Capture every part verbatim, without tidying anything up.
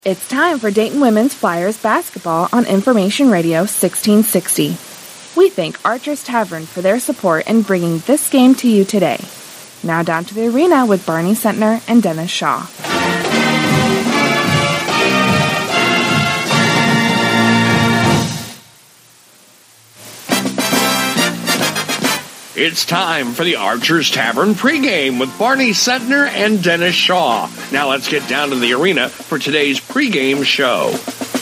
It's time for Dayton Women's Flyers basketball on Information Radio sixteen sixty. We thank Archer's Tavern for their support in bringing this game to you today. Now down to the arena with Barney Sentner and Dennis Shaw. It's time for the Archer's Tavern pregame with Barney Sentner and Dennis Shaw. Now let's get down to the arena for today's pregame show.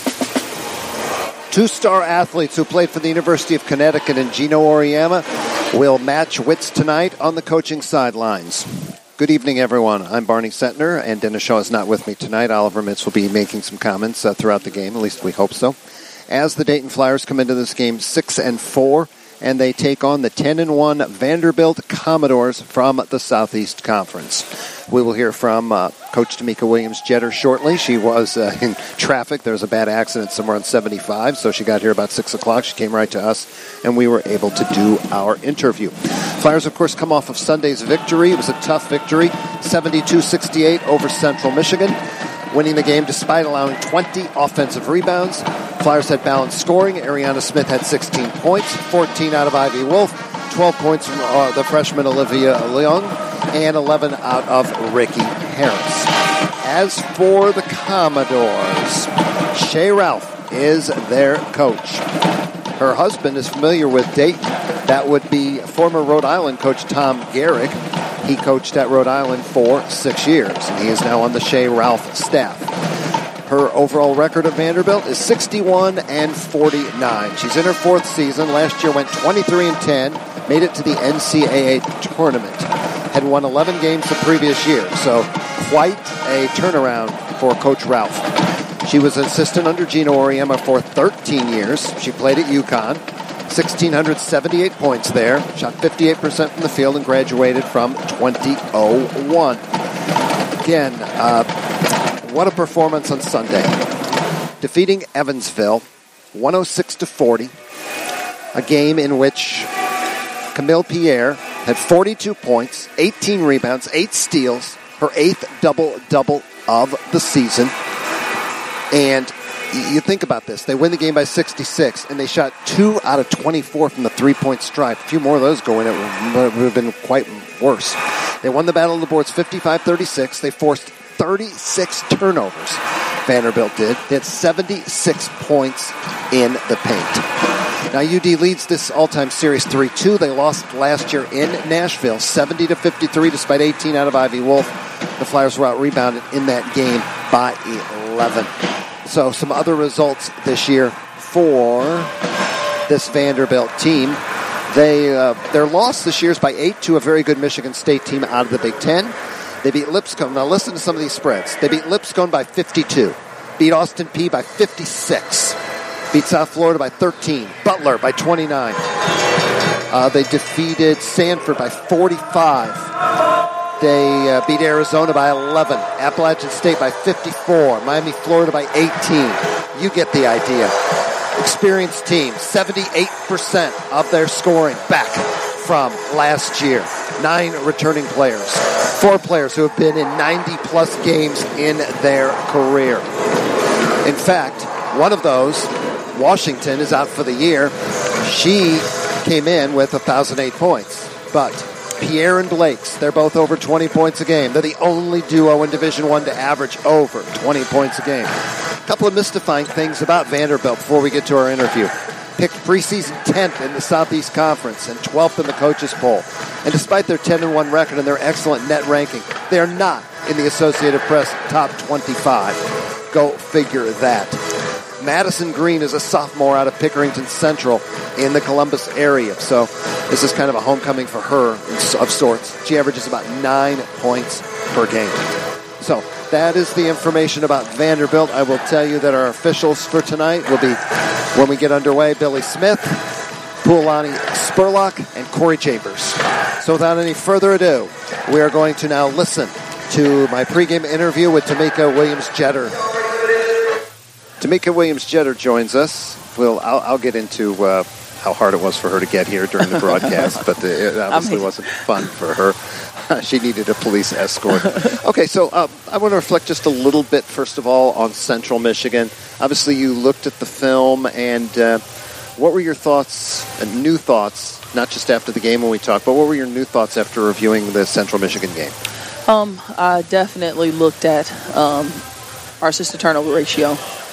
Two-star athletes who played for the University of Connecticut and Gino Auriemma will match wits tonight on the coaching sidelines. Good evening, everyone. I'm Barney Sentner, and Dennis Shaw is not with me tonight. Oliver Mitz will be making some comments uh, throughout the game, at least we hope so. As the Dayton Flyers come into this game six and four, and they take on the ten and one Vanderbilt Commodores from the Southeast Conference. We will hear from uh, Coach Tamika Williams-Jeter shortly. She was uh, in traffic. There was a bad accident somewhere on seventy-five, so she got here about six o'clock. She came right to us, and we were able to do our interview. Flyers, of course, come off of Sunday's victory. It was a tough victory, seventy-two sixty-eight over Central Michigan, winning the game despite allowing twenty offensive rebounds. Flyers had balanced scoring. Ariana Smith had sixteen points, fourteen out of Ivy Wolf, twelve points from uh, the freshman Olivia Leung, and eleven out of Ricky Harris. As for the Commodores, Shea Ralph is their coach. Her husband is familiar with Dayton. That would be former Rhode Island coach Tom Garrick. He coached at Rhode Island for six years, and he is now on the Shea Ralph staff. Her overall record at Vanderbilt is sixty-one and forty-nine. She's in her fourth season. Last year went twenty-three and ten, made it to the N C double A tournament. Had won eleven games the previous year, so quite a turnaround for Coach Ralph. She was an assistant under Gino Auriemma for thirteen years. She played at UConn, one thousand six hundred seventy-eight points there, shot fifty-eight percent from the field, and graduated from twenty oh one. Again, uh, what a performance on Sunday. Defeating Evansville, one oh six to forty. A game in which Camille Pierre had forty-two points, eighteen rebounds, eight steals, her eighth double-double of the season. And you think about this. They win the game by sixty-six, and they shot two out of twenty-four from the three-point stripe. A few more of those going, it would have been quite worse. They won the battle of the boards fifty-five thirty-six. They forced thirty-six turnovers, Vanderbilt did. They had seventy-six points in the paint. Now, U D leads this all-time series three two. They lost last year in Nashville, seventy to fifty-three, despite eighteen out of Ivy Wolf. The Flyers were out-rebounded in that game by eleven. So some other results this year for this Vanderbilt team. They uh, their loss this year is by eight to a very good Michigan State team out of the Big Ten. They beat Lipscomb. Now listen to some of these spreads. They beat Lipscomb by fifty-two. Beat Austin Peay by fifty-six. Beat South Florida by thirteen. Butler by twenty-nine. Uh, they defeated Sanford by forty-five. They uh, beat Arizona by eleven. Appalachian State by fifty-four. Miami, Florida by eighteen. You get the idea. Experienced team. seventy-eight percent of their scoring back from last year. Nine returning players. Four players who have been in ninety-plus games in their career. In fact, one of those, Washington, is out for the year. She came in with one thousand eight points. But Pierre and Blakes, they're both over twenty points a game. They're the only duo in Division One to average over twenty points a game. A couple of mystifying things about Vanderbilt before we get to our interview. Picked preseason tenth in the Southeast Conference and twelfth in the coaches poll. And despite their ten and one record and their excellent net ranking, they are not in the Associated Press top twenty-five. Go figure that. Madison Green is a sophomore out of Pickerington Central in the Columbus area. So this is kind of a homecoming for her of sorts. She averages about nine points per game. So that is the information about Vanderbilt. I will tell you that our officials for tonight will be, when we get underway, Billy Smith, Poolani Spurlock, and Corey Chambers. So without any further ado, we are going to now listen to my pregame interview with Tamika Williams-Jeter. Tamika Williams-Jeter joins us. We'll, I'll, I'll get into uh, how hard it was for her to get here during the broadcast, but uh, it obviously wasn't fun for her. She needed a police escort. Okay, so uh, I want to reflect just a little bit, first of all, on Central Michigan. Obviously, you looked at the film, and uh, what were your thoughts, and new thoughts, not just after the game when we talked, but what were your new thoughts after reviewing the Central Michigan game? Um, I definitely looked at um, our assist to turnover ratio.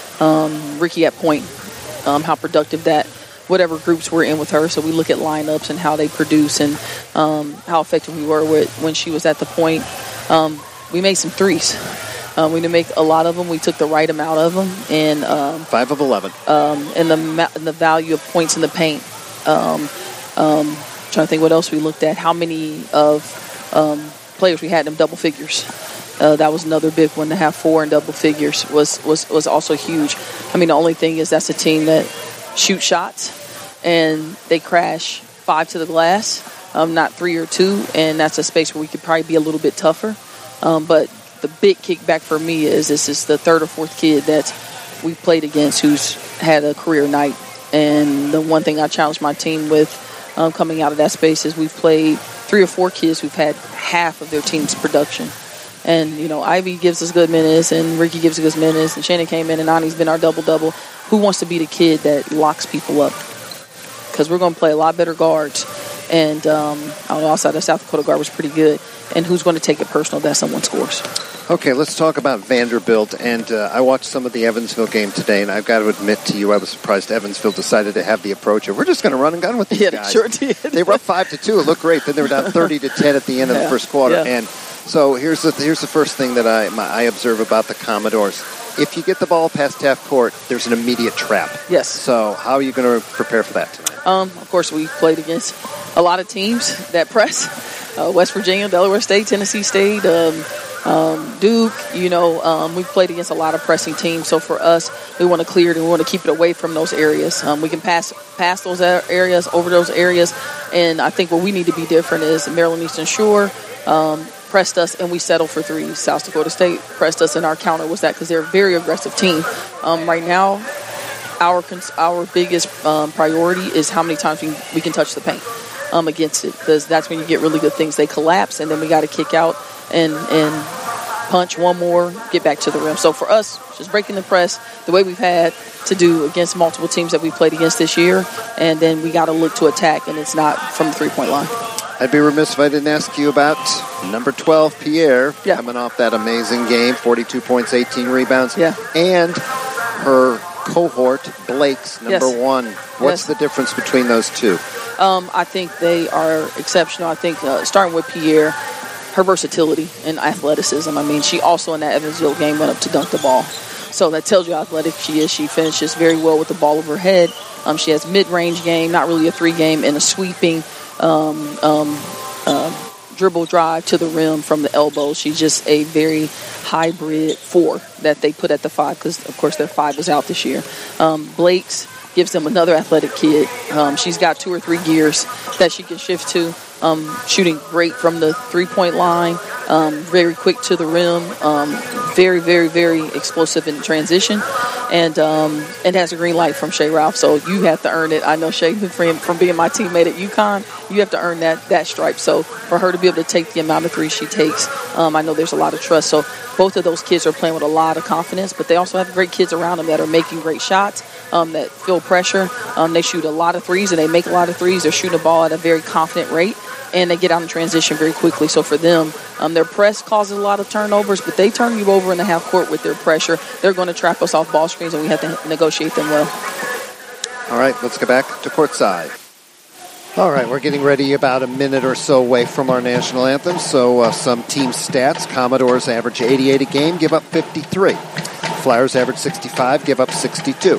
Um, Ricky at point, um, how productive that, whatever groups we're in with her. So we look at lineups and how they produce and um, how effective we were with when she was at the point. Um, we made some threes. Um, we didn't make a lot of them. We took the right amount of them. And um, Five of eleven. Um, and the ma- and the value of points in the paint. Um, um, trying to think what else we looked at. How many of um, players we had in double figures. Uh, that was another big one. To have four in double figures was, was, was also huge. I mean, the only thing is that's a team that shoot shots, and they crash five to the glass, um, not three or two, and that's a space where we could probably be a little bit tougher. Um, but the big kickback for me is this is the third or fourth kid that we played against who's had a career night. And the one thing I challenged my team with um, coming out of that space is we've played three or four kids who've had half of their team's production. And, you know, Ivy gives us good minutes, and Ricky gives us good minutes, and Shannon came in, and Ani's been our double-double. Who wants to be the kid that locks people up? Because we're going to play a lot better guards. And um, on the outside, the South Dakota guard was pretty good. And who's going to take it personal that someone scores? Okay, let's talk about Vanderbilt. And uh, I watched some of the Evansville game today, and I've got to admit to you, I was surprised Evansville decided to have the approach of, we're just going to run and gun with these yeah, guys. Yeah, they sure did. They were up five to two. It looked great. Then they were down thirty to ten at the end of yeah, the first quarter. Yeah. And so here's the here's the first thing that I my, I observe about the Commodores. If you get the ball past half court, there's an immediate trap. Yes. So how are you going to prepare for that tonight? Um, of course, we played against a lot of teams that press. Uh, West Virginia, Delaware State, Tennessee State, um, um, Duke. You know, um, we've played against a lot of pressing teams. So for us, we want to clear it and we want to keep it away from those areas. Um, we can pass past those areas, over those areas. And I think what we need to be different is Maryland Eastern Shore um, pressed us and we settled for threes. South Dakota State pressed us and our counter was that because they're a very aggressive team. Um, right now, our our biggest um, priority is how many times we, we can touch the paint um, against it, because that's when you get really good things. They collapse, and then we got to kick out and and punch one more, get back to the rim. So for us, just breaking the press the way we've had to do against multiple teams that we played against this year, and then we got to look to attack, and it's not from the three-point line. I'd be remiss if I didn't ask you about number twelve, Pierre, yeah. coming off that amazing game, forty-two points, eighteen rebounds, yeah. and her cohort, Blake's number yes. one. What's yes. the difference between those two? Um, I think they are exceptional. I think uh, starting with Pierre, her versatility and athleticism. I mean, she also in that Evansville game went up to dunk the ball. So that tells you how athletic she is. She finishes very well with the ball over her head. Um, she has mid-range game, not really a three game, and a sweeping um, um, uh, dribble drive to the rim from the elbow. She's just a very hybrid four that they put at the five because, of course, their five is out this year. Um, Blake's gives them another athletic kid. Um, she's got two or three gears that she can shift to. Um, shooting great from the three-point line, um, very quick to the rim, um, very, very, very explosive in transition, and um, and has a green light from Shay Ralph. So you have to earn it. I know Shay from, from being my teammate at UConn, you have to earn that that stripe. So for her to be able to take the amount of threes she takes, um, I know there's a lot of trust. So both of those kids are playing with a lot of confidence, but they also have great kids around them that are making great shots, um, that feel pressure. Um, they shoot a lot of threes, and they make a lot of threes. They're shooting the ball at a very confident rate. And they get out in transition very quickly. So for them, um, their press causes a lot of turnovers, but they turn you over in the half court with their pressure. They're going to trap us off ball screens, and we have to negotiate them well. All right, let's go back to courtside. All right, we're getting ready about a minute or so away from our national anthem. So uh, some team stats. Commodores average eighty-eight a game, give up fifty-three. Flyers average sixty-five, give up sixty-two.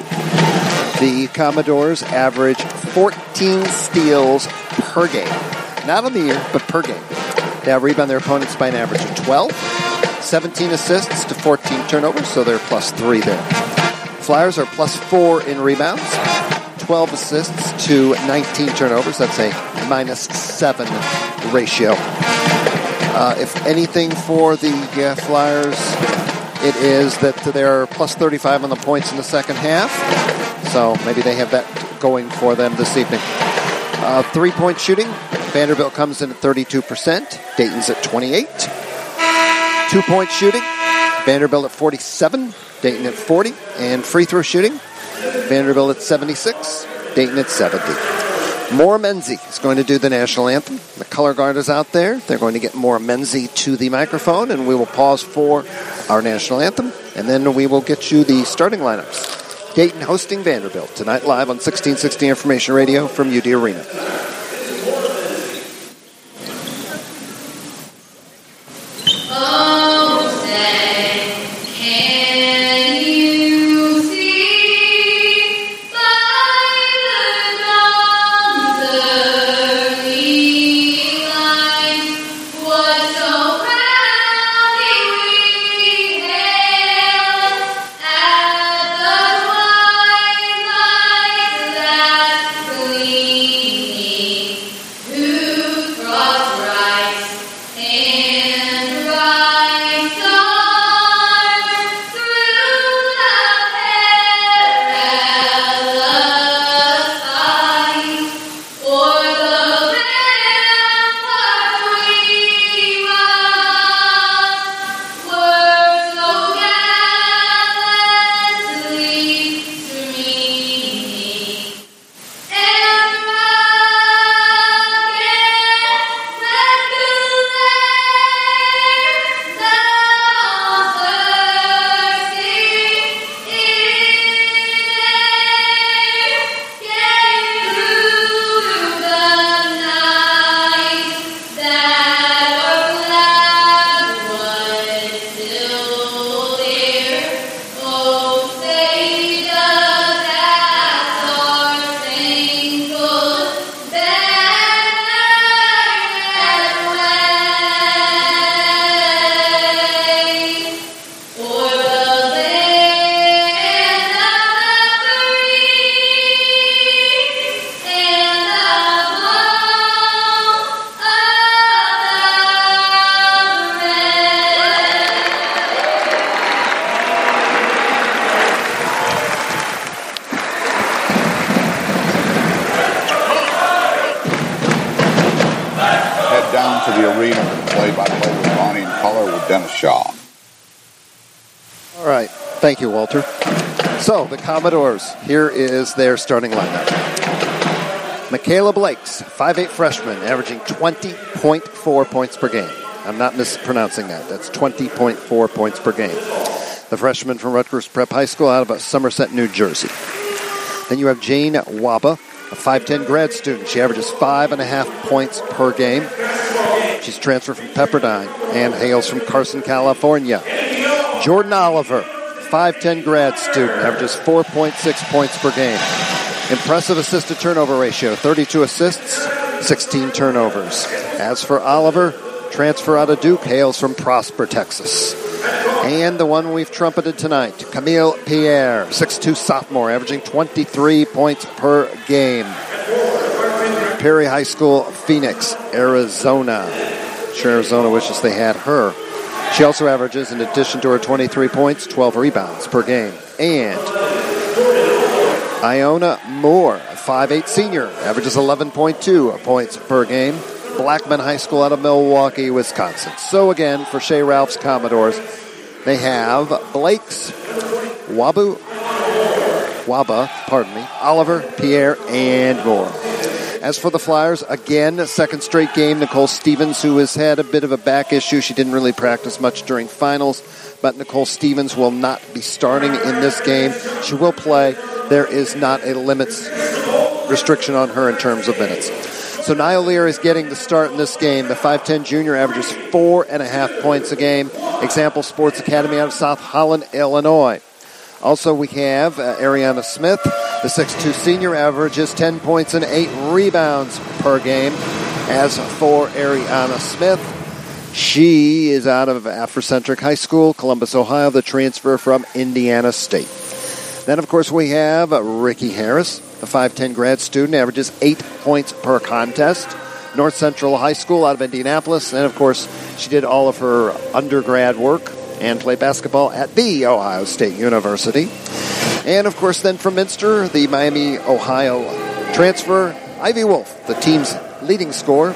The Commodores average fourteen steals per game. Not on the year, but per game. They out-rebound their opponents by an average of twelve. seventeen assists to fourteen turnovers, so they're plus three there. Flyers are plus four in rebounds. twelve assists to nineteen turnovers. That's a minus seven ratio. Uh, if anything for the uh, Flyers, it is that they're plus thirty-five on the points in the second half. So maybe they have that going for them this evening. Uh, three-point shooting, Vanderbilt comes in at thirty-two percent. Dayton's at twenty-eight. Two-point shooting, Vanderbilt at forty-seven. Dayton at forty. And free throw shooting, Vanderbilt at seventy-six. Dayton at seventy. Maura Menzie is going to do the national anthem. The color guard is out there. They're going to get Maura Menzie to the microphone, and we will pause for our national anthem, and then we will get you the starting lineups. Dayton hosting Vanderbilt tonight live on sixteen sixty Information Radio from U D Arena. Thank you, Walter. So, the Commodores, here is their starting lineup. Michaela Blakes, five eight freshman, averaging twenty point four points per game. I'm not mispronouncing that. That's twenty point four points per game. The freshman from Rutgers Prep High School out of Somerset, New Jersey. Then you have Jane Waba, a five ten grad student. She averages five and a half points per game. She's transferred from Pepperdine and hails from Carson, California. Jordan Oliver, five ten grad student, averages four point six points per game. Impressive assist-to-turnover ratio, thirty-two assists, sixteen turnovers. As for Oliver, transfer out of Duke, hails from Prosper, Texas. And the one we've trumpeted tonight, Camille Pierre, six two sophomore, averaging twenty-three points per game. Perry High School, Phoenix, Arizona. I'm sure Arizona wishes they had her. She also averages, in addition to her twenty-three points, twelve rebounds per game. And Iona Moore, a five eight senior, averages eleven point two points per game. Blackman High School out of Milwaukee, Wisconsin. So again, for Shea Ralph's Commodores, they have Blakes, Wabu, Waba, pardon me, Oliver, Pierre, and Moore. As for the Flyers, again, second straight game, Nicole Stevens, who has had a bit of a back issue. She didn't really practice much during finals, but Nicole Stevens will not be starting in this game. She will play. There is not a limits restriction on her in terms of minutes. So Niall Lear is getting the start in this game. The five ten junior averages four and a half points a game. Example Sports Academy out of South Holland, Illinois. Also, we have uh, Ariana Smith, the six two senior, averages ten points and eight rebounds per game. As for Ariana Smith, she is out of Afrocentric High School, Columbus, Ohio, the transfer from Indiana State. Then, of course, we have uh, Ricky Harris, the five ten grad student, averages eight points per contest. North Central High School out of Indianapolis. And, of course, she did all of her undergrad work and play basketball at The Ohio State University. And, of course, then from Minster, the Miami, Ohio transfer, Ivy Wolf, the team's leading scorer,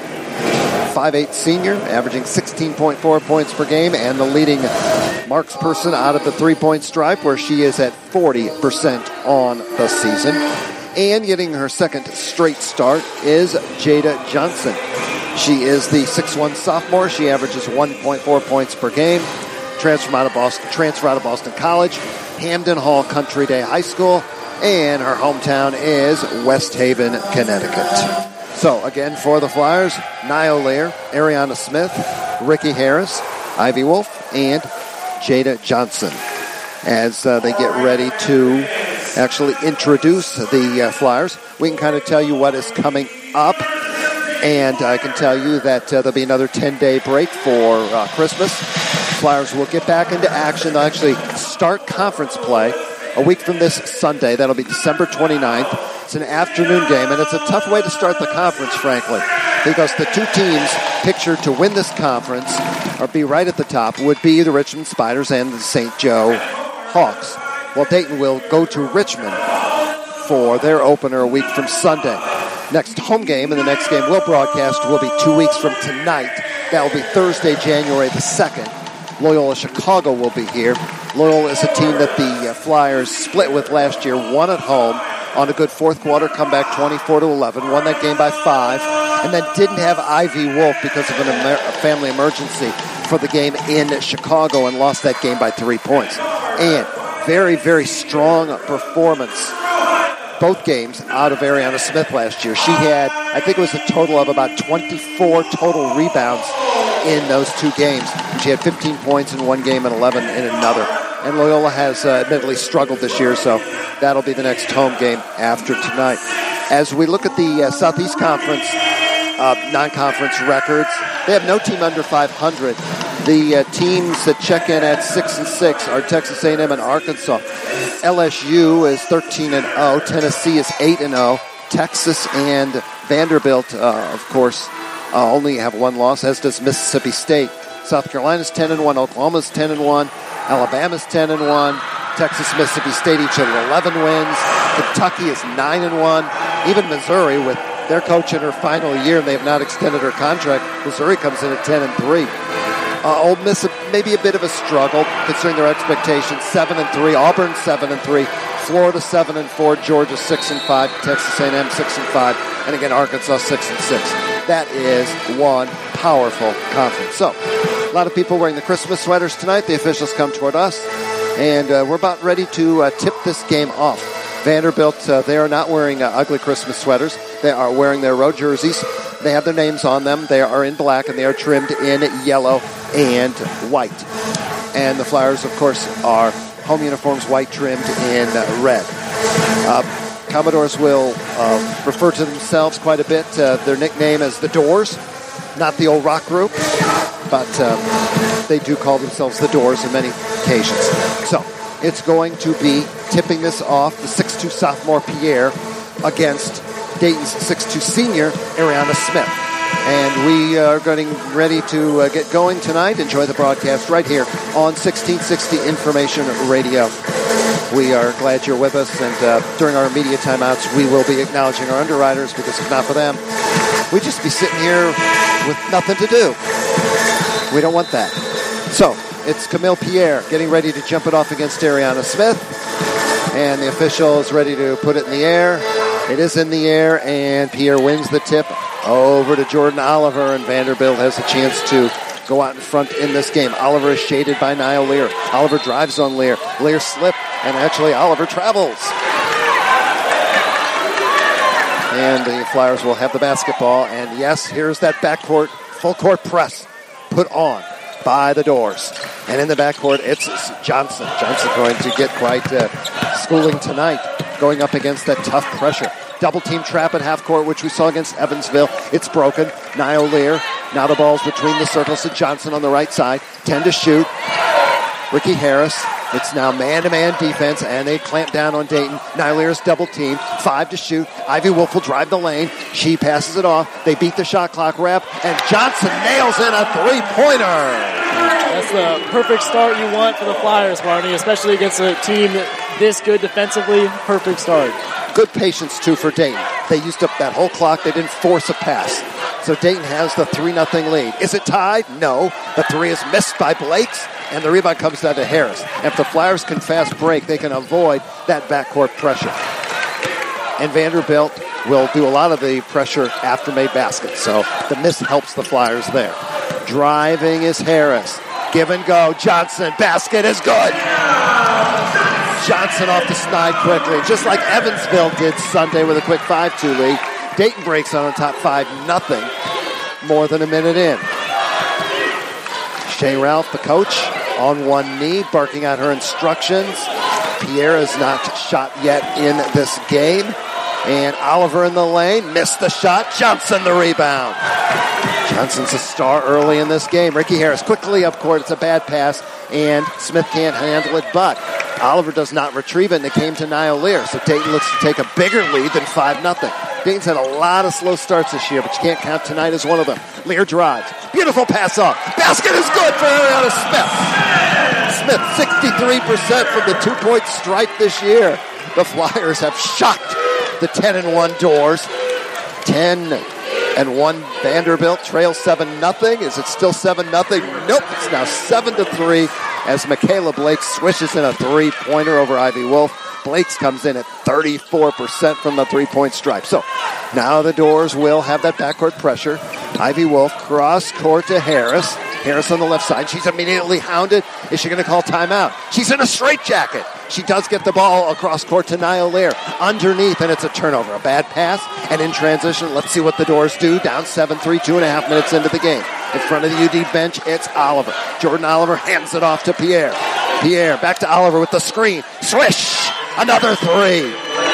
five eight senior, averaging sixteen point four points per game, and the leading marks person out of the three-point stripe, where she is at forty percent on the season. And getting her second straight start is Jada Johnson. She is the six one sophomore. She averages one point four points per game. Transfer out of Boston, transfer out of Boston College, Hamden Hall Country Day High School, and her hometown is West Haven, Connecticut. So, again, for the Flyers, Nia Lear, Ariana Smith, Ricky Harris, Ivy Wolf, and Jada Johnson as uh, they get ready to actually introduce the uh, Flyers. We can kind of tell you what is coming up, and I can tell you that uh, there'll be another ten-day break for uh, Christmas. Flyers will get back into action. They'll actually start conference play a week from this Sunday. That'll be December twenty-ninth. It's an afternoon game, and it's a tough way to start the conference, frankly, because the two teams pictured to win this conference or be right at the top would be the Richmond Spiders and the Saint Joe Hawks. Well, Dayton will go to Richmond for their opener a week from Sunday. Next home game, and the next game we'll broadcast will be two weeks from tonight. That will be Thursday, January the second. Loyola Chicago will be here. Loyola is a team that the uh, Flyers split with last year, won at home on a good fourth quarter comeback, twenty-four to eleven, won that game by five, and then didn't have Ivy Wolf because of an emer- a family emergency for the game in Chicago and lost that game by three points. And very, very strong performance, both games, out of Ariana Smith last year. She had, I think it was a total of about twenty-four total rebounds in those two games. She had fifteen points in one game and eleven in another. And Loyola has uh, admittedly struggled this year, so that'll be the next home game after tonight. As we look at the uh, Southeast Conference uh, non-conference records, they have no team under five hundred. The uh, teams that check in at six and six are Texas A and M and Arkansas. L S U is thirteen and oh. Tennessee is eight and oh. Texas and Vanderbilt, uh, of course, uh, only have one loss, as does Mississippi State. South Carolina's ten and one. Oklahoma's ten and one. Alabama's ten and one. Texas, Mississippi State each at eleven wins. Kentucky is nine and one. Even Missouri, with their coach in her final year, and they have not extended her contract, Missouri comes in at ten and three. Uh, Ole Miss, maybe a bit of a struggle considering their expectations. Seven and three. Auburn seven and three. Florida seven and four. Georgia six and five. Texas A and M six and five. And again, Arkansas six and six. That is one powerful conference. So, a lot of people wearing the Christmas sweaters tonight. The officials come toward us, and uh, we're about ready to uh, tip this game off. Vanderbilt, uh, they are not wearing uh, ugly Christmas sweaters. They are wearing their road jerseys. They have their names on them. They are in black, and they are trimmed in yellow and white. And the Flyers, of course, are home uniforms, white trimmed in red. Uh, Commodores will uh, refer to themselves quite a bit. Uh, their nickname is the Doors, not the old rock group, but uh, they do call themselves the Doors on many occasions. So it's going to be tipping this off, the six two sophomore Pierre against Dayton's six two senior Ariana Smith. And we are getting ready to uh, get going tonight. Enjoy the broadcast right here on sixteen sixty Information Radio. We are glad you're with us, and uh, during our media timeouts, we will be acknowledging our underwriters, because if not for them, we'd just be sitting here with nothing to do. We don't want that. So, it's Camille Pierre getting ready to jump it off against Ariana Smith, and the official is ready to put it in the air. It is in the air, and Pierre wins the tip over to Jordan Oliver, and Vanderbilt has a chance to go out in front in this game. Oliver is shaded by Nia Lear. Oliver drives on Lear. Lear slip, and actually Oliver travels. And the Flyers will have the basketball, and yes, here's that backcourt, full court press put on by the Doors. And in the backcourt, it's Johnson. Johnson going to get quite uh, schooling tonight, going up against that tough pressure. Double team trap at half court, which we saw against Evansville. It's broken. Nia Lear. Now the ball's between the circles to Johnson on the right side. ten to shoot. Ricky Harris. It's now man-to-man defense, and they clamp down on Dayton. Nia Lear's double team. Five to shoot. Ivy Wolf will drive the lane. She passes it off. They beat the shot clock rep, and Johnson nails in a three-pointer. That's the perfect start you want for the Flyers, Barney, especially against a team this good defensively, perfect start. Good patience, too, for Dayton. They used up that whole clock. They didn't force a pass. So Dayton has the three nothing lead. Is it tied? No. The three is missed by Blakes, and the rebound comes down to Harris. If the Flyers can fast break, they can avoid that backcourt pressure. And Vanderbilt will do a lot of the pressure after made baskets. So the miss helps the Flyers there. Driving is Harris. Give and go. Johnson. Basket is good. Johnson off the snide quickly. Just like Evansville did Sunday with a quick five two lead. Dayton breaks on top five nothing. More than a minute in. Shea Ralph, the coach, on one knee, barking out her instructions. Pierre is not shot yet in this game. And Oliver in the lane, missed the shot. Johnson the rebound. Johnson's a star early in this game. Ricky Harris quickly up court. It's a bad pass, and Smith can't handle it, but Oliver does not retrieve it, and it came to Niall Lear. So Dayton looks to take a bigger lead than five nothing. Dayton's had a lot of slow starts this year, but you can't count tonight as one of them. Lear drives. Beautiful pass off. Basket is good for Ariana Smith. Smith, sixty-three percent from the two-point stripe this year. The Flyers have shocked the ten and one Doors. ten and one Vanderbilt trails seven nothing. Is it still seven nothing? Nope. It's now seven to three as Michaela Blake swishes in a three-pointer over Ivy Wolf. Blakes comes in at thirty-four percent from the three-point stripe. So now the Doors will have that backcourt pressure. Ivy Wolf cross court to Harris. Harris on the left side. She's immediately hounded. Is she going to call timeout? She's in a straitjacket. She does get the ball across court to Niall Lear. Underneath, and it's a turnover. A bad pass, and in transition, let's see what the Doors do. Down seven three, two and a half minutes into the game. In front of the U D bench, it's Oliver. Jordan Oliver hands it off to Pierre. Pierre back to Oliver with the screen. Swish! Another three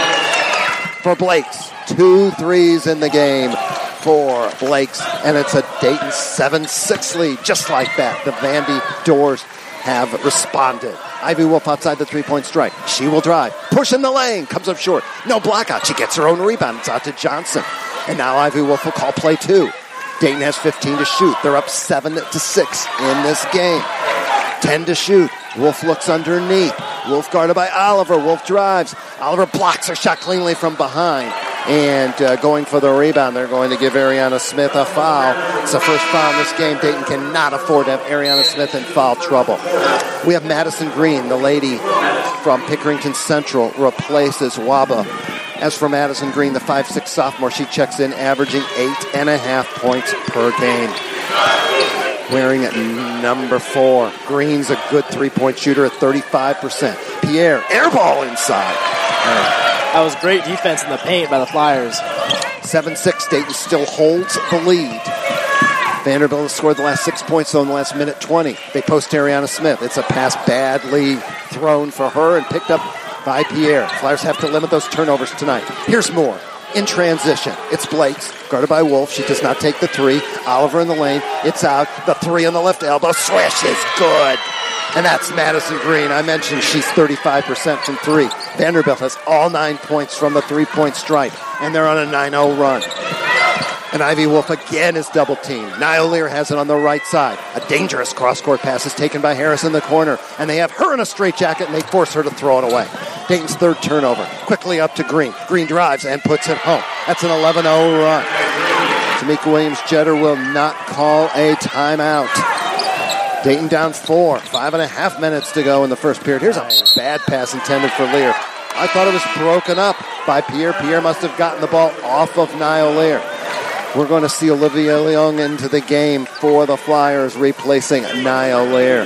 for Blakes. Two threes in the game for Blakes, and it's a Dayton seven six lead. Just like that, the Vandy Doors have responded. Ivy Wolf outside the three-point strike. She will drive. Push in the lane. Comes up short. No blockout. She gets her own rebound. It's out to Johnson. And now Ivy Wolf will call play two. Dayton has fifteen to shoot. They're up seven to six in this game. ten to shoot. Wolf looks underneath. Wolf guarded by Oliver. Wolf drives. Oliver blocks her shot cleanly from behind. And uh, going for the rebound, they're going to give Ariana Smith a foul. It's the first foul in this game. Dayton cannot afford to have Ariana Smith in foul trouble. We have Madison Green, the lady from Pickerington Central, replaces Waba. As for Madison Green, the five six sophomore, she checks in, averaging eight and a half points per game. Wearing at number four. Green's a good three-point shooter at thirty-five percent. Pierre, air ball inside. Uh, That was great defense in the paint by the Flyers. seven six, Dayton still holds the lead. Vanderbilt has scored the last six points, though, in the last minute twenty. They post Ariana Smith. It's a pass badly thrown for her and picked up by Pierre. Flyers have to limit those turnovers tonight. Here's more. In transition, it's Blakes, guarded by Wolf. She does not take the three. Oliver in the lane. It's out. The three on the left elbow. Swish is good. And that's Madison Green. I mentioned she's thirty-five percent from three. Vanderbilt has all nine points from the three-point stripe, and they're on a nine oh run. And Ivy Wolf again is double-teamed. Niall Lear has it on the right side. A dangerous cross-court pass is taken by Harris in the corner, and they have her in a straitjacket, and they force her to throw it away. Dayton's third turnover. Quickly up to Green. Green drives and puts it home. That's an eleven oh run. Tamika Williams-Jeter will not call a timeout. Dayton down four. Five and a half minutes to go in the first period. Here's a bad pass intended for Lear. I thought it was broken up by Pierre. Pierre must have gotten the ball off of Niall Lear. We're going to see Olivia Leung into the game for the Flyers, replacing Niall Lear.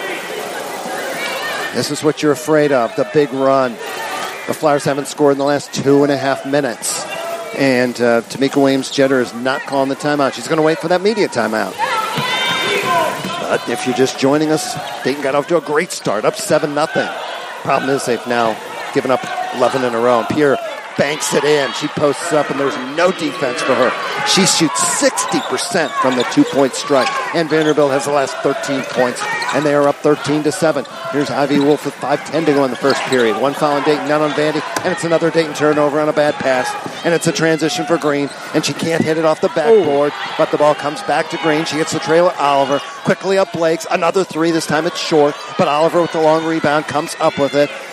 This is what you're afraid of, the big run. The Flyers haven't scored in the last two and a half minutes. And uh, Tamika Williams-Jeter is not calling the timeout. She's going to wait for that media timeout. But if you're just joining us, Dayton got off to a great start, up seven nothing. Problem is they've now given up eleven in a row. And Pierre banks it in. She posts up, and there's no defense for her. She shoots sixty percent from the two-point strike. And Vanderbilt has the last thirteen points, and they are up thirteen to seven. Here's Ivy Wolf with five ten to go in the first period. One foul on Dayton, none on Vandy, and it's another Dayton turnover on a bad pass. And it's a transition for Green, and she can't hit it off the backboard, Ooh. But the ball comes back to Green. She hits the trailer, Oliver. Quickly up Blakes. Another three. This time it's short, but Oliver with the long rebound comes up with it.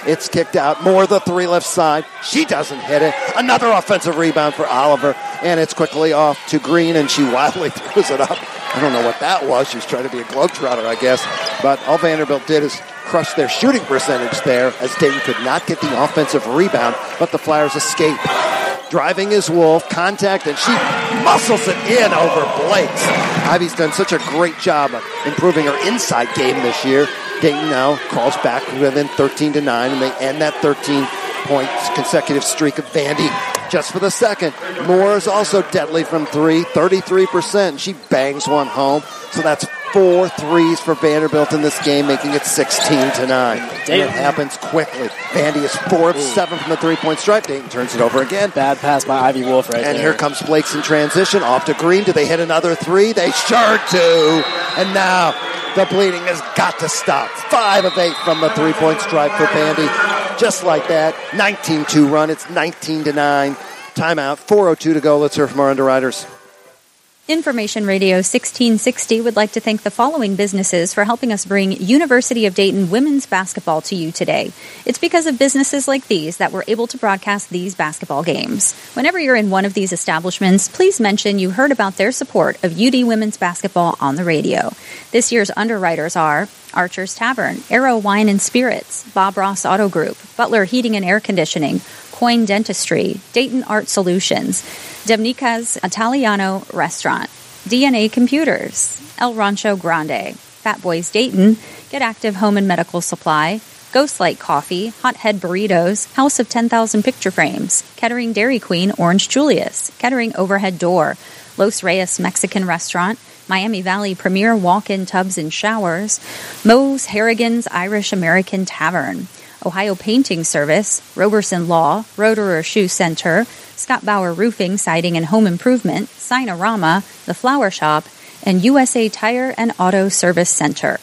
It's kicked out. Moore, the three left side. She doesn't hit it. Another offensive rebound for Oliver, and it's quickly off to Green, and she wildly throws it up. I don't know what that was. She was trying to be a globetrotter, I guess. But all Vanderbilt did is crush their shooting percentage there, as Dayton could not get the offensive rebound, but the Flyers escape. Driving is Wolf, contact, and she muscles it in over Blakes. Ivy's done such a great job of improving her inside game this year. Dayton now crawls back within thirteen to nine, and they end that thirteen-point consecutive streak of Vandy just for the second. Moore is also deadly from three, thirty-three percent. She bangs one home, so that's four threes for Vanderbilt in this game, making it sixteen to nine. And it happens quickly. Vandy is four of seven from the three-point stripe. Dayton turns it over again. Bad pass by Ivy Wolf right and there. And here comes Blakes in transition. Off to Green. Do they hit another three? They sure do. And now the bleeding has got to stop. Five of eight from the three-point stripe for Vandy. Just like that. nineteen two run. It's nineteen to nine. Timeout. four oh two to go. Let's hear from our underwriters. Information Radio sixteen sixty would like to thank the following businesses for helping us bring University of Dayton women's basketball to you today. It's because of businesses like these that we're able to broadcast these basketball games. Whenever you're in one of these establishments, please mention you heard about their support of U D women's basketball on the radio. This year's underwriters are Archer's Tavern, Arrow Wine and Spirits, Bob Ross Auto Group, Butler Heating and Air Conditioning, Coin Dentistry, Dayton Art Solutions, Demnica's Italiano Restaurant, D N A Computers, El Rancho Grande, Fat Boys Dayton, Get Active Home and Medical Supply, Ghostlight Coffee, Hothead Burritos, House of ten thousand Picture Frames, Kettering Dairy Queen, Orange Julius, Kettering Overhead Door, Los Reyes Mexican Restaurant, Miami Valley Premier Walk-In Tubs and Showers, Moe's Harrigan's Irish American Tavern, Ohio Painting Service, Roberson Law, Roederer Shoe Center, Scott Bauer Roofing, Siding and Home Improvement, Sinorama, The Flower Shop, and U S A Tire and Auto Service Center.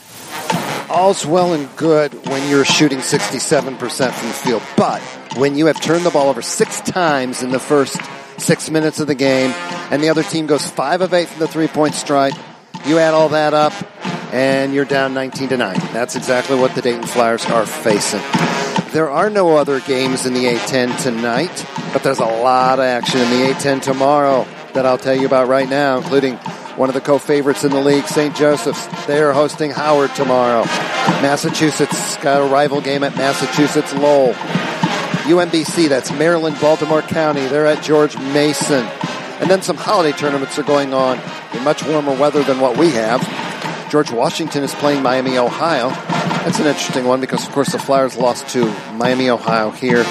All's well and good when you're shooting sixty-seven percent from the field, but when you have turned the ball over six times in the first six minutes of the game, and the other team goes five of eight from the three-point stripe, you add all that up, and you're down nineteen to nine. That's exactly what the Dayton Flyers are facing. There are no other games in the A ten tonight, but there's a lot of action in the A ten tomorrow that I'll tell you about right now, including one of the co-favorites in the league, Saint Joseph's. They are hosting Howard tomorrow. Massachusetts got a rival game at Massachusetts Lowell. U M B C, that's Maryland, Baltimore County. They're at George Mason. And then some holiday tournaments are going on in much warmer weather than what we have. George Washington is playing Miami, Ohio. That's an interesting one because, of course, the Flyers lost to Miami, Ohio here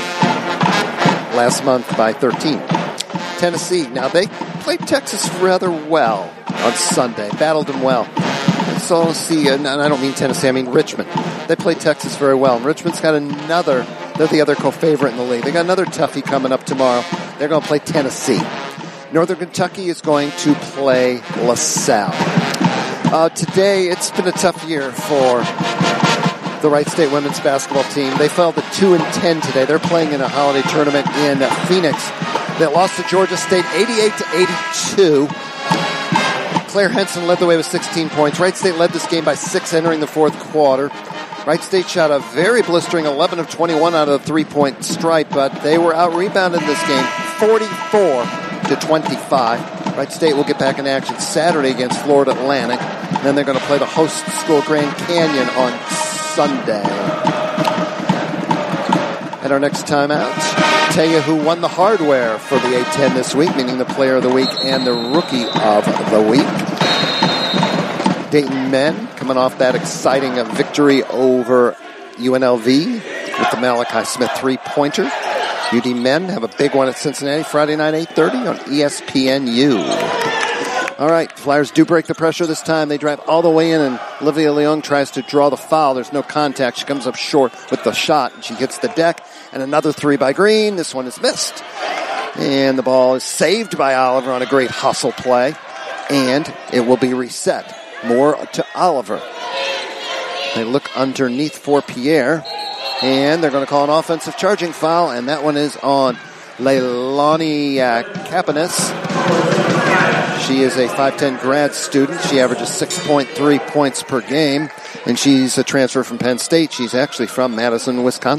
last month by thirteen. Tennessee, now they played Texas rather well on Sunday, battled them well. So let's see, and I don't mean Tennessee, I mean Richmond. They played Texas very well, and Richmond's got another, they're the other co-favorite in the league. They got another toughie coming up tomorrow. They're going to play Tennessee. Northern Kentucky is going to play LaSalle. Uh, today, it's been a tough year for the Wright State women's basketball team. They fell to two and ten today. They're playing in a holiday tournament in Phoenix. They lost to Georgia State eighty-eight to eighty-two. Claire Henson led the way with sixteen points. Wright State led this game by six entering the fourth quarter. Wright State shot a very blistering eleven of twenty-one out of the three-point stripe, but they were out-rebounded in this game forty-four to twenty-five. Wright State will get back in action Saturday against Florida Atlantic. And then they're going to play the host school Grand Canyon on Sunday. At our next timeout, tell you who won the hardware for the A ten this week, meaning the player of the week and the rookie of the week. Dayton men coming off that exciting victory over U N L V with the Malachi Smith three-pointer. U D men have a big one at Cincinnati Friday night, eight thirty on E S P N U. All right, Flyers do break the pressure this time. They drive all the way in, and Olivia Leung tries to draw the foul. There's no contact. She comes up short with the shot, and she hits the deck. And another three by Green. This one is missed. And the ball is saved by Oliver on a great hustle play. And it will be reset. More to Oliver. They look underneath for Pierre. And they're going to call an offensive charging foul, and that one is on Leilani uh, Kapanis. She is a five ten grad student. She averages six point three points per game, and she's a transfer from Penn State. She's actually from Madison, Wisconsin.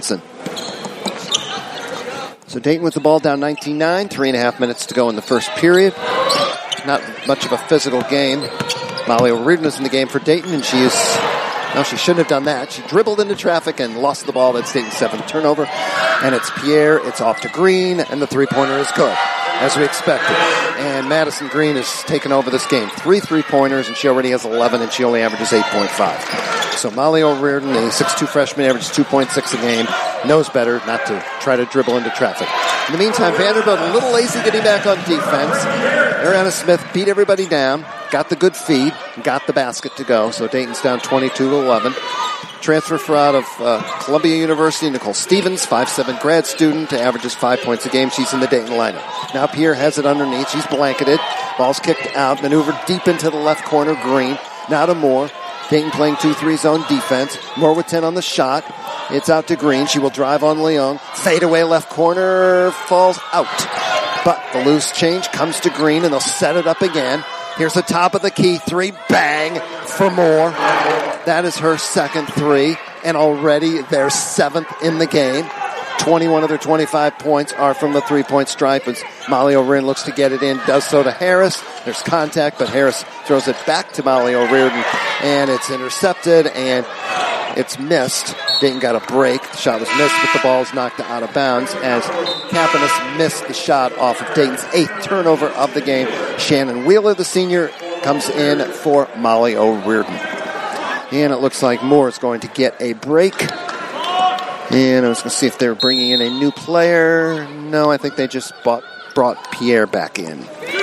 So Dayton with the ball down nineteen nine, three and a half minutes to go in the first period. Not much of a physical game. Molly O'Riordan is in the game for Dayton, and she is, no, she shouldn't have done that. She dribbled into traffic and lost the ball. That's Dayton's seventh turnover. And it's Pierre, it's off to Green, and the three-pointer is good, as we expected. And Madison Green has taken over this game. Three three-pointers, and she already has eleven, and she only averages eight point five. So Molly O'Riordan, a six two freshman, averages two point six a game, knows better not to try to dribble into traffic. In the meantime, Vanderbilt a little lazy getting back on defense. Ariana Smith beat everybody down, got the good feed, got the basket to go. So Dayton's down twenty-two to eleven. Transfer for out of uh, Columbia University, Nicole Stevens, five seven grad student, averages five points a game. She's in the Dayton lineup. Now Pierre has it underneath. She's blanketed. Ball's kicked out. Maneuvered deep into the left corner. Green. Now to Moore. Dayton playing two three zone defense. Moore with ten on the shot. It's out to Green. She will drive on Leung. Fade away left corner. Falls out. But the loose change comes to Green, and they'll set it up again. Here's the top of the key three. Bang for Moore. That is her second three, and already their seventh in the game. twenty-one of their twenty-five points are from the three-point stripe as Molly O'Riordan looks to get it in, does so to Harris. There's contact, but Harris throws it back to Molly O'Riordan, and it's intercepted, and it's missed. Dayton got a break. The shot was missed, but the ball's knocked out of bounds as Kapanis missed the shot off of Dayton's eighth turnover of the game. Shannon Wheeler, the senior, comes in for Molly O'Riordan. And it looks like Moore is going to get a break. And I was going to see if they're bringing in a new player. No, I think they just bought, brought Pierre back in.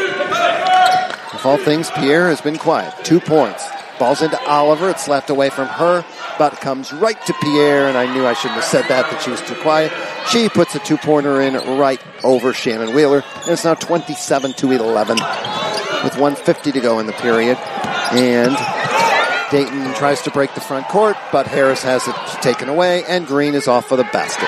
Of all things, Pierre has been quiet. Two points. Ball's into Oliver. It's slapped away from her, but comes right to Pierre. And I knew I shouldn't have said that, that she was too quiet. She puts a two-pointer in right over Shannon Wheeler. And it's now twenty-seven to eleven with one fifty to go in the period. And Dayton tries to break the front court, but Harris has it taken away, and Green is off for the basket.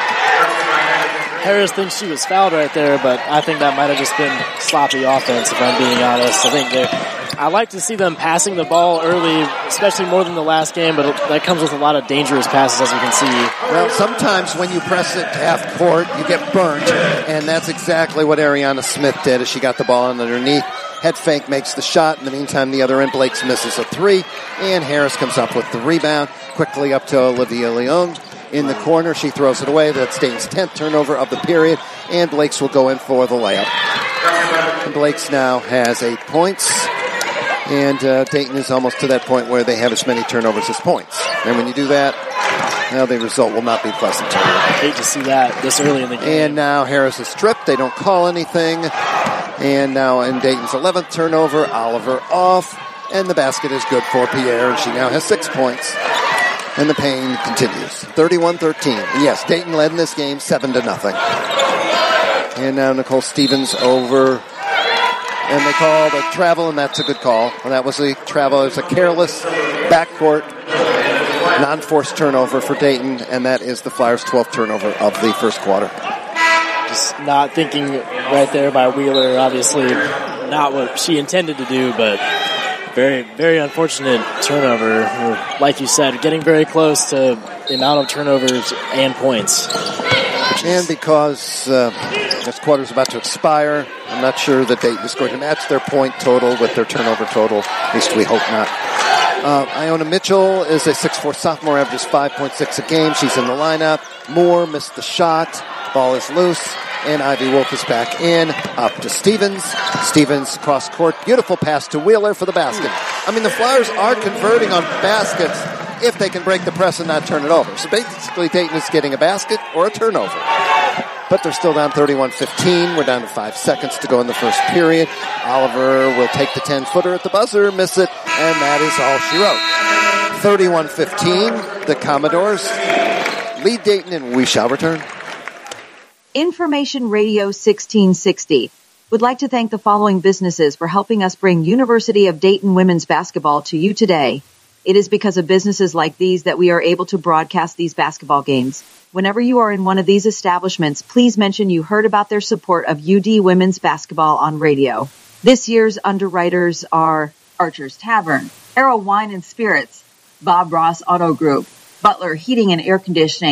Harris thinks she was fouled right there, but I think that might have just been sloppy offense, if I'm being honest. I think they, I like to see them passing the ball early, especially more than the last game, but that comes with a lot of dangerous passes, as we can see. Well, sometimes when you press it to half court, you get burnt, and that's exactly what Ariana Smith did as she got the ball underneath. Head fake makes the shot. In the meantime, the other end, Blakes misses a three, and Harris comes up with the rebound. Quickly up to Olivia Leung. In the corner, she throws it away. That's Dayton's tenth turnover of the period, and Blakes will go in for the layup. And Blakes now has eight points, and uh, Dayton is almost to that point where they have as many turnovers as points. And when you do that, now the result will not be pleasant. I hate to see that this early in the game. And now Harris is stripped. They don't call anything. And now in Dayton's eleventh turnover, Oliver off, and the basket is good for Pierre, and she now has six points. And the pain continues. thirty-one thirteen. And yes, Dayton led in this game seven to nothing. And now Nicole Stevens over. And they call the travel, and that's a good call. And that was a travel. It was a careless backcourt, non-forced turnover for Dayton, and that is the Flyers' twelfth turnover of the first quarter. Just not thinking right there by Wheeler, obviously not what she intended to do, but very, very unfortunate turnover. Like you said, getting very close to the amount of turnovers and points. And because uh, this quarter's about to expire, I'm not sure that Dayton is going to match their point total with their turnover total. At least we hope not. Uh, Iona Mitchell is a six foot four sophomore, averages five point six a game. She's in the lineup. Moore missed the shot. Ball is loose. And Ivy Wolf is back in. Up to Stevens. Stevens cross court. Beautiful pass to Wheeler for the basket. I mean, the Flyers are converting on baskets if they can break the press and not turn it over. So basically, Dayton is getting a basket or a turnover. But they're still down thirty-one fifteen. We're down to five seconds to go in the first period. Oliver will take the ten-footer at the buzzer, miss it, and that is all she wrote. thirty-one fifteen. The Commodores lead Dayton, and we shall return. Information Radio sixteen sixty would like to thank the following businesses for helping us bring University of Dayton women's basketball to you today. It is because of businesses like these that we are able to broadcast these basketball games. Whenever you are in one of these establishments, please mention you heard about their support of U D women's basketball on radio. This year's underwriters are Archer's Tavern, Arrow Wine and Spirits, Bob Ross Auto Group, Butler Heating and Air Conditioning,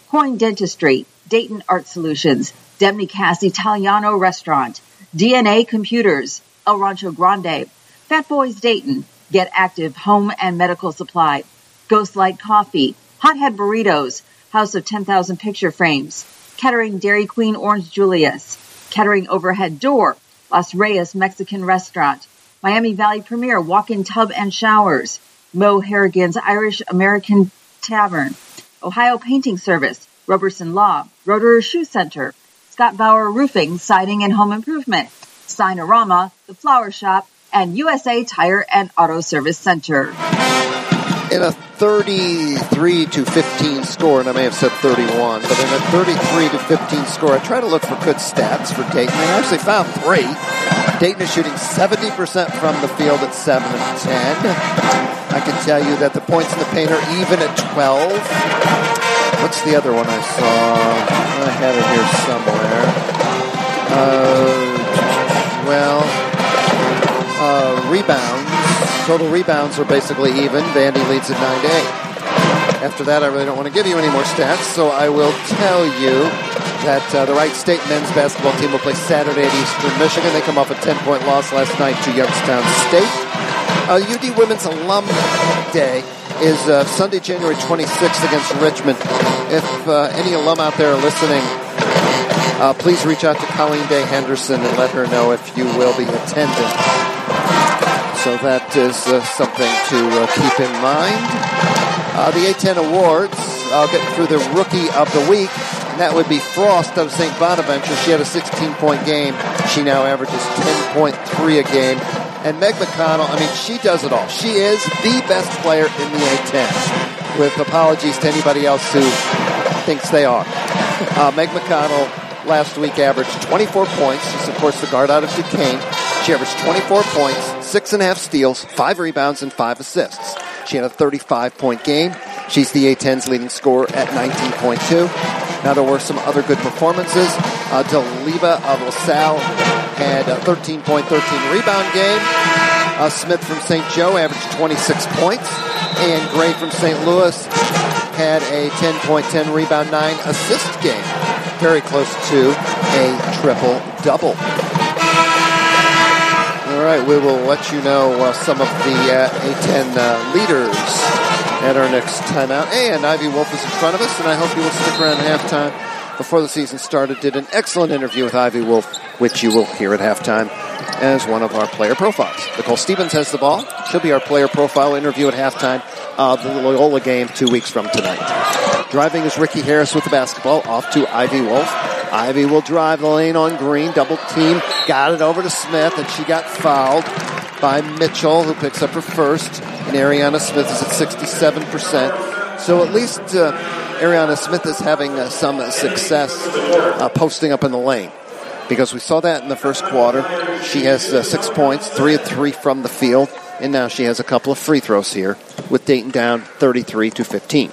Coin Dentistry, Dayton Art Solutions, Demnicast Italiano Restaurant, D N A Computers, El Rancho Grande, Fat Boys Dayton, Get Active Home and Medical Supply, Ghostlight Coffee, Hothead Burritos, House of ten thousand Picture Frames, Kettering Dairy Queen Orange Julius, Kettering Overhead Door, Los Reyes Mexican Restaurant, Miami Valley Premier Walk-in Tub and Showers, Mo Harrigan's Irish American Tavern, Ohio Painting Service, Roberson Law, Rotorua Shoe Center, Scott Bauer Roofing, Siding and Home Improvement, Signorama, The Flower Shop, and U S A Tire and Auto Service Center. In a thirty-three to fifteen score, and I may have said thirty-one, but in a thirty-three to fifteen score, I try to look for good stats for Dayton. I actually found three. Dayton is shooting seventy percent from the field at seven and ten. I can tell you that the points in the paint are even at twelve. What's the other one I saw? I had it here somewhere. Uh, well, uh, rebounds. Total rebounds are basically even. Vandy leads at nine to eight. After that, I really don't want to give you any more stats, so I will tell you that uh, the Wright State men's basketball team will play Saturday at Eastern Michigan. They come off a ten-point loss last night to Youngstown State. Uh, U D Women's Alum Day is uh, Sunday, January twenty-sixth against Richmond. If uh, any alum out there are listening, uh, please reach out to Colleen Day Henderson and let her know if you will be attending. So that is uh, something to uh, keep in mind. Uh, the A ten Awards, I'll get through the Rookie of the Week, and that would be Frost out of Saint Bonaventure. She had a sixteen-point game. She now averages ten point three a game. And Meg McConnell, I mean, she does it all. She is the best player in the A ten, with apologies to anybody else who thinks they are. Uh, Meg McConnell last week averaged twenty-four points. She's, of course, the guard out of Duquesne. She averaged twenty-four points, six and a half steals, five rebounds, and five assists. She had a thirty-five point game. She's the A ten's leading scorer at nineteen point two. Now there were some other good performances. Uh, Deliva of LaSalle had a thirteen point thirteen rebound game. Uh, Smith from Saint Joe averaged twenty-six points. And Gray from Saint Louis had a ten point ten rebound, nine assist game. Very close to a triple-double. All right, we will let you know uh, some of the uh, A ten uh, leaders at our next timeout. And Ivy Wolf is in front of us, and I hope you will stick around at halftime. Before the season started, did an excellent interview with Ivy Wolf, which you will hear at halftime as one of our player profiles. Nicole Stevens has the ball. She'll be our player profile interview at halftime of the Loyola game two weeks from tonight. Driving is Ricky Harris with the basketball, off to Ivy Wolf. Ivy will drive the lane on Green, double team, got it over to Smith, and she got fouled by Mitchell, who picks up her first, and Ariana Smith is at sixty-seven percent. So at least uh, Ariana Smith is having uh, some uh, success uh, posting up in the lane, because we saw that in the first quarter. She has uh, six points, three of three from the field, and now she has a couple of free throws here, with Dayton down thirty-three to fifteen.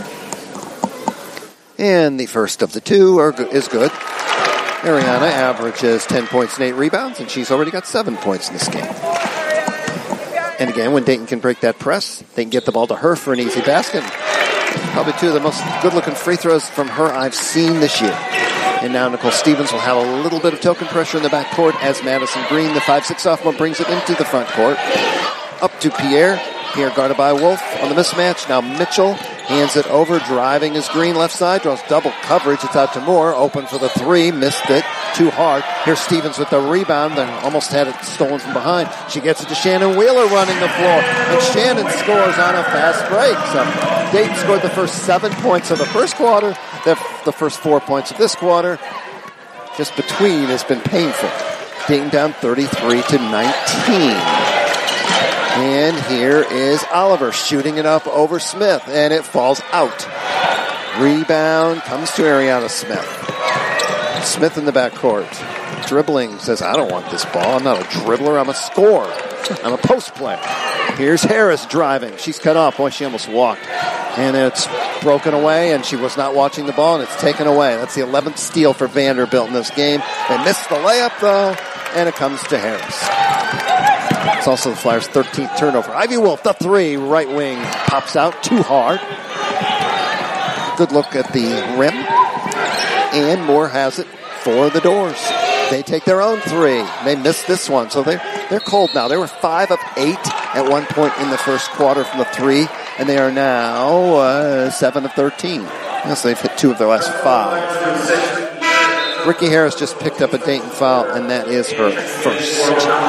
And the first of the two are, is good. Ariana averages ten points and eight rebounds, and she's already got seven points in this game. And again, when Dayton can break that press, they can get the ball to her for an easy basket. Probably two of the most good-looking free throws from her I've seen this year. And now Nicole Stevens will have a little bit of token pressure in the backcourt as Madison Green, the five six sophomore, brings it into the front court. Up to Pierre. Pierre guarded by Wolf on the mismatch. Now Mitchell hands it over, driving his Green left side, draws double coverage. It's out to Moore, open for the three, missed it, too hard. Here's Stevens with the rebound, then almost had it stolen from behind. She gets it to Shannon Wheeler running the floor, and Shannon scores on a fast break. So Dayton scored the first seven points of the first quarter, the, the first four points of this quarter. Just between has been painful. Dayton down thirty-three to nineteen. And here is Oliver shooting it up over Smith, and it falls out. Rebound comes to Ariana Smith. Smith in the backcourt. Dribbling, says, I don't want this ball. I'm not a dribbler. I'm a scorer. I'm a post player. Here's Harris driving. She's cut off. Boy, she almost walked. And it's broken away, and she was not watching the ball, and it's taken away. That's the eleventh steal for Vanderbilt in this game. They missed the layup, though, and it comes to Harris. It's also the Flyers' thirteenth turnover. Ivy Wolf, the three, right wing, pops out too hard. Good look at the rim. And Moore has it for the Doors. They take their own three. They missed this one, so they're, they're cold now. They were five of eight at one point in the first quarter from the three, and they are now uh, seven of thirteen. Yes, they've hit two of their last five. Ricky Harris just picked up a Dayton foul, and that is her first.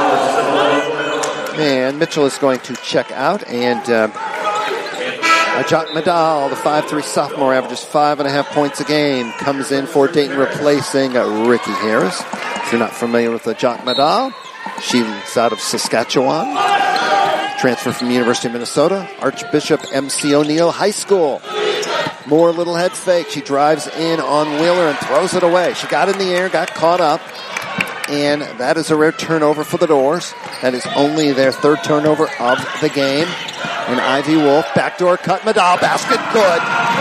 And Mitchell is going to check out, and uh, Ajak Madal, the five three sophomore, averages five and a half points a game, comes in for Dayton, replacing uh, Ricky Harris. If you're not familiar with Ajak Madal, she's out of Saskatchewan. Transfer from the University of Minnesota, Archbishop M C O'Neill High School. Moore little head fake. She drives in on Wheeler and throws it away. She got in the air, got caught up, and that is a rare turnover for the Doors. That is only their third turnover of the game. And Ivy Wolf, backdoor cut, Madal, basket, good.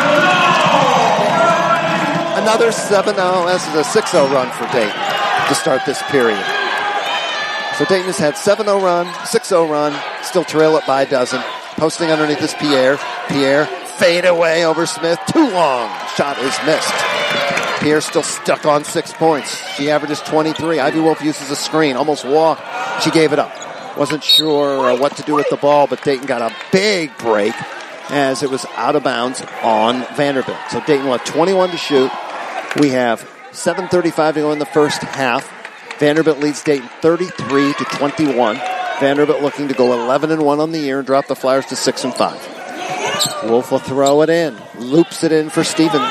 Another seven oh, this is a six oh run for Dayton to start this period. So Dayton has had seven oh run, six oh run, still trail it by a dozen. Posting underneath is Pierre. Pierre, fade away over Smith, too long. Shot is missed. Pierre still stuck on six points. She averages twenty-three. Ivy Wolf uses a screen, almost walked. She gave it up. Wasn't sure uh, what to do with the ball, but Dayton got a big break as it was out of bounds on Vanderbilt. So Dayton will have twenty-one to shoot. We have seven thirty-five to go in the first half. Vanderbilt leads Dayton thirty-three to twenty-one. Vanderbilt looking to go eleven and one on the year and drop the Flyers to six and five. Wolf will throw it in. Loops it in for Stevens.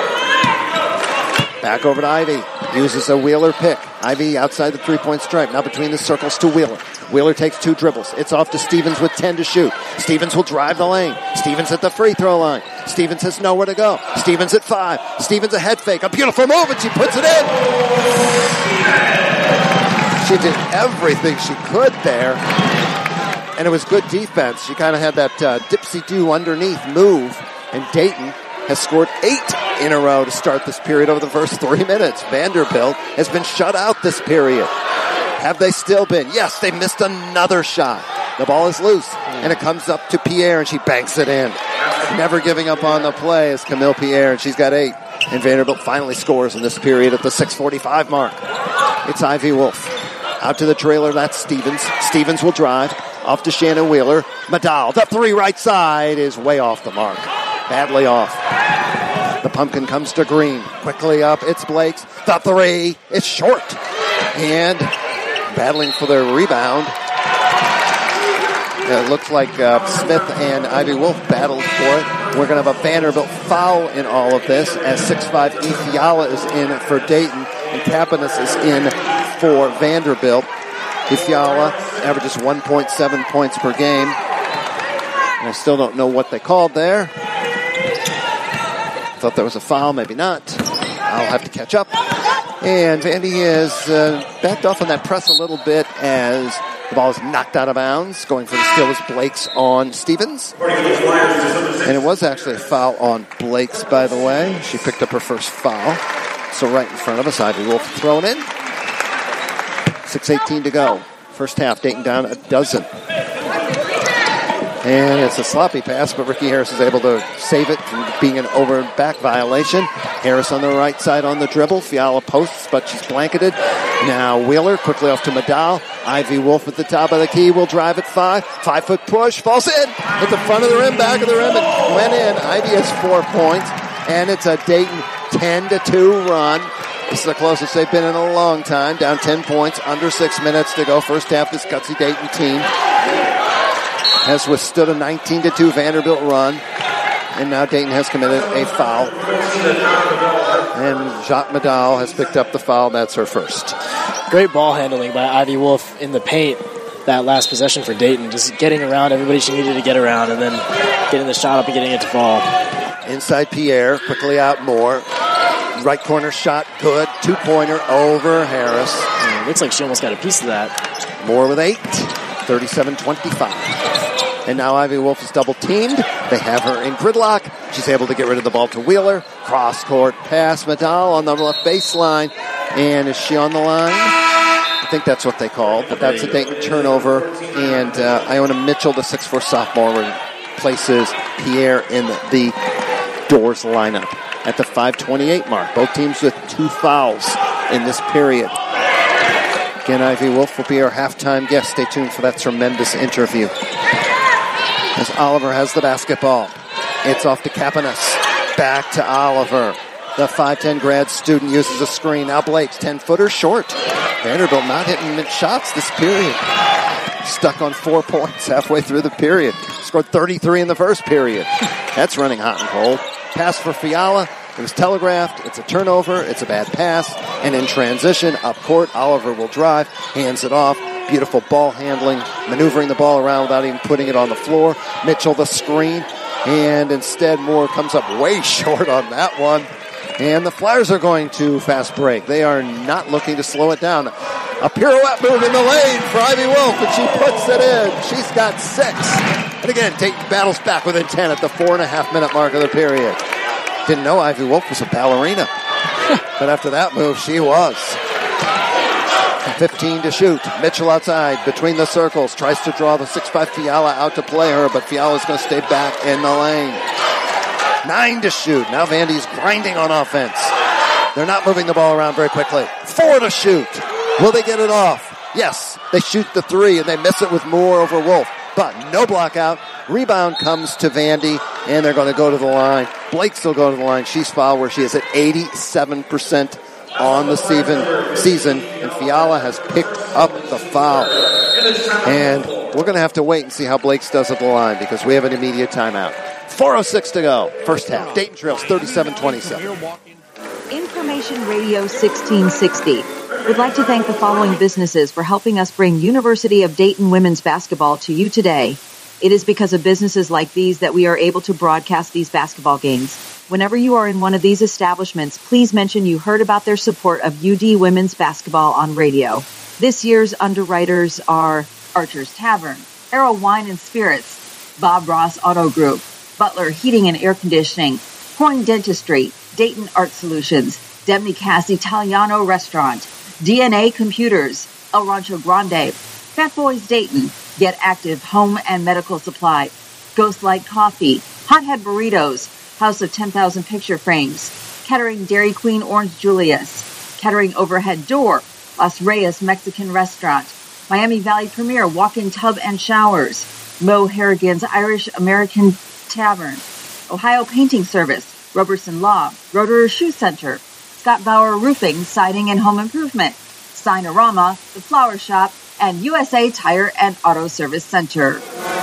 Back over to Ivy. Uses a Wheeler pick. Ivy outside the three-point stripe. Now between the circles to Wheeler. Wheeler takes two dribbles. It's off to Stevens with ten to shoot. Stevens will drive the lane. Stevens at the free throw line. Stevens has nowhere to go. Stevens at five. Stevens a head fake. A beautiful move, and she puts it in. She did everything she could there. And it was good defense. She kind of had that uh, dipsy-do underneath move. And Dayton has scored eight in a row to start this period over the first three minutes. Vanderbilt has been shut out this period. Have they still been? Yes, they missed another shot. The ball is loose, and it comes up to Pierre, and she banks it in. Never giving up on the play is Camille Pierre, and she's got eight. And Vanderbilt finally scores in this period at the six forty-five mark. It's Ivy Wolf. Out to the trailer, that's Stevens. Stevens will drive. Off to Shannon Wheeler. Madal, the three right side is way off the mark. Badly off. The pumpkin comes to Green. Quickly up, it's Blake's. The three is short. And battling for their rebound. It looks like uh, Smith and Ivy Wolf battled for it. We're going to have a Vanderbilt foul in all of this as six five Ifiala is in for Dayton and Kapanis is in for Vanderbilt. Ifiala averages one point seven points per game. And I still don't know what they called there. Thought there was a foul, maybe not. I'll have to catch up. And Vandy is uh, backed off on that press a little bit as the ball is knocked out of bounds. Going for the steal is Blake's on Stevens. And it was actually a foul on Blake's, by the way. She picked up her first foul. So right in front of us, Ivy Wolf thrown in. six eighteen to go. First half, Dayton down a dozen. And it's a sloppy pass, but Ricky Harris is able to save it from being an over and back violation. Harris on the right side on the dribble. Fiala posts, but she's blanketed. Now Wheeler quickly off to Madal. Ivy Wolf at the top of the key will drive at five. Five foot push, falls in at the front of the rim, back of the rim. It went in. Ivy has four points, and it's a Dayton ten to two run. This is the closest they've been in a long time. Down ten points, under six minutes to go. First half, this gutsy Dayton team has withstood a nineteen to two Vanderbilt run. And now Dayton has committed a foul. And Jacques Madal has picked up the foul. That's her first. Great ball handling by Ivy Wolf in the paint that last possession for Dayton. Just getting around everybody she needed to get around and then getting the shot up and getting it to fall. Inside Pierre, quickly out Moore. Right corner shot, good. Two-pointer over Harris. Mm, looks like she almost got a piece of that. Moore with eight, thirty-seven twenty-five. And now Ivy Wolf is double-teamed. They have her in gridlock. She's able to get rid of the ball to Wheeler. Cross-court pass. Madal on the left baseline. And is she on the line? I think that's what they called. But that's a Dayton turnover. And uh, Iona Mitchell, the six four sophomore, replaces Pierre in the Doors lineup at the five twenty-eight mark. Both teams with two fouls in this period. Again, Ivy Wolf will be our halftime guest. Stay tuned for that tremendous interview. As Oliver has the basketball. It's off to Kapanis. Back to Oliver. The five ten grad student uses a screen. Now Blake's ten-footer short. Vanderbilt not hitting mid shots this period. Stuck on four points halfway through the period. Scored thirty-three in the first period. That's running hot and cold. Pass for Fiala. It was telegraphed. It's a turnover. It's a bad pass. And in transition, up court, Oliver will drive, hands it off. Beautiful ball handling, maneuvering the ball around without even putting it on the floor. Mitchell the screen. And instead, Moore comes up way short on that one. And the Flyers are going to fast break. They are not looking to slow it down. A pirouette move in the lane for Ivy Wolf, and she puts it in. She's got six. And again, Dayton battles back within ten at the four and a half minute mark of the period. Didn't know Ivy Wolf was a ballerina. But after that move, she was. fifteen to shoot. Mitchell outside between the circles. Tries to draw the six five Fiala out to play her, but Fiala's going to stay back in the lane. Nine to shoot. Now Vandy's grinding on offense. They're not moving the ball around very quickly. Four to shoot. Will they get it off? Yes. They shoot the three, and they miss it with Moore over Wolf. But no block out. Rebound comes to Vandy, and they're going to go to the line. Blake still going to the line. She's fouled where she is at eighty-seven percent on the season, season, and Fiala has picked up the foul. And we're going to have to wait and see how Blakes does at the line because we have an immediate timeout. four oh six to go. First half. Dayton trails thirty-seven twenty-seven. Information Radio sixteen sixty would like to thank the following businesses for helping us bring University of Dayton women's basketball to you today. It is because of businesses like these that we are able to broadcast these basketball games. Whenever you are in one of these establishments, please mention you heard about their support of U D women's basketball on radio. This year's underwriters are Archer's Tavern, Arrow Wine and Spirits, Bob Ross Auto Group, Butler Heating and Air Conditioning, Horn Dentistry, Dayton Art Solutions, Debney Cass Italiano Restaurant, D N A Computers, El Rancho Grande, Fat Boys Dayton, Get Active Home and Medical Supply, Ghost Light Coffee, Hothead Burritos, House of ten thousand Picture Frames, Kettering Dairy Queen Orange Julius, Kettering Overhead Door, Los Reyes Mexican Restaurant, Miami Valley Premier Walk-in Tub and Showers, Mo Harrigan's Irish American Tavern, Ohio Painting Service, Roberson Law, Rotorua Shoe Center, Scott Bauer Roofing, Siding and Home Improvement, Signorama, The Flower Shop, and U S A Tire and Auto Service Center.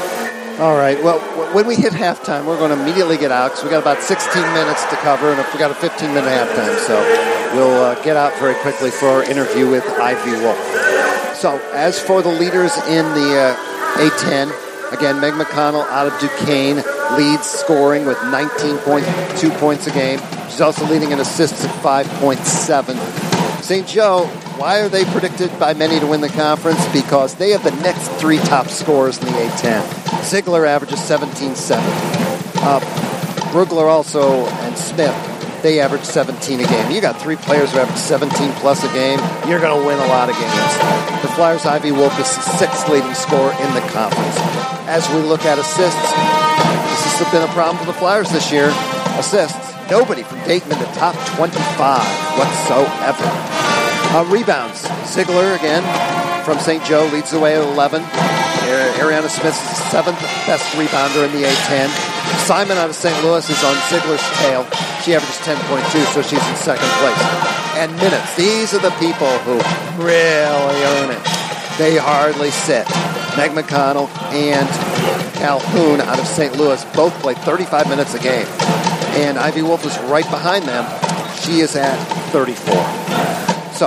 All right, well, when we hit halftime, we're going to immediately get out because we got about sixteen minutes to cover, and we got a fifteen-minute halftime, so we'll uh, get out very quickly for our interview with Ivy Wolf. So, as for the leaders in the uh, A ten, again, Meg McConnell out of Duquesne leads scoring with nineteen point two points a game. She's also leading in assists at five point seven. Saint Joe, why are they predicted by many to win the conference? Because they have the next three top scorers in the A ten. Ziegler averages seventeen seven. Uh, Brugler also and Smith, they average seventeen a game. You got three players who average seventeen plus a game. You're going to win a lot of games. The Flyers' Ivy Wolf is the sixth leading scorer in the conference. As we look at assists, this has been a problem for the Flyers this year. Assists. Nobody from Dayton in the top twenty-five whatsoever. Uh, rebounds. Ziegler, again, from Saint Joe, leads the way at eleven. Ariana Smith is the seventh best rebounder in the A ten. Simon out of Saint Louis is on Ziegler's tail. She averages ten point two, so she's in second place. And minutes. These are the people who really earn it. They hardly sit. Meg McConnell and Calhoun out of Saint Louis both play thirty-five minutes a game. And Ivy Wolf is right behind them. She is at thirty-four. So,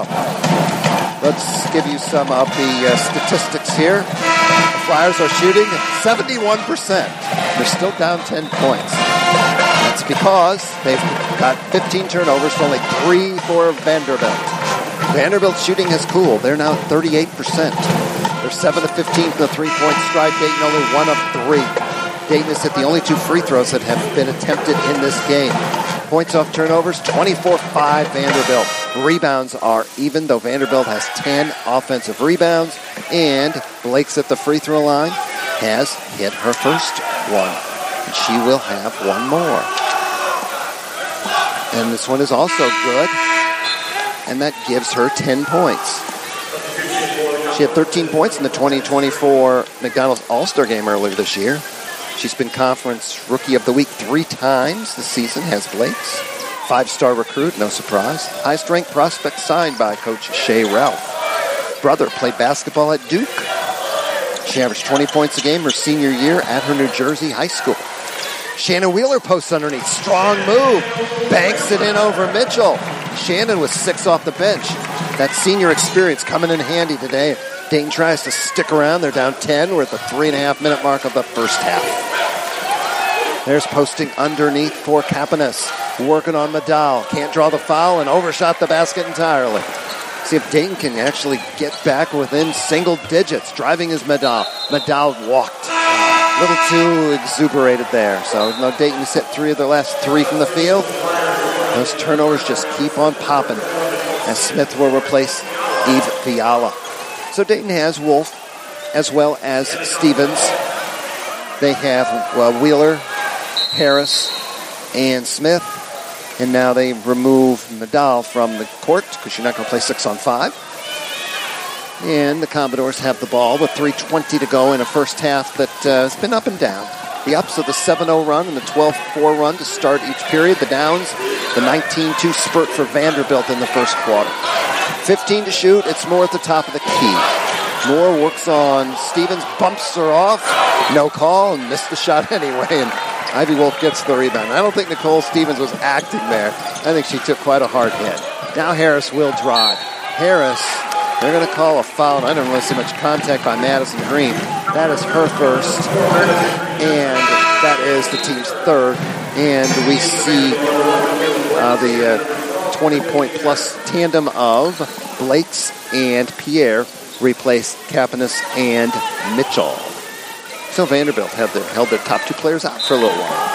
let's give you some of the uh, statistics here. The Flyers are shooting seventy-one percent. They're still down ten points. That's because they've got fifteen turnovers to only three for Vanderbilt. Vanderbilt's shooting has cooled. They're now thirty-eight percent. They're seven to fifteen from the three-point stride. Dayton only one of three. Dayton has hit the only two free throws that have been attempted in this game. Points off turnovers, twenty-four five Vanderbilt. Rebounds are even, though Vanderbilt has ten offensive rebounds. And Blake's at the free throw line has hit her first one. And she will have one more. And this one is also good. And that gives her ten points. She had thirteen points in the twenty twenty-four McDonald's All-Star game earlier this year. She's been Conference Rookie of the Week three times this season, has Blake's. Five-star recruit, no surprise. High-strength prospect signed by Coach Shea Ralph. Brother played basketball at Duke. She averaged twenty points a game her senior year at her New Jersey high school. Shannon Wheeler posts underneath. Strong move. Banks it in over Mitchell. Shannon with six off the bench. That senior experience coming in handy today. Dayton tries to stick around. They're down ten. We're at the three and a half minute mark of the first half. There's posting underneath for Kapanis. Working on Medal. Can't draw the foul and overshot the basket entirely. See if Dayton can actually get back within single digits. Driving is Medal. Medal walked. A little too exuberated there. So no, Dayton's hit three of their last three from the field. Those turnovers just keep on popping as Smith will replace Eve Fiala. So Dayton has Wolf as well as Stevens. They have uh, Wheeler, Harris, and Smith. And now they remove Medal from the court because you're not going to play six on five. And the Commodores have the ball with three twenty to go in a first half that uh, has been up and down. The ups of the seven oh run and the twelve four run to start each period. The downs, the nineteen two spurt for Vanderbilt in the first quarter. fifteen to shoot. It's Moore at the top of the key. Moore works on Stevens, bumps her off. No call and missed the shot anyway. And Ivy Wolf gets the rebound. I don't think Nicole Stevens was acting there. I think she took quite a hard hit. Now Harris will drive. Harris, they're going to call a foul. I don't really see much contact by Madison Green. That is her first. And that is the team's third. And we see uh, the uh, twenty-point plus tandem of Blakes and Pierre replace Kapanis and Mitchell. So Vanderbilt held their, held their top two players out for a little while.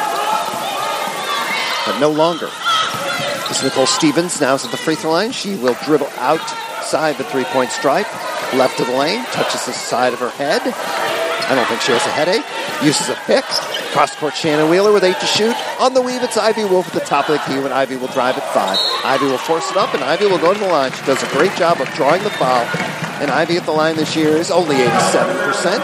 But no longer. This is Nicole Stevens now is at the free throw line. She will dribble outside the three-point stripe. Left of the lane. Touches the side of her head. I don't think she has a headache. Uses a pick. Cross-court Shannon Wheeler with eight to shoot. On the weave, it's Ivy Wolf at the top of the key when Ivy will drive at five. Ivy will force it up, and Ivy will go to the line. She does a great job of drawing the foul. And Ivy at the line this year is only eighty-seven percent.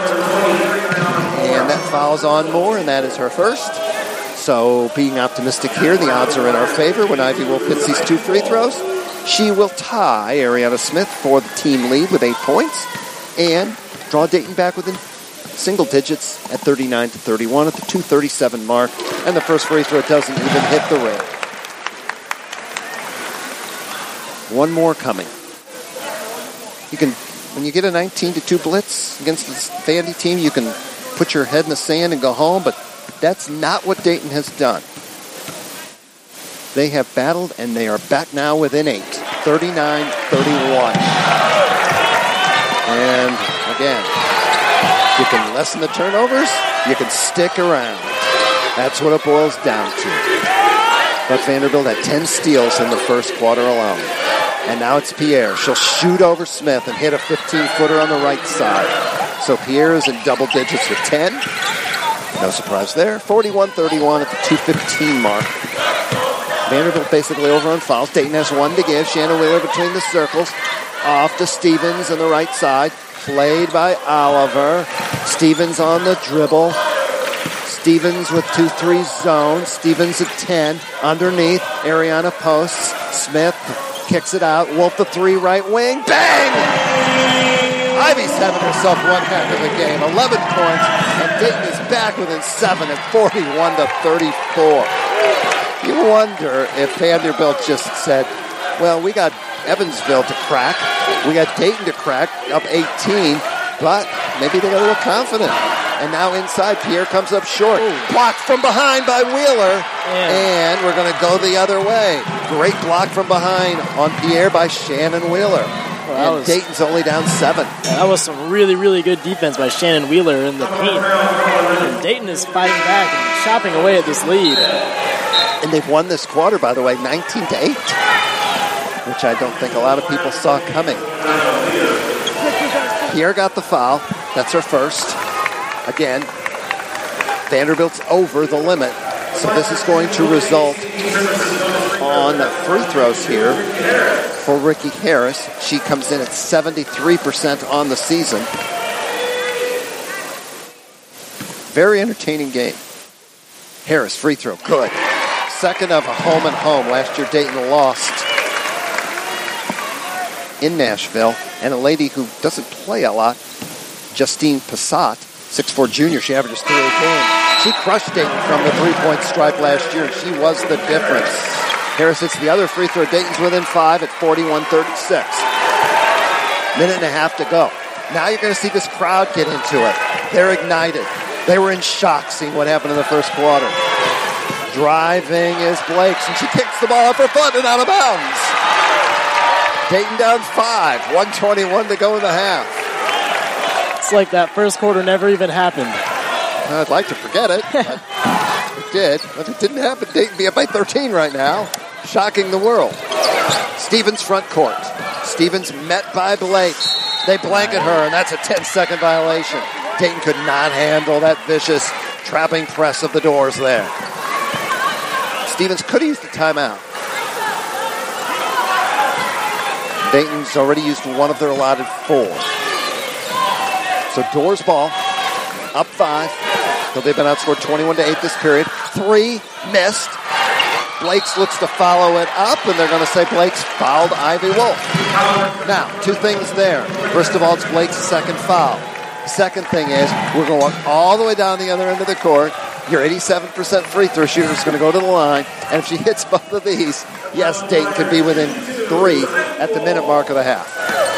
And that fouls on Moore, and that is her first. So being optimistic here, the odds are in our favor when Ivy Wolf hits these two free throws. She will tie Ariana Smith for the team lead with eight points and draw Dayton back within single digits at thirty-nine to thirty-one at the two thirty-seven mark. And the first free throw doesn't even hit the rim. One more coming. You can, when you get a nineteen to two blitz against this Vandy team, you can put your head in the sand and go home, but that's not what Dayton has done. They have battled, and they are back now within eight, thirty-nine thirty-one. And again, you can lessen the turnovers, you can stick around. That's what it boils down to. But Vanderbilt had ten steals in the first quarter alone. And now it's Pierre. She'll shoot over Smith and hit a fifteen-footer on the right side. So Pierre is in double digits with ten. No surprise there. forty-one thirty-one at the two fifteen mark. Vanderbilt basically over on fouls. Dayton has one to give. Shannon Wheeler between the circles. Off to Stevens on the right side. Played by Oliver. Stevens on the dribble. Stevens with two three zone. Stevens at ten. Underneath. Ariana posts. Smith kicks it out. Wolf the three right wing. Bang! Ivy's having herself one half of the game. eleven points. And Dayton is back within seven at forty-one to thirty-four. You wonder if Vanderbilt just said, well, we got Evansville to crack. We got Dayton to crack, up eighteen. But maybe they got a little confident. And now inside, Pierre comes up short. Ooh. Blocked from behind by Wheeler. Yeah. And we're going to go the other way. Great block from behind on Pierre by Shannon Wheeler. Well, and was, Dayton's only down seven. Yeah, that was some really, really good defense by Shannon Wheeler in the paint. And Dayton is fighting back and chopping away at this lead. And they've won this quarter, by the way, nineteen to eight, which I don't think a lot of people saw coming. Pierre got the foul. That's her first. Again, Vanderbilt's over the limit. So this is going to result on free throws here for Ricky Harris. She comes in at seventy-three percent on the season. Very entertaining game. Harris, free throw, good. Second of a home and home. Last year, Dayton lost in Nashville. And a lady who doesn't play a lot, Justine Passat, six foot four junior. She averages three a game. She crushed Dayton from the three-point stripe last year, and she was the difference. Harris hits the other free throw. Dayton's within five at forty-one thirty-six. Minute and a half to go. Now you're going to see this crowd get into it. They're ignited. They were in shock seeing what happened in the first quarter. Driving is Blakes, and she kicks the ball off her foot and out of bounds. Dayton down five, one twenty-one to go in the half. It's like that first quarter never even happened. I'd like to forget it, but it did. But it didn't happen. Dayton be up by thirteen right now, shocking the world. Stevens front court. Stevens met by Blake. They blanket her, and that's a ten-second violation. Dayton could not handle that vicious trapping press of the doors there. Stevens could have used the timeout. Dayton's already used one of their allotted four. So Doors ball, up five. So they've been outscored twenty-one to eight this period. Three missed. Blakes looks to follow it up, and they're going to say Blakes fouled Ivy Wolf. Now, two things there. First of all, it's Blake's second foul. Second thing is, we're going to walk all the way down the other end of the court. Your eighty-seven percent free throw shooter is going to go to the line, and if she hits both of these, yes, Dayton could be within three at the minute mark of the half.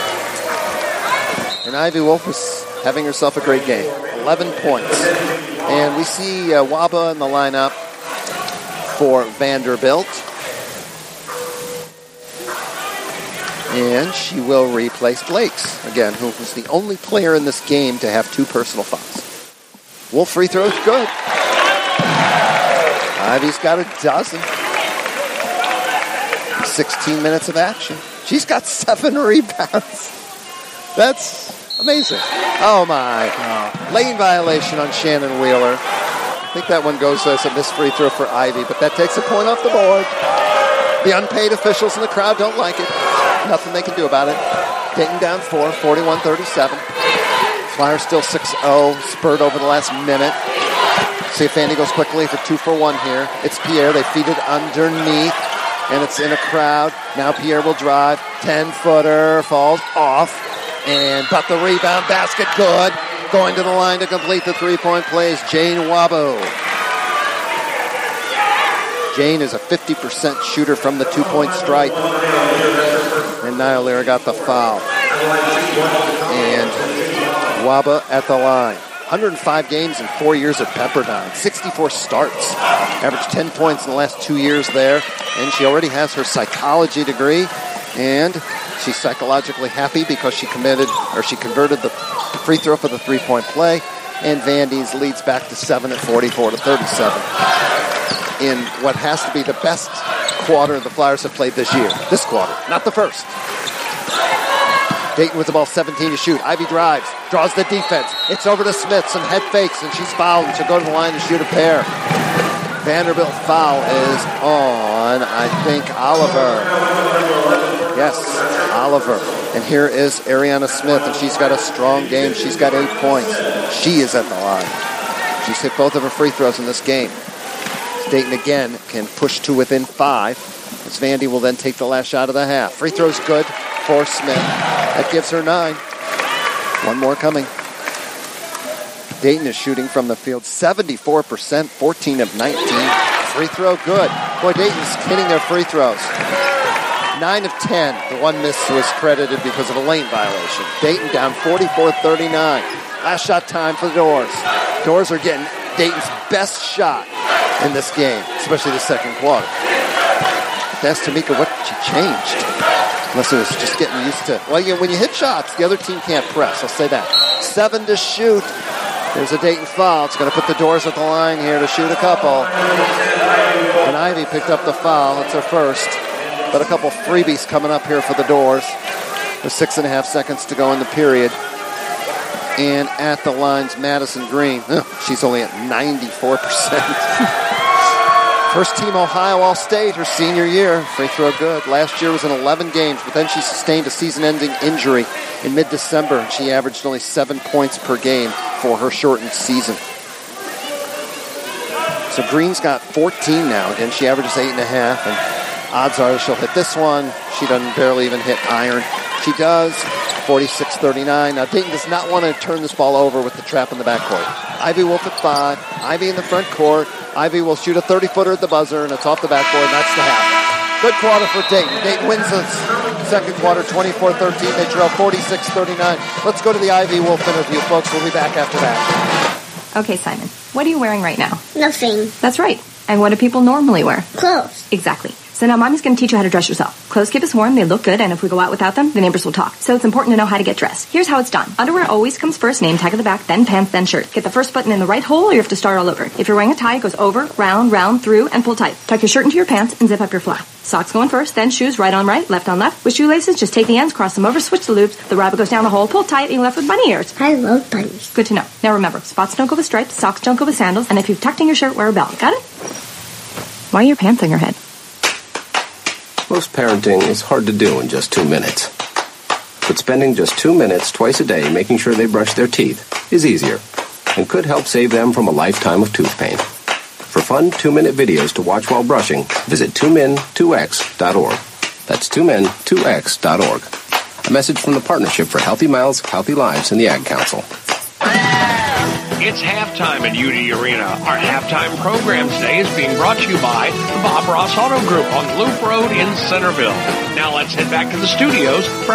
And Ivy Wolf was having herself a great game. eleven points. And we see uh, Waba in the lineup for Vanderbilt. And she will replace Blakes, again, who was the only player in this game to have two personal fouls. Wolf free throw is good. Ivy's got a dozen. sixteen minutes of action. She's got seven rebounds. That's amazing. Oh, my. Oh. Lane violation on Shannon Wheeler. I think that one goes as a missed free throw for Ivy, but that takes a point off the board. The unpaid officials in the crowd don't like it. Nothing they can do about it. Dayton down four, forty-one thirty-seven. Flyers still six oh, spurred over the last minute. See if Andy goes quickly for two for one here. It's Pierre. They feed it underneath, and it's in a crowd. Now Pierre will drive. ten-footer falls off, and but the rebound basket good. Going to the line to complete the three-point play is Jane Wabo. Jane is a fifty percent shooter from the two-point stripe. And Niall Lira got the foul. And Waba at the line. one hundred five games in four years at Pepperdine. sixty-four starts. Averaged ten points in the last two years there. And she already has her psychology degree. And she's psychologically happy because she committed, or she converted the free throw for the three-point play. And Vandy's leads back to seven at forty-four to thirty-seven. In what has to be the best quarter the Flyers have played this year. This quarter, not the first. Dayton with the ball, seventeen to shoot. Ivy drives, draws the defense. It's over to Smith, some head fakes, and she's fouled, and she'll go to the line to shoot a pair. Vanderbilt foul is on, I think, Oliver. Yes, Oliver. And here is Ariana Smith, and she's got a strong game. She's got eight points. She is at the line. She's hit both of her free throws in this game. Dayton again can push to within five. As Vandy will then take the last shot of the half. Free throw's good for Smith. That gives her nine. One more coming. Dayton is shooting from the field seventy-four percent, fourteen of nineteen. Free throw good. Boy, Dayton's hitting their free throws. nine of ten. The one miss was credited because of a lane violation. Dayton down forty-four thirty-nine. Last shot time for the Doors. Doors are getting Dayton's best shot in this game, especially the second quarter. That's Tamika what she changed. Unless it was just getting used to, well, you, when you hit shots, the other team can't press. I'll say that. Seven to shoot. There's a Dayton foul. It's going to put the Doors at the line here to shoot a couple. And Ivy picked up the foul. It's her first. But a couple freebies coming up here for the Doors. With six and a half seconds to go in the period. And at the line's Madison Green. Oh, she's only at ninety-four percent. First team Ohio All-State her senior year. Free throw good. Last year was in eleven games, but then she sustained a season-ending injury in mid-December, and she averaged only seven points per game for her shortened season. So Green's got fourteen now. Again, she averages eight and a half, and odds are she'll hit this one. She doesn't barely even hit iron. She does. forty-six thirty-nine. Now, Dayton does not want to turn this ball over with the trap in the backcourt. Ivy Wolf at five. Ivy in the front court. Ivy will shoot a thirty-footer at the buzzer, and it's off the backboard, and that's the half. Good quarter for Dayton. Dayton wins the second quarter, twenty-four thirteen. They trail forty-six thirty-nine. Let's go to the Ivy Wolf interview, folks. We'll be back after that. Okay, Simon, what are you wearing right now? Nothing. That's right. And what do people normally wear? Clothes. Exactly. So now Mommy's going to teach you how to dress yourself. Clothes keep us warm, they look good, and if we go out without them, the neighbors will talk. So it's important to know how to get dressed. Here's how it's done. Underwear always comes first, name tag at the back, then pants, then shirt. Get the first button in the right hole, or you have to start all over. If you're wearing a tie, it goes over, round, round, through, and pull tight. Tuck your shirt into your pants and zip up your fly. Socks going first, then shoes right on right, left on left. With shoelaces, just take the ends, cross them over, switch the loops. The rabbit goes down the hole, pull tight, and you're left with bunny ears. I love bunnies. Good to know. Now remember, spots don't go with stripes, socks don't go with sandals, and if you've tucked in your shirt, wear a belt. Got it? Why are your pants on your head? Most parenting is hard to do in just two minutes. But spending just two minutes twice a day making sure they brush their teeth is easier and could help save them from a lifetime of tooth pain. For fun two-minute videos to watch while brushing, visit two min two x dot org. That's two min two x dot org. A message from the Partnership for Healthy Mouths, Healthy Lives, and the Ad Council. It's halftime at U D Arena. Our halftime program today is being brought to you by the Bob Ross Auto Group on Loop Road in Centerville. Now let's head back to the studios for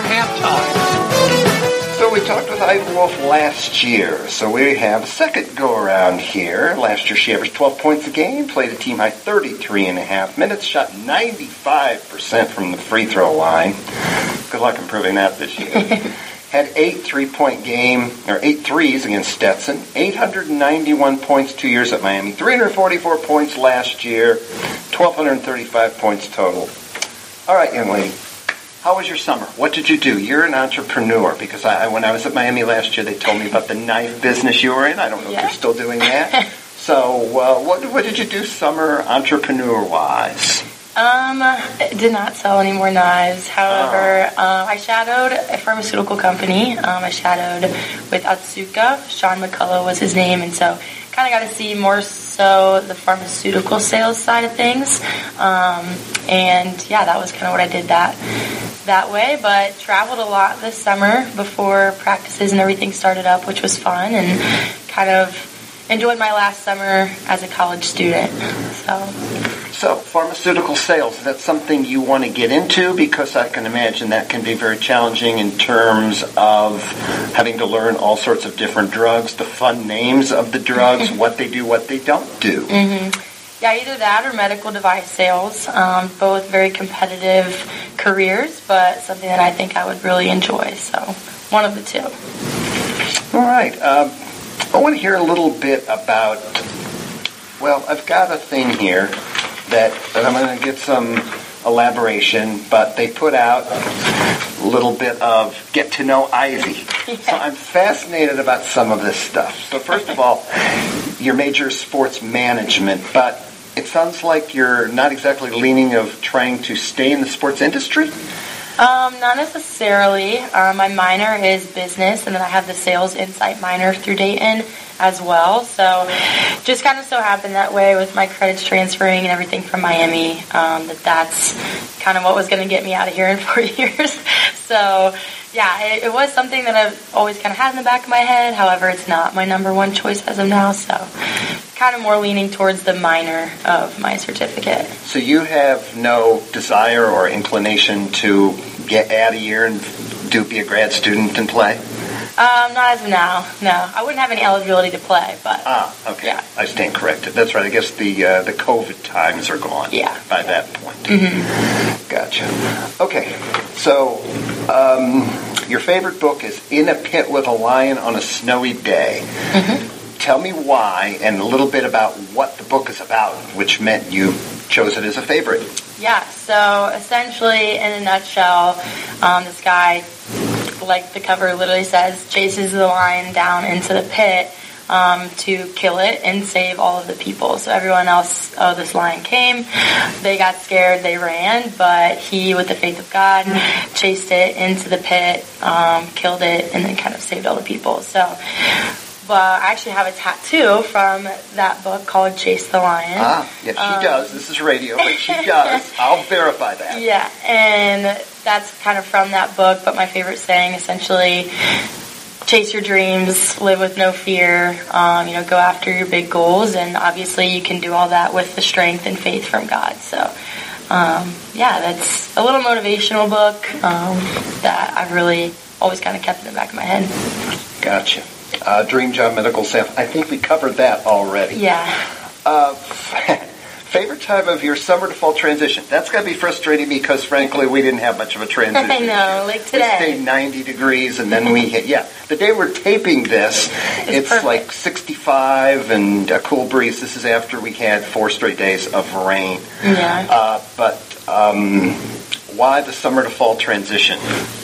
halftime. So we talked with Ivy Wolf last year, so we have a second go-around here. Last year she averaged twelve points a game, played a team-high thirty-three and a half minutes, shot ninety-five percent from the free throw line. Good luck improving that this year. Had eight three-point game, or eight threes against Stetson, eight hundred ninety-one points two years at Miami, three hundred forty-four points last year, one thousand two hundred thirty-five points total. All right, young lady, how was your summer? What did you do? You're an entrepreneur, because I, when I was at Miami last year, they told me about the knife business you were in. I don't know yeah. if you're still doing that. So uh, what, what did you do summer entrepreneur-wise? Um, I did not sell any more knives. However, oh. uh, I shadowed a pharmaceutical company. Um, I shadowed with Otsuka. Sean McCullough was his name, and so kind of got to see more so the pharmaceutical sales side of things. Um, and yeah, that was kind of what I did that that way. But traveled a lot this summer before practices and everything started up, which was fun, and kind of enjoyed my last summer as a college student. So. So, pharmaceutical sales, is that something you want to get into? Because I can imagine that can be very challenging in terms of having to learn all sorts of different drugs, the fun names of the drugs, what they do, what they don't do. Mm-hmm. Yeah, either that or medical device sales. Um, both very competitive careers, but something that I think I would really enjoy. So, one of the two. All right. Uh, I want to hear a little bit about, well, I've got a thing here that, that I'm going to get some elaboration, but they put out a little bit of get to know Ivy. Yeah. So I'm fascinated about some of this stuff. So first of all, your major is sports management, but it sounds like you're not exactly leaning of trying to stay in the sports industry? Um, not necessarily. Um, my minor is business, and then I have the sales insight minor through Dayton as well. So just kind of so happened that way with my credits transferring and everything from Miami, um, that that's kind of what was going to get me out of here in four years. So yeah, it, it was something that I've always kind of had in the back of my head. However, it's not my number one choice as of now. So kind of more leaning towards the minor of my certificate. So you have no desire or inclination to get out of here and do be a grad student and play? Um, not as of now, no. I wouldn't have any eligibility to play, but... Ah, okay. Yeah. I stand corrected. That's right. I guess the uh, the COVID times are gone yeah. by that point. Mm-hmm. Gotcha. Okay. So, um, your favorite book is In a Pit with a Lion on a Snowy Day. Mm-hmm. Tell me why and a little bit about what the book is about, which meant you chose it as a favorite. Yeah, so essentially, in a nutshell, um, this guy, like the cover literally says, chases the lion down into the pit um, to kill it and save all of the people. So everyone else, oh, this lion came, they got scared, they ran, but he, with the faith of God, chased it into the pit, um, killed it, and then kind of saved all the people. So, but I actually have a tattoo from that book called Chase the Lion. Ah, yes, she um, does. This is radio, but she does. I'll verify that. Yeah, and that's kind of from that book, but my favorite saying, essentially, chase your dreams, live with no fear, um, you know, go after your big goals, and obviously you can do all that with the strength and faith from God. So, um, yeah, that's a little motivational book um, that I've really always kind of kept in the back of my head. Gotcha. Uh, Dream Job Medical Staff. I think we covered that already. Yeah. Uh, favorite time of your summer to fall transition? That's got to be frustrating because, frankly, we didn't have much of a transition. I know, like today. It stayed ninety degrees, and then we hit, yeah. The day we're taping this, it's, it's like sixty-five and a cool breeze. This is after we had four straight days of rain. Yeah. Uh, but um, why the summer to fall transition?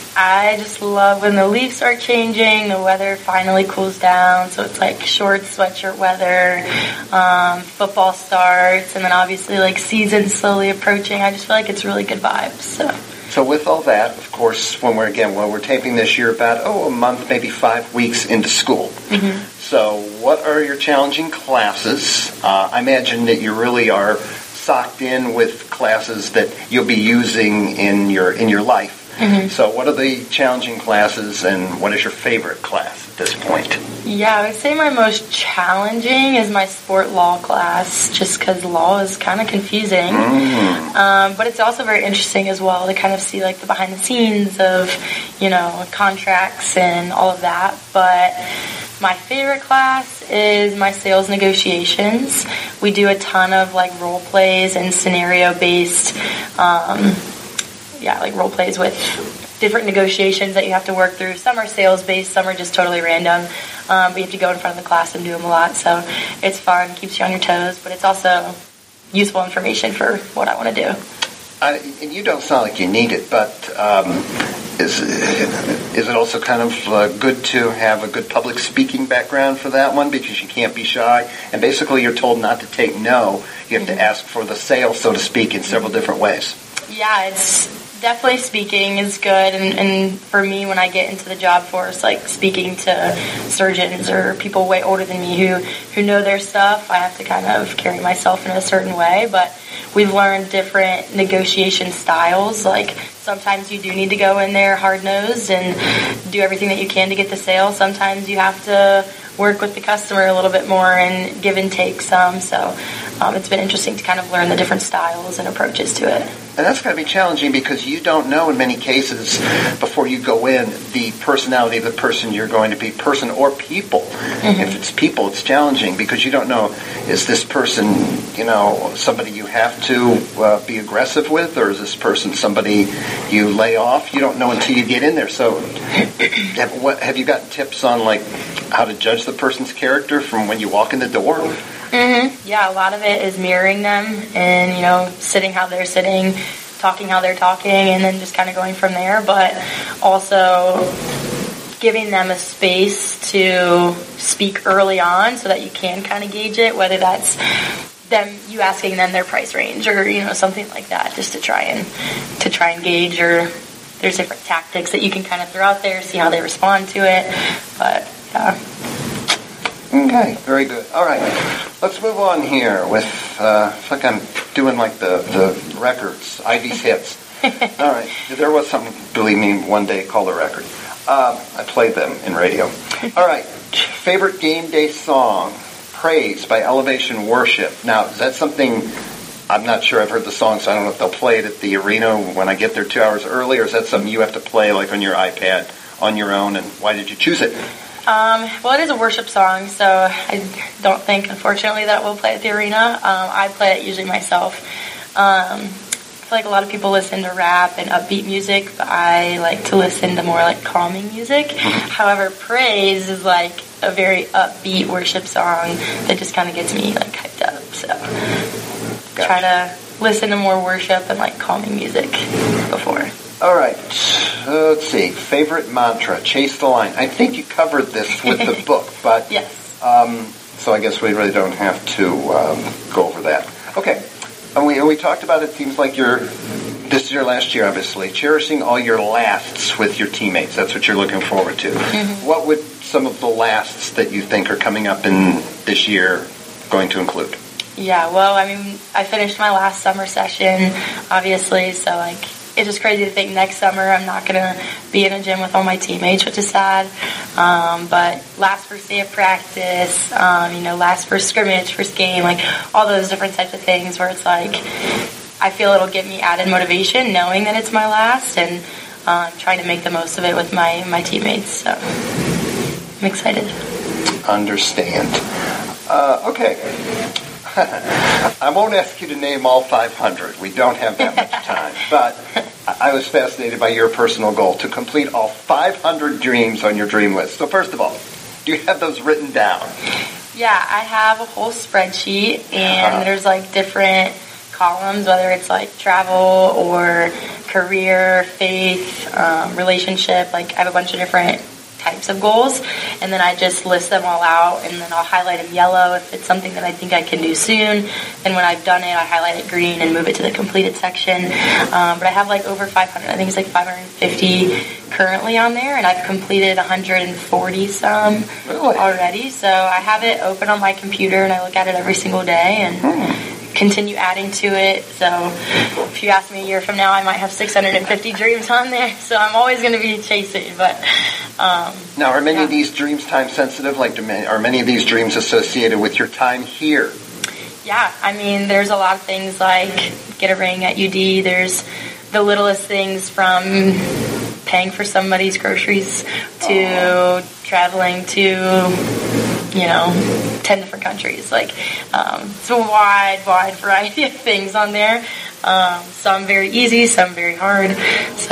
I just love when the leaves start changing, the weather finally cools down, so it's like short sweatshirt weather, um, football starts, and then obviously like season slowly approaching. I just feel like it's really good vibes. So, so with all that, of course, when we're again when we're taping this year, about oh a month, maybe five weeks into school. Mm-hmm. So, what are your challenging classes? Uh, I imagine that you really are socked in with classes that you'll be using in your in your life. Mm-hmm. So what are the challenging classes, and what is your favorite class at this point? Yeah, I would say my most challenging is my sport law class, just because law is kind of confusing. Mm. Um, but it's also very interesting as well to kind of see like the behind the scenes of, you know, contracts and all of that. But my favorite class is my sales negotiations. We do a ton of like role plays and scenario based um yeah, like role plays with different negotiations that you have to work through. Some are sales based, some are just totally random. Um, but you have to go in front of the class and do them a lot. So it's fun, keeps you on your toes, but it's also useful information for what I want to do. Uh, and you don't sound like you need it, but um, is is it also kind of uh, good to have a good public speaking background for that one, because you can't be shy? And basically you're told not to take no. You have mm-hmm. to ask for the sale, so to speak, in several different ways. Yeah, it's definitely speaking is good, and, and for me, when I get into the job force, like speaking to surgeons or people way older than me who, who know their stuff, I have to kind of carry myself in a certain way, but we've learned different negotiation styles. Like sometimes you do need to go in there hard-nosed and do everything that you can to get the sale. Sometimes you have to work with the customer a little bit more and give and take some. So um, it's been interesting to kind of learn the different styles and approaches to it. And that's going to be challenging because you don't know in many cases before you go in the personality of the person you're going to be, person or people. Mm-hmm. If it's people, it's challenging because you don't know, is this person, you know, somebody you have to uh, be aggressive with, or is this person somebody you lay off? You don't know until you get in there. So have, what, have you gotten tips on, like, how to judge the person's character from when you walk in the door? Mm-hmm. Yeah, a lot of it is mirroring them and, you know, sitting how they're sitting, talking how they're talking, and then just kind of going from there. But also giving them a space to speak early on so that you can kind of gauge it, whether that's them, you asking them their price range or, you know, something like that, just to try and to try and gauge. Or there's different tactics that you can kind of throw out there, see how they respond to it. But yeah. Okay, very good. All right, let's move on here with, uh, it's like I'm doing like the, the records, Ivy's hits. All right, there was something, believe me, one day called a record. Uh, I played them in radio. All right, favorite game day song, Praise by Elevation Worship. Now, is that something, I'm not sure, I've heard the song, so I don't know if they'll play it at the arena when I get there two hours early, or is that something you have to play like on your iPad on your own, and why did you choose it? Um, well, it is a worship song, so I don't think, unfortunately, that we'll play at the arena. Um, I play it usually myself. Um, I feel like a lot of people listen to rap and upbeat music, but I like to listen to more like calming music. However, Praise is like a very upbeat worship song that just kind of gets me like hyped up. So gotcha. Try to listen to more worship and like calming music before. All right, uh, let's see. Favorite mantra, Chase the Line. I think you covered this with the book, but yes. Um, so I guess we really don't have to um, go over that. Okay. And we, we talked about it. Seems like you're, this is your last year, obviously, cherishing all your lasts with your teammates. That's what you're looking forward to. Mm-hmm. What would some of the lasts that you think are coming up in this year going to include? Yeah, well, I mean, I finished my last summer session, obviously, so, like, it's just crazy to think next summer I'm not going to be in a gym with all my teammates, which is sad. Um, but last first day of practice, um, you know, last first scrimmage, first game, like all those different types of things where it's like I feel it'll give me added motivation knowing that it's my last and um, trying to make the most of it with my, my teammates. So I'm excited. Understand. Uh, okay. I won't ask you to name all five hundred. We don't have that much time. But I was fascinated by your personal goal to complete all five hundred dreams on your dream list. So first of all, do you have those written down? Yeah, I have a whole spreadsheet, and uh-huh. there's like different columns, whether it's like travel or career, faith, um, relationship. Like I have a bunch of different types of goals, and then I just list them all out, and then I'll highlight them yellow if it's something that I think I can do soon, and when I've done it I highlight it green and move it to the completed section. Um, but I have like over five hundred, I think it's like five hundred fifty currently on there, and I've completed one hundred forty some really? already, so I have it open on my computer and I look at it every single day and hmm. continue adding to it. So if you ask me a year from now, I might have six hundred fifty dreams on there, so I'm always going to be chasing. But um, now, are many yeah. of these dreams time sensitive? Like, do many, are many of these dreams associated with your time here? Yeah, I mean, there's a lot of things like get a ring at U D. There's the littlest things from paying for somebody's groceries to Aww. traveling to, you know, ten different countries. Like, um, it's a wide, wide variety of things on there. Um, some very easy, some very hard. So,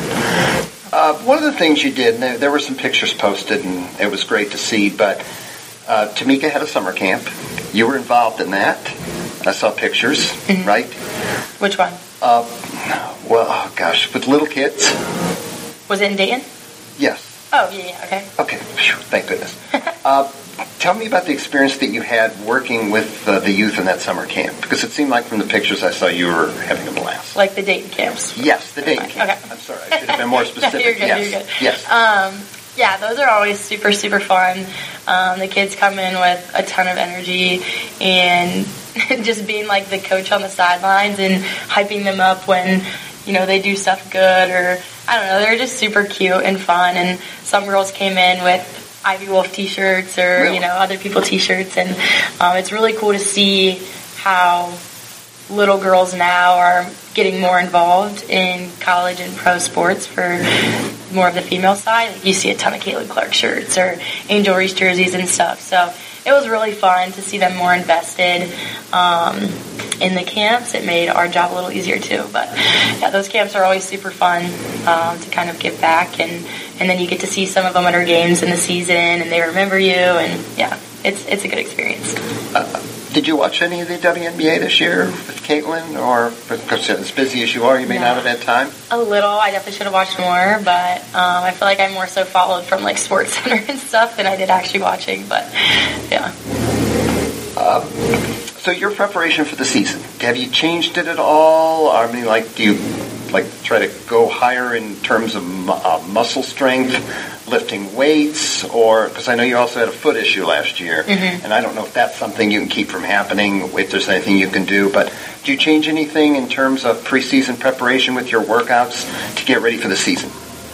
uh, one of the things you did, and there, there were some pictures posted, and it was great to see. But uh, Tamika had a summer camp. You were involved in that. I saw pictures, mm-hmm. right? Which one? Uh, well, oh gosh, with little kids. Was it in Dayton? Yes. Oh, yeah, yeah, okay. Okay, Phew, thank goodness. uh, tell me about the experience that you had working with uh, the youth in that summer camp, because it seemed like from the pictures I saw you were having a blast. Like the Dayton camps? Yes, the Dayton camps. Okay. I'm sorry, I should have been more specific. No, you're good, yes. you're good. Yes. Um, yeah, those are always super, super fun. Um, the kids come in with a ton of energy, and just being like the coach on the sidelines and hyping them up when, you know, they do stuff good, or I don't know, they're just super cute and fun. And some girls came in with Ivy Wolf t-shirts or, really? you know, other people t-shirts, and um, it's really cool to see how little girls now are getting more involved in college and pro sports for more of the female side. Like you see a ton of Caitlin Clark shirts or Angel Reese jerseys and stuff. So it was really fun to see them more invested um, in the camps. It made our job a little easier too. But yeah, those camps are always super fun um, to kind of give back, and, and then you get to see some of them at our games in the season, and they remember you, and yeah, it's it's a good experience. Uh, did you watch any of the W N B A this year with Caitlin, or because as busy as you are, you may no. not have had time? A little. I definitely should have watched more, but um, I feel like I more so followed from like Sports Center and stuff than I did actually watching. But yeah. Um, so your preparation for the season, have you changed it at all? I mean, like, do you like try to go higher in terms of mu- uh, muscle strength, lifting weights, or because I know you also had a foot issue last year, mm-hmm. and I don't know if that's something you can keep from happening, if there's anything you can do, but do you change anything in terms of preseason preparation with your workouts to get ready for the season?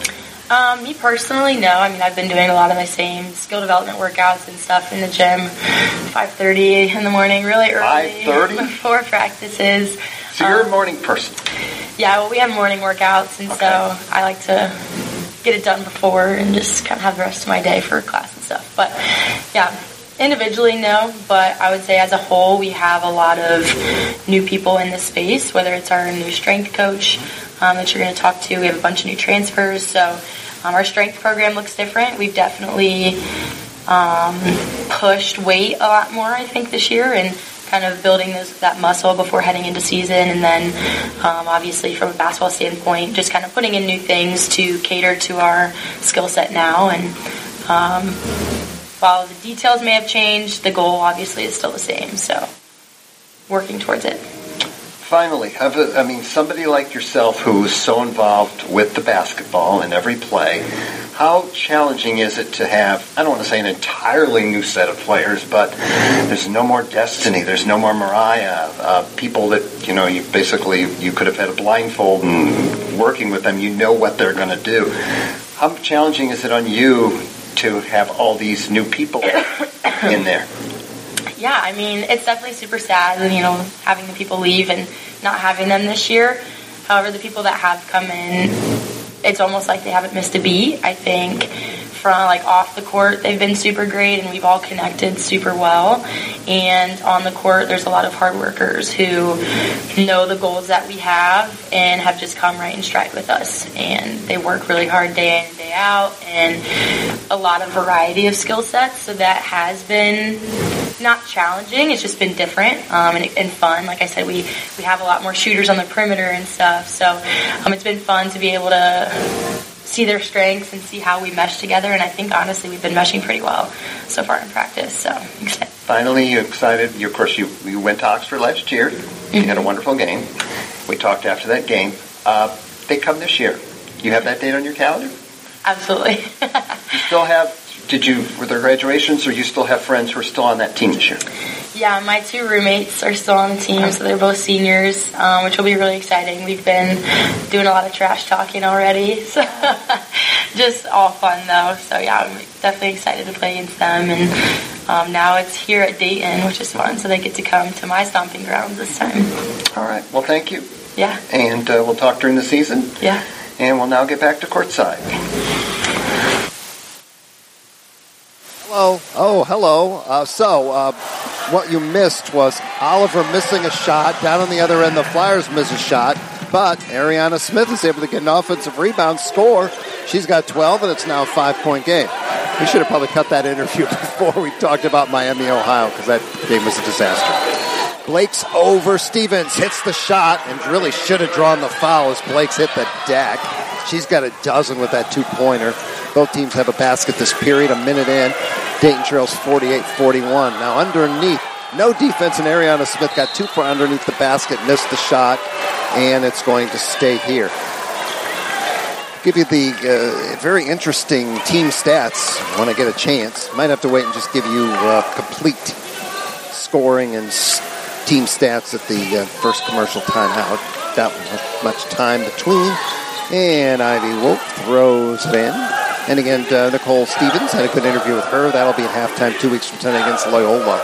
Um, me personally, no. I mean, I've been doing a lot of my same skill development workouts and stuff in the gym, five thirty in the morning, really early. five thirty? Before practices. So you're um, a morning person? Yeah, well, we have morning workouts, and okay. so I like to get it done before and just kind of have the rest of my day for class and stuff. But, yeah, individually, no, but I would say as a whole, we have a lot of new people in this space, whether it's our new strength coach um, that you're going to talk to. We have a bunch of new transfers, so um, our strength program looks different. We've definitely um, pushed weight a lot more, I think, this year, and kind of building those, that muscle before heading into season, and then um, obviously from a basketball standpoint, just kind of putting in new things to cater to our skill set now. And um, while the details may have changed, the goal obviously is still the same. So working towards it. Finally, have a, I mean, somebody like yourself who is so involved with the basketball in every play, how challenging is it to have, I don't want to say an entirely new set of players, but there's no more Destiny, there's no more Mariah, uh, people that, you know, you basically, you could have had a blindfold and working with them, you know what they're going to do. How challenging is it on you to have all these new people in there? Yeah, I mean, it's definitely super sad, you know, having the people leave and not having them this year. However, the people that have come in, it's almost like they haven't missed a beat. I think from, like, off the court, they've been super great, and we've all connected super well. And on the court, there's a lot of hard workers who know the goals that we have and have just come right in stride with us. And they work really hard day in and day out, and a lot of variety of skill sets. So that has been not challenging, it's just been different um, and, and fun. Like I said, we, we have a lot more shooters on the perimeter and stuff, so um, it's been fun to be able to see their strengths and see how we mesh together, and I think honestly we've been meshing pretty well so far in practice, so I'm excited. Finally, you excited, you, of course you, you went to Oxford last year, mm-hmm. You had a wonderful game, we talked after that game, uh, they come this year, you have that date on your calendar? Absolutely. You still have Did you, were there graduations, or you still have friends who are still on that team this year? Yeah, my two roommates are still on the team, so they're both seniors, um, which will be really exciting. We've been doing a lot of trash talking already, so just all fun, though. So, yeah, I'm definitely excited to play against them. And um, now it's here at Dayton, which is fun, so they get to come to my stomping grounds this time. All right. Well, thank you. Yeah. And uh, we'll talk during the season. Yeah. And we'll now get back to courtside. Hello. Oh, hello. Uh, so, uh, what you missed was Oliver missing a shot. Down on the other end, the Flyers miss a shot. But Ariana Smith is able to get an offensive rebound, score. She's got twelve, and it's now a five-point game. We should have probably cut that interview before we talked about Miami, Ohio, because that game was a disaster. Blake's over. Stevens hits the shot and really should have drawn the foul as Blake's hit the deck. She's got a dozen with that two-pointer. Both teams have a basket this period, a minute in. Dayton trails forty-eight forty-one. Now underneath, no defense, and Ariana Smith got two for underneath the basket, missed the shot, and it's going to stay here. Give you the uh, very interesting team stats when I get a chance. Might have to wait and just give you uh, complete scoring and s- team stats at the uh, first commercial timeout. Not much time between. And Ivy Wolf throws it in. And again, uh, Nicole Stevens had a good interview with her. That'll be at halftime two weeks from tonight against Loyola.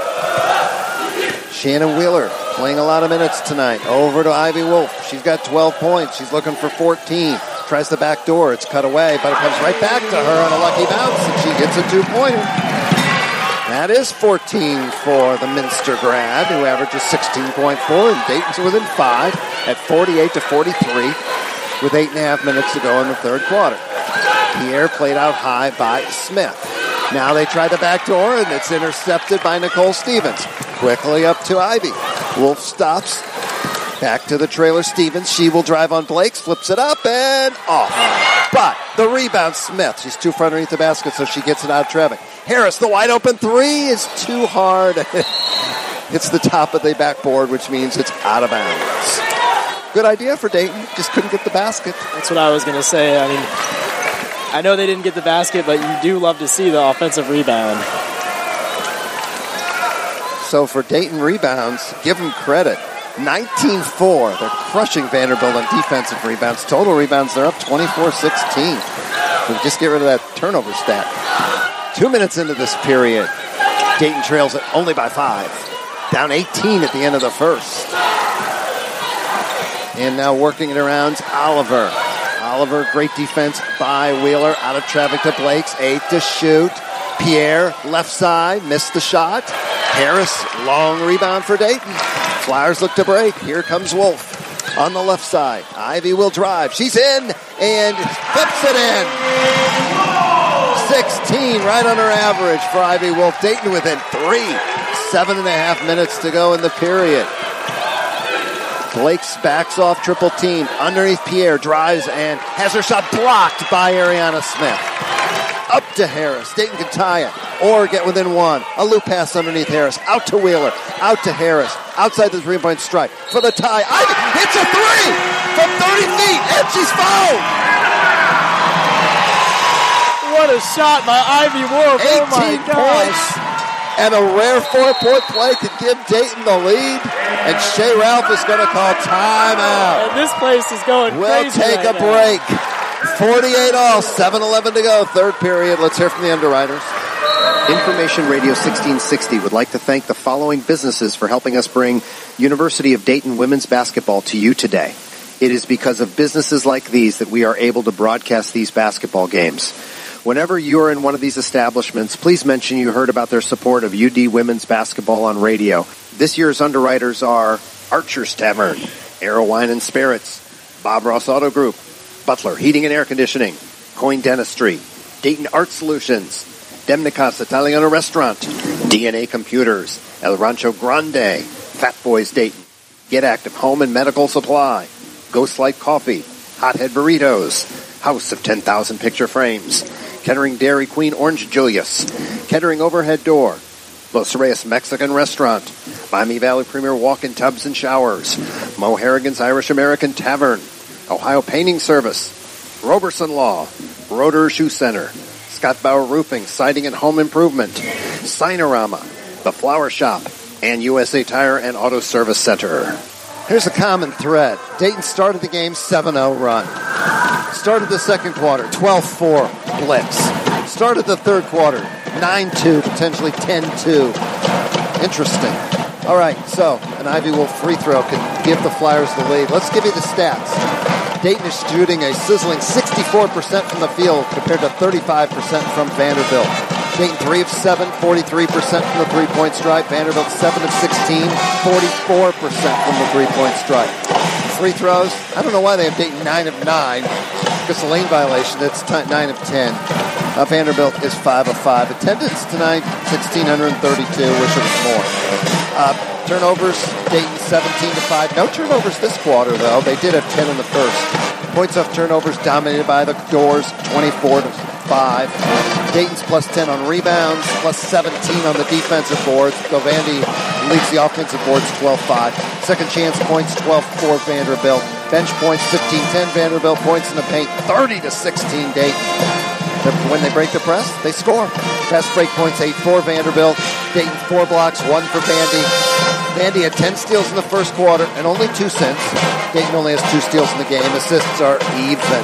Shannon Wheeler playing a lot of minutes tonight. Over to Ivy Wolf. She's got twelve points. She's looking for fourteen. Tries the back door. It's cut away, but it comes right back to her on a lucky bounce, and she gets a two-pointer. That is fourteen for the Minster grad, who averages sixteen point four, and Dayton's within five at forty-eight to forty-three with eight and a half minutes to go in the third quarter. Pierre played out high by Smith. Now they try the back door, and it's intercepted by Nicole Stevens. Quickly up to Ivy. Wolf stops. Back to the trailer, Stevens. She will drive on Blakes, flips it up, and off. But the rebound, Smith. She's too far underneath the basket, so she gets it out of traffic. Harris, the wide open three is too hard. It's the top of the backboard, which means it's out of bounds. Good idea for Dayton. Just couldn't get the basket. That's what I was going to say. I mean, I know they didn't get the basket, but you do love to see the offensive rebound. So for Dayton rebounds, give them credit. nineteen four. They're crushing Vanderbilt on defensive rebounds. Total rebounds, they're up twenty-four sixteen. We just get rid of that turnover stat. Two minutes into this period, Dayton trails it only by five. Down eighteen at the end of the first. And now working it around, Oliver. Oliver, great defense by Wheeler. Out of traffic to Blakes. Eight to shoot. Pierre, left side, missed the shot. Harris, long rebound for Dayton. Flyers look to break. Here comes Wolf on the left side. Ivy will drive. She's in and flips it in. sixteen, right on her average for Ivy Wolf. Dayton within three. Seven and a half minutes to go in the period. Blake's backs off triple team. Underneath Pierre, drives and has her shot blocked by Ariana Smith. Up to Harris. Dayton can tie it or get within one. A loop pass underneath Harris. Out to Wheeler. Out to Harris. Outside the three-point stripe for the tie. Ivy hits a three from thirty feet, and she's fouled. What a shot by Ivy Wolf. Oh my gosh. And a rare four-point play could give Dayton the lead. And Shea Ralph is going to call timeout. And this place is going we'll crazy. We'll take right a now. break. forty-eight all, seven eleven to go, third period. Let's hear from the underwriters. Information Radio sixteen sixty would like to thank the following businesses for helping us bring University of Dayton women's basketball to you today. It is because of businesses like these that we are able to broadcast these basketball games. Whenever you're in one of these establishments, please mention you heard about their support of U D women's basketball on radio. This year's underwriters are Archer's Tavern, Arrow Wine and Spirits, Bob Ross Auto Group, Butler Heating and Air Conditioning, Coin Dentistry, Dayton Art Solutions, Demnicas Italiano Restaurant, D N A Computers, El Rancho Grande, Fat Boys Dayton, Get Active Home and Medical Supply, Ghost Light Coffee, Hothead Burritos, House of ten thousand Picture Frames, Kettering Dairy Queen Orange Julius, Kettering Overhead Door, Los Reyes Mexican Restaurant, Miami Valley Premier Walk-in Tubs and Showers, Mo Harrigan's Irish American Tavern, Ohio Painting Service, Roberson Law, Roeder Shoe Center, Scott Bauer Roofing, Siding and Home Improvement, Sinorama, The Flower Shop, and U S A Tire and Auto Service Center. Here's a common thread. Dayton started the game seven oh run. Started the second quarter, twelve four blitz. Started the third quarter, nine two, potentially ten two. Interesting. All right, so an Ivy Wolf free throw could give the Flyers the lead. Let's give you the stats. Dayton is shooting a sizzling sixty-four percent from the field compared to thirty-five percent from Vanderbilt. Dayton three of seven, forty-three percent from the three-point stripe. Vanderbilt seven of sixteen, forty-four percent from the three-point stripe. Free throws, I don't know why they have Dayton nine of nine. Because the lane violation, it's nine of ten. Uh, Vanderbilt is five of five. Attendance tonight, one thousand six hundred thirty-two. Wish it was more. Uh, turnovers, Dayton seventeen to five. No turnovers this quarter, though. They did have ten in the first. Points off turnovers dominated by the Doors, twenty-four to five. Dayton's plus ten on rebounds, plus seventeen on the defensive boards. Though Vandy leads the offensive boards twelve five. Second chance points, twelve four Vanderbilt. Bench points, fifteen ten Vanderbilt. Points in the paint, thirty to sixteen Dayton. When they break the press, they score. Fast break points, eight four Vanderbilt. Dayton, four blocks, one for Vandy. Vandy had ten steals in the first quarter and only two since. Dayton only has two steals in the game. Assists are even.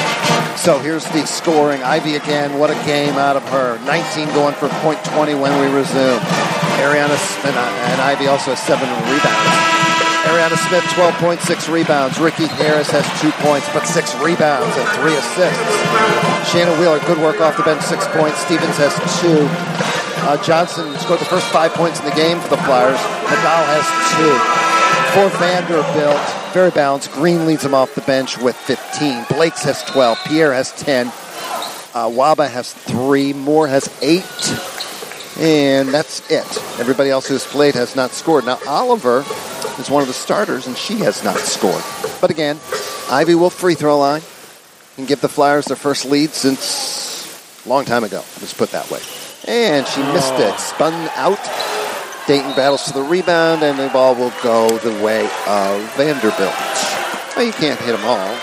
So here's the scoring. Ivy again, what a game out of her. nineteen going for point twenty when we resume. Ariana Smith and Ivy also has seven rebounds. Ariana Smith, twelve point six rebounds. Ricky Harris has two points, but six rebounds and three assists. Shannon Wheeler, good work off the bench, six points. Stevens has two. Uh, Johnson scored the first five points in the game for the Flyers. Nadal has two. For Vanderbilt, very balanced. Green leads him off the bench with fifteen. Blakes has twelve. Pierre has ten. Uh, Waba has three. Moore has eight. And that's it. Everybody else who's played has not scored. Now, Oliver is one of the starters, and she has not scored. But again, Ivy Wolf free throw line can give the Flyers their first lead since a long time ago. Let's put it that way. And she missed it. Spun out. Dayton battles for the rebound, and the ball will go the way of Vanderbilt. Well, you can't hit them all.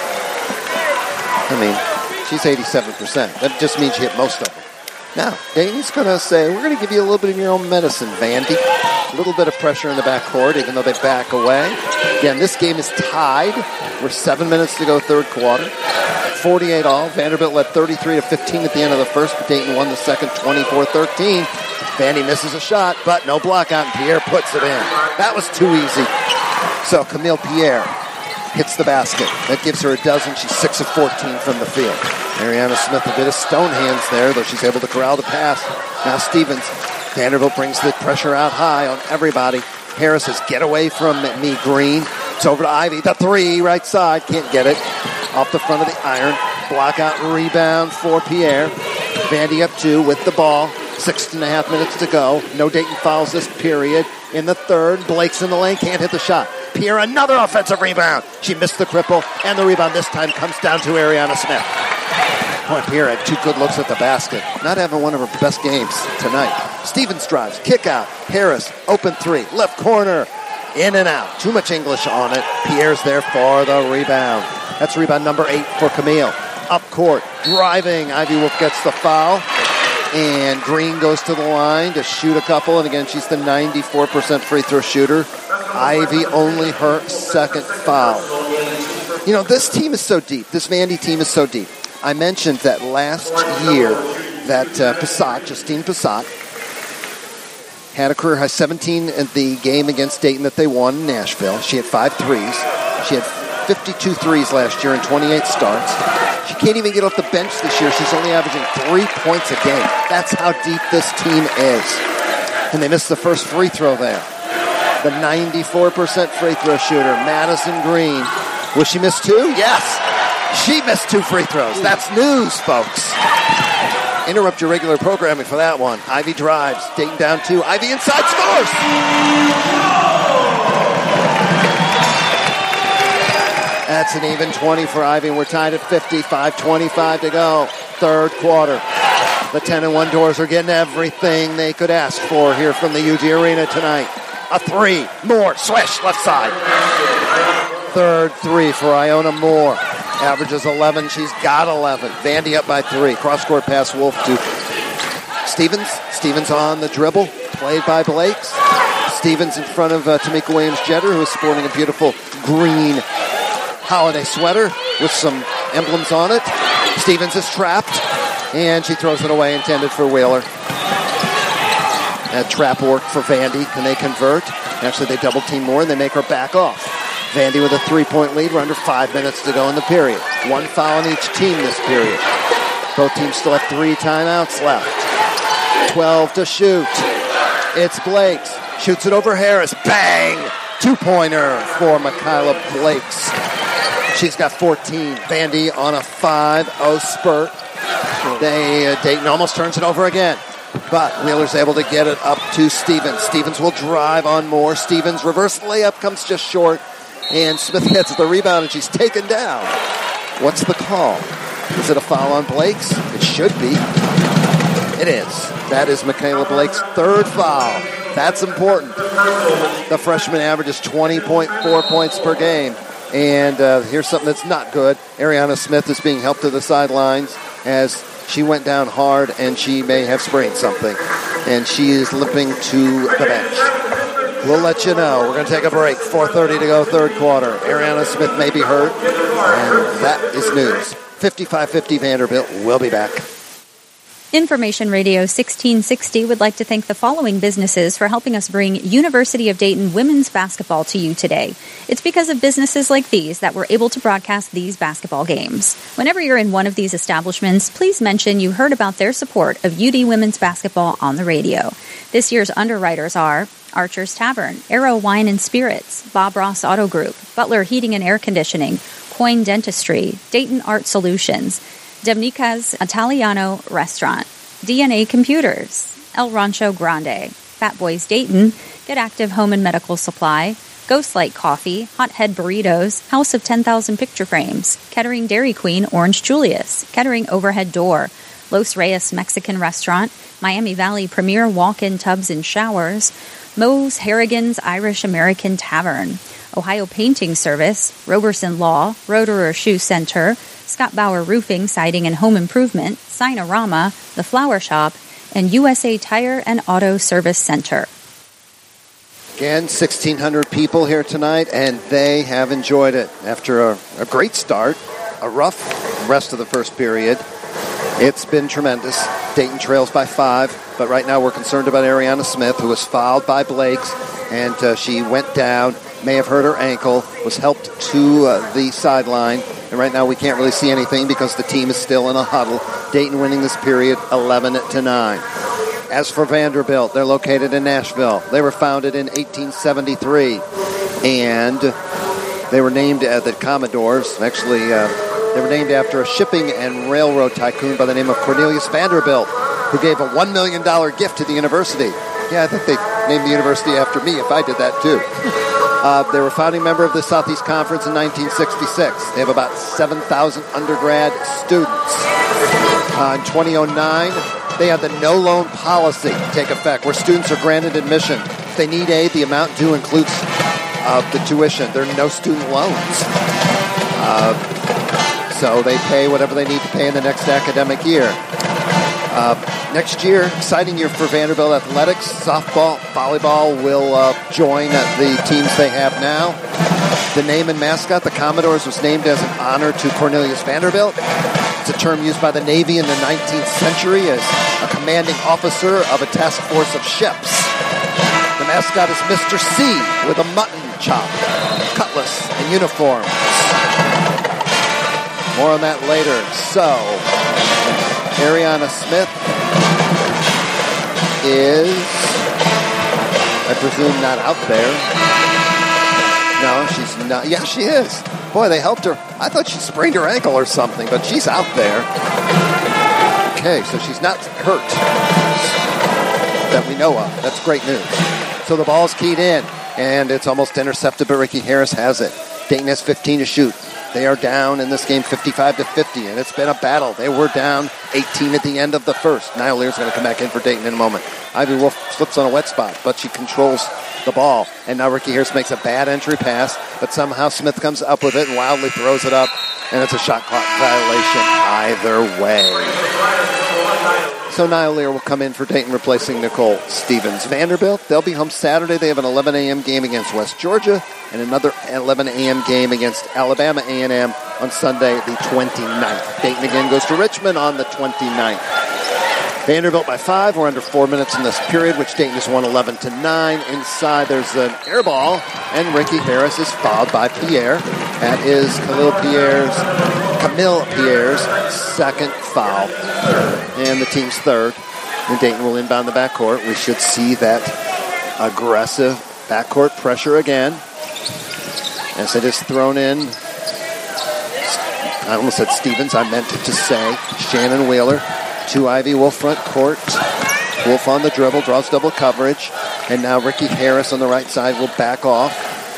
I mean, she's eighty-seven percent. That just means you hit most of them. Now, Dayton's going to say, we're going to give you a little bit of your own medicine, Vandy. A little bit of pressure in the backcourt, even though they back away. Again, this game is tied. We're seven minutes to go third quarter. forty-eight all. Vanderbilt led thirty-three to fifteen at the end of the first, but Dayton won the second twenty-four thirteen. Vandy misses a shot, but no block out, and Pierre puts it in. That was too easy. So Camille Pierre hits the basket. That gives her a dozen. She's six of fourteen from the field. Ariana Smith, a bit of stone hands there, though she's able to corral the pass. Now Stevens. Vanderbilt brings the pressure out high on everybody. Harris says, get away from me, Green. It's over to Ivy. The three, right side. Can't get it. Off the front of the iron. Block out and rebound for Pierre. Vandy up two with the ball. Six and a half minutes to go. No Dayton fouls this period. In the third, Blake's in the lane. Can't hit the shot. Pierre, another offensive rebound. She missed the cripple, and the rebound this time comes down to Ariana Smith. Boy, Pierre had two good looks at the basket. Not having one of her best games tonight. Stevens drives, kick out. Harris, open three, left corner, in and out. Too much English on it. Pierre's there for the rebound. That's rebound number eight for Camille. Up court, driving. Ivy Wolf gets the foul. And Green goes to the line to shoot a couple. And again, she's the ninety-four percent free throw shooter. Ivy only her second foul. You know, this team is so deep. This Vandy team is so deep. I mentioned that last year that uh, Passat, Justine Passat, had a career high seventeen in the game against Dayton that they won in Nashville. She had five threes. She had fifty-two threes last year in twenty-eight starts. She can't even get off the bench this year. She's only averaging three points a game. That's how deep this team is. And they missed the first free throw there. The ninety-four percent free throw shooter, Madison Green. Will she miss two? Yes. She missed two free throws. That's news, folks. Interrupt your regular programming for that one. Ivy drives. Dayton down two. Ivy inside scores. That's an even twenty for Ivy. We're tied at fifty. five twenty-five to go. Third quarter. The ten and one Doors are getting everything they could ask for here from the U G Arena tonight. A three. Moore. Swish. Left side. Third three for Iona Moore. Averages eleven. She's got eleven. Vandy up by three. Cross-court pass Wolf to Stevens. Stevens on the dribble. Played by Blakes. Stevens in front of uh, Tamika Williams-Jeter, who is sporting a beautiful green holiday sweater with some emblems on it. Stevens is trapped, and she throws it away, intended for Wheeler. That trap worked for Vandy. Can they convert? Actually, they double-team more, and they make her back off. Vandy with a three-point lead. We're under five minutes to go in the period. One foul on each team this period. Both teams still have three timeouts left. twelve to shoot. It's Blakes. Shoots it over Harris. Bang! Two-pointer for Michaela Blakes. She's got fourteen. Vandy on a five oh spurt. They, uh, Dayton almost turns it over again. But Wheeler's able to get it up to Stevens. Stevens will drive on Moore. Stevens' reverse layup comes just short. And Smith gets the rebound, and she's taken down. What's the call? Is it a foul on Blakes? It should be. It is. That is Michaela Blake's third foul. That's important. The freshman averages twenty point four points per game. And uh, here's something that's not good. Ariana Smith is being helped to the sidelines as she went down hard, and she may have sprained something. And she is limping to the bench. We'll let you know. We're going to take a break. four thirty to go, third quarter. Ariana Smith may be hurt, and that is news. fifty-five fifty Vanderbilt. We'll be back. Information Radio sixteen sixty would like to thank the following businesses for helping us bring University of Dayton women's basketball to you today. It's because of businesses like these that we're able to broadcast these basketball games. Whenever you're in one of these establishments, please mention you heard about their support of U D women's basketball on the radio. This year's underwriters are Archer's Tavern, Arrow Wine and Spirits, Bob Ross Auto Group, Butler Heating and Air Conditioning, Coyne Dentistry, Dayton Art Solutions, Demnica's Italiano Restaurant, D N A Computers, El Rancho Grande, Fat Boys Dayton, Get Active Home and Medical Supply, Ghostlight Coffee, Hothead Burritos, House of ten thousand Picture Frames, Kettering Dairy Queen, Orange Julius, Kettering Overhead Door, Los Reyes Mexican Restaurant, Miami Valley Premier Walk-In Tubs and Showers, Moe's Harrigan's Irish American Tavern, Ohio Painting Service, Roberson Law, Roederer Shoe Center, Scott Bauer Roofing, Siding and Home Improvement, Signarama, The Flower Shop, and U S A Tire and Auto Service Center. Again, sixteen hundred people here tonight, and they have enjoyed it. After a, a great start, a rough rest of the first period, it's been tremendous. Dayton trails by five, but right now we're concerned about Ariana Smith, who was fouled by Blakes, and uh, she went down, may have hurt her ankle, was helped to uh, the sideline, and right now we can't really see anything because the team is still in a huddle. Dayton winning this period eleven to nine. As for Vanderbilt, they're located in Nashville. They were founded in eighteen seventy-three, and they were named uh, the Commodores. Actually, uh, they were named after a shipping and railroad tycoon by the name of Cornelius Vanderbilt, who gave a one million dollars gift to the university. Yeah, I think they named the university after me if I did that too. Uh, they were a founding member of the Southeast Conference in nineteen sixty-six. They have about seven thousand undergrad students. Uh, in twenty oh nine, they had the no loan policy take effect, where students are granted admission. If they need aid, the amount due includes uh, the tuition. There are no student loans. Uh, so they pay whatever they need to pay in the next academic year. Uh, next year, exciting year for Vanderbilt athletics. Softball, volleyball will uh, join the teams they have now. The name and mascot, the Commodores, was named as an honor to Cornelius Vanderbilt. It's a term used by the Navy in the nineteenth century as a commanding officer of a task force of ships. The mascot is Mister C with a mutton chop, cutlass, and uniforms. More on that later. So, Ariana Smith is, I presume, not out there. No, she's not. Yeah, she is. Boy, they helped her. I thought she sprained her ankle or something, but she's out there. Okay, so she's not hurt that we know of. That's great news. So the ball's keyed in, and it's almost intercepted, but Ricky Harris has it. Dayton has fifteen to shoot. They are down in this game fifty-five to fifty, and it's been a battle. They were down eighteen at the end of the first. Niall Lear's going to come back in for Dayton in a moment. Ivy Wolf slips on a wet spot, but she controls the ball. And now Ricky Harris makes a bad entry pass, but somehow Smith comes up with it and wildly throws it up, and it's a shot clock violation either way. So Niall Lear will come in for Dayton, replacing Nicole Stevens. Vanderbilt, they'll be home Saturday. They have an eleven a.m. game against West Georgia and another eleven a.m. game against Alabama A and M on Sunday the twenty-ninth. Dayton again goes to Richmond on the twenty-ninth. Vanderbilt by five. We're under four minutes in this period, which Dayton has won eleven to nine. Inside, there's an air ball, and Ricky Harris is fouled by Pierre. That is Camille Pierre's, Camille Pierre's second foul, and the team's third. And Dayton will inbound the backcourt. We should see that aggressive backcourt pressure again, as it is thrown in. I almost said Stevens. I meant to say Shannon Wheeler. To Ivy Wolf front court. Wolf on the dribble, draws double coverage. And now Ricky Harris on the right side will back off.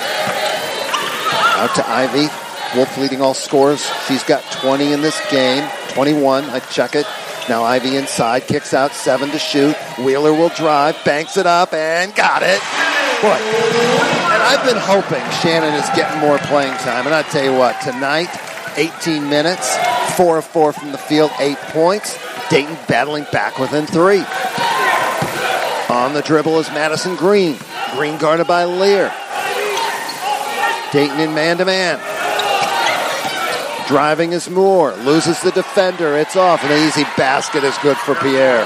Out to Ivy. Wolf leading all scores. She's got twenty in this game. twenty-one, I check it. Now Ivy inside, kicks out, seven to shoot. Wheeler will drive, banks it up, and got it. Boy, and I've been hoping Shannon is getting more playing time. And I tell you what, tonight, eighteen minutes, four of four from the field, eight points. Dayton battling back within three. On the dribble is Madison Green. Green guarded by Lear. Dayton in man-to-man. Driving is Moore. Loses the defender. It's off. And an easy basket is good for Pierre.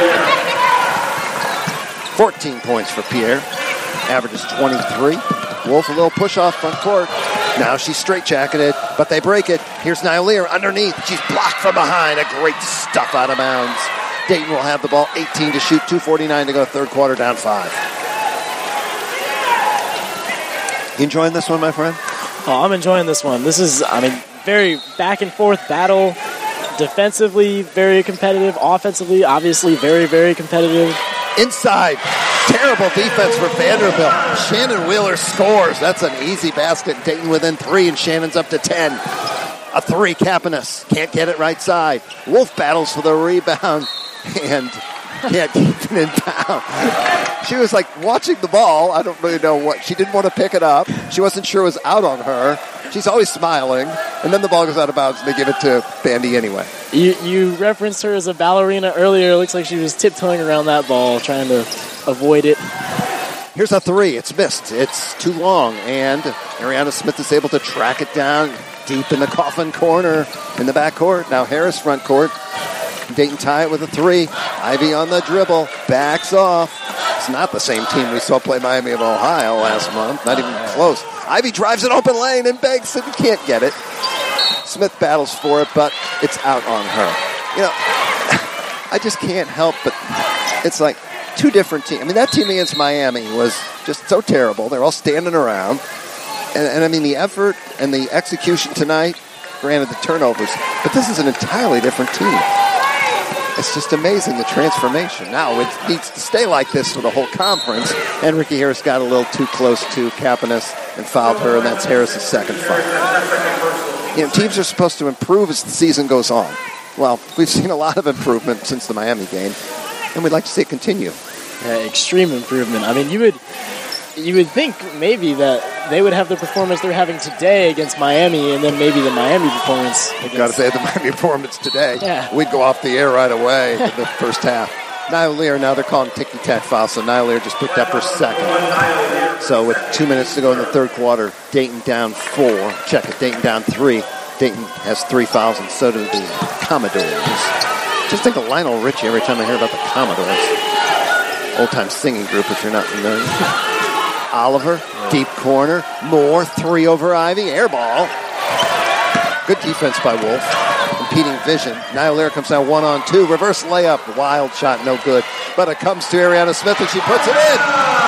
fourteen points for Pierre. Averages twenty-three. Wolf a little push off front court. Now she's straight-jacketed, but they break it. Here's Niall Lear underneath. She's blocked from behind. A great stuff out of bounds. Dayton will have the ball, eighteen to shoot, two forty-nine to go, third quarter, down five. You enjoying this one, my friend? Oh, I'm enjoying this one. This is, I mean, very back-and-forth battle. Defensively, very competitive. Offensively, obviously, very, very competitive. Inside. Terrible defense for Vanderbilt. Shannon Wheeler scores. That's an easy basket. Dayton within three, and Shannon's up to ten. A three, Kapanis. Can't get it right side. Wolf battles for the rebound, and can't keep it in bound. She was like watching the ball. I don't really know what. She didn't want to pick it up. She wasn't sure it was out on her. She's always smiling. And then the ball goes out of bounds, and they give it to Bandy anyway. You, you referenced her as a ballerina earlier. It looks like she was tiptoeing around that ball, trying to avoid it. Here's a three. It's missed. It's too long. And Ariana Smith is able to track it down deep in the coffin corner in the backcourt. Now Harris front court. Dayton tie it with a three. Ivy on the dribble. Backs off. It's not the same team we saw play Miami of Ohio last month. Not even close. Ivy drives an open lane and banks it and can't get it. Smith battles for it, but it's out on her. You know, I just can't help but it's like two different teams. I mean, that team against Miami was just so terrible. They're all standing around. And, and I mean, the effort and the execution tonight, granted the turnovers, but this is an entirely different team. It's just amazing, the transformation. Now, it needs to stay like this for the whole conference. And Ricky Harris got a little too close to Kapanis and fouled her, and that's Harris's second foul. You know, teams are supposed to improve as the season goes on. well, we've seen a lot of improvement since the Miami game, and we'd like to see it continue. Yeah, extreme improvement. I mean, you would you would think maybe that they would have the performance they're having today against Miami, and then maybe the Miami performance. You've got to say the Miami performance today. Yeah. We'd go off the air right away in the first half. Niall Lear, now they're calling ticky-tack foul, so Niall Lear just picked up her second. So with two minutes to go in the third quarter, Dayton down four. Check it, Dayton down three. Dayton has three fouls, and so do the Commodores. Just think of Lionel Richie every time I hear about the Commodores. Old-time singing group, if you're not familiar. Oliver, deep corner. Moore, three over Ivy. Air ball. Good defense by Wolf. Impeding vision. Niall Lear comes down one on two. Reverse layup. Wild shot, no good. But it comes to Ariana Smith, and she puts it in.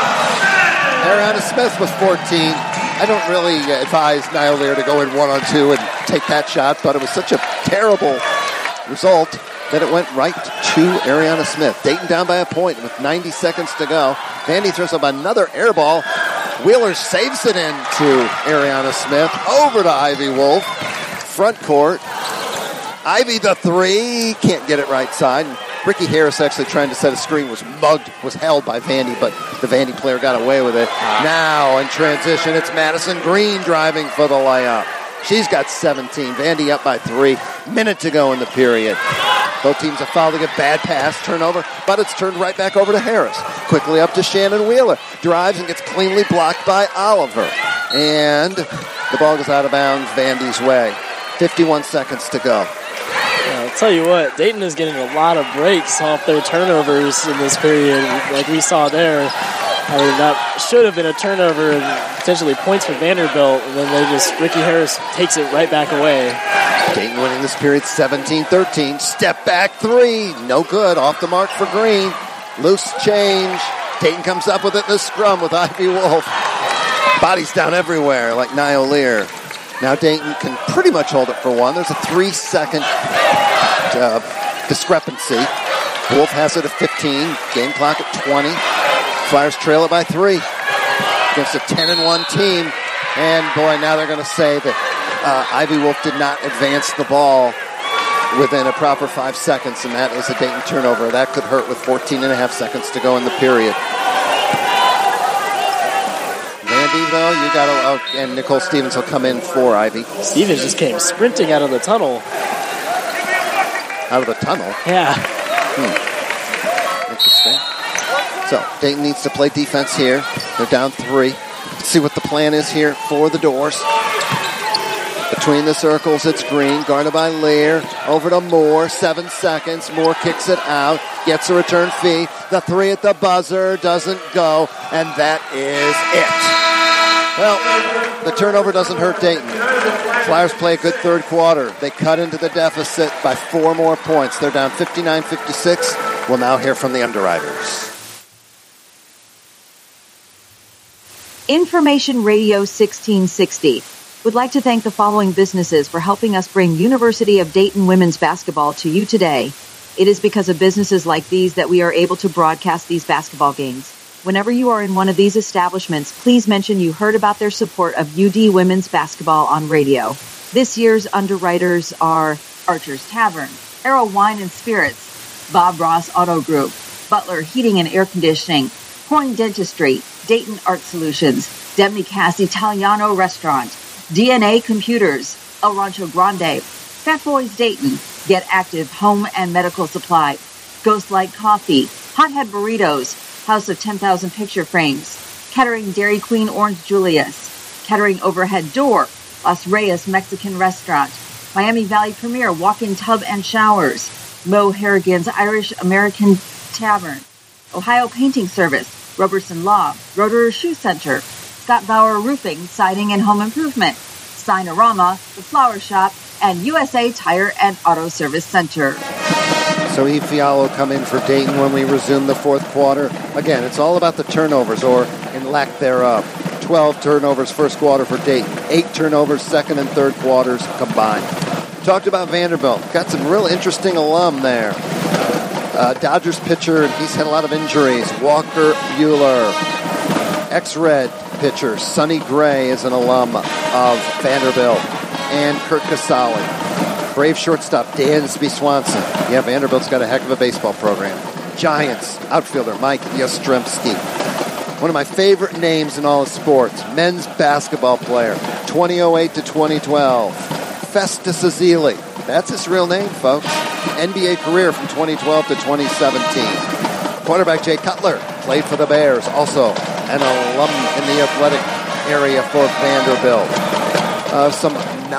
Ariana Smith was fourteen. I don't really advise Niall Lear to go in one on two and take that shot, but it was such a terrible result that it went right to Ariana Smith. Dayton down by a point with ninety seconds to go. Vandy throws up another air ball. Wheeler saves it in to Ariana Smith. Over to Ivy Wolf. Front court. Ivy the three. Can't get it right side. Ricky Harris actually trying to set a screen, was mugged, was held by Vandy, but the Vandy player got away with it. Now in transition, it's Madison Green driving for the layup. She's got seventeen. Vandy up by three. Minute to go in the period. Both teams have fouled to get bad pass, turnover, but it's turned right back over to Harris. Quickly up to Shannon Wheeler. Drives and gets cleanly blocked by Oliver. And the ball goes out of bounds Vandy's way. fifty-one seconds to go. I'll tell you what, Dayton is getting a lot of breaks off their turnovers in this period, like we saw there. I mean, that should have been a turnover and potentially points for Vanderbilt, and then they just, Ricky Harris takes it right back away. Dayton winning this period seventeen thirteen. Step back three. No good. Off the mark for Green. Loose change. Dayton comes up with it in the scrum with Ivy Wolf. Bodies down everywhere like Niall Lear. Now Dayton can pretty much hold it for one. There's a three-second uh, discrepancy. Wolf has it at fifteen. Game clock at twenty. Flyers trail it by three against a ten and one team. And, boy, now they're going to say that uh, Ivy Wolf did not advance the ball within a proper five seconds, and that is a Dayton turnover. That could hurt with fourteen and a half seconds to go in the period. Vandy, though, you got to, oh, and Nicole Stevens will come in for Ivy. Stevens just came sprinting out of the tunnel. Out of the tunnel? Yeah. Hmm. Interesting. So, Dayton needs to play defense here. They're down three. Let's see what the plan is here for the Doors. Between the circles, it's Green, guarded by Lear. Over to Moore, seven seconds. Moore kicks it out, gets a return fee. The three at the buzzer doesn't go, and that is it. Well, the turnover doesn't hurt Dayton. Flyers play a good third quarter. They cut into the deficit by four more points. They're down fifty-nine fifty-six. We'll now hear from the Underwriters. Information Radio sixteen sixty would like to thank the following businesses for helping us bring University of Dayton women's basketball to you today. It is because of businesses like these that we are able to broadcast these basketball games. Whenever you are in one of these establishments, please mention you heard about their support of U D women's basketball on radio. This year's underwriters are Archer's Tavern, Arrow Wine and Spirits, Bob Ross Auto Group, Butler Heating and Air Conditioning, Horn Dentistry, Dayton Art Solutions, Demi Cass Italiano Restaurant, D N A Computers, El Rancho Grande, Fat Boys Dayton, Get Active Home and Medical Supply, Ghost Light Coffee, Hothead Burritos, House of ten thousand Picture Frames, Kettering Dairy Queen Orange Julius, Kettering Overhead Door, Los Reyes Mexican Restaurant, Miami Valley Premier Walk-in Tub and Showers, Mo Harrigan's Irish American Tavern, Ohio Painting Service, Roberson Law, Rotorua Shoe Center, Scott Bauer Roofing, Siding and Home Improvement, Steinorama, The Flower Shop, and U S A Tire and Auto Service Center. So Eve Fialo come in for Dayton when we resume the fourth quarter. Again, it's all about the turnovers, or in lack thereof. twelve turnovers first quarter for Dayton. Eight turnovers second and third quarters combined. Talked about Vanderbilt. Got some real interesting alum there. Uh, Dodgers pitcher, and he's had a lot of injuries. Walker Buehler. Ex-Red pitcher Sonny Gray is an alum of Vanderbilt. And Kurt Casale. Brave shortstop Dansby Swanson. Yeah, Vanderbilt's got a heck of a baseball program. Giants outfielder Mike Yastrzemski. One of my favorite names in all of sports. Men's basketball player. twenty oh eight to twenty twelve. Festus Ezeli. That's his real name, folks. N B A career from twenty twelve to twenty seventeen. Quarterback Jay Cutler played for the Bears. Also an alum in the athletic area for Vanderbilt. Uh, some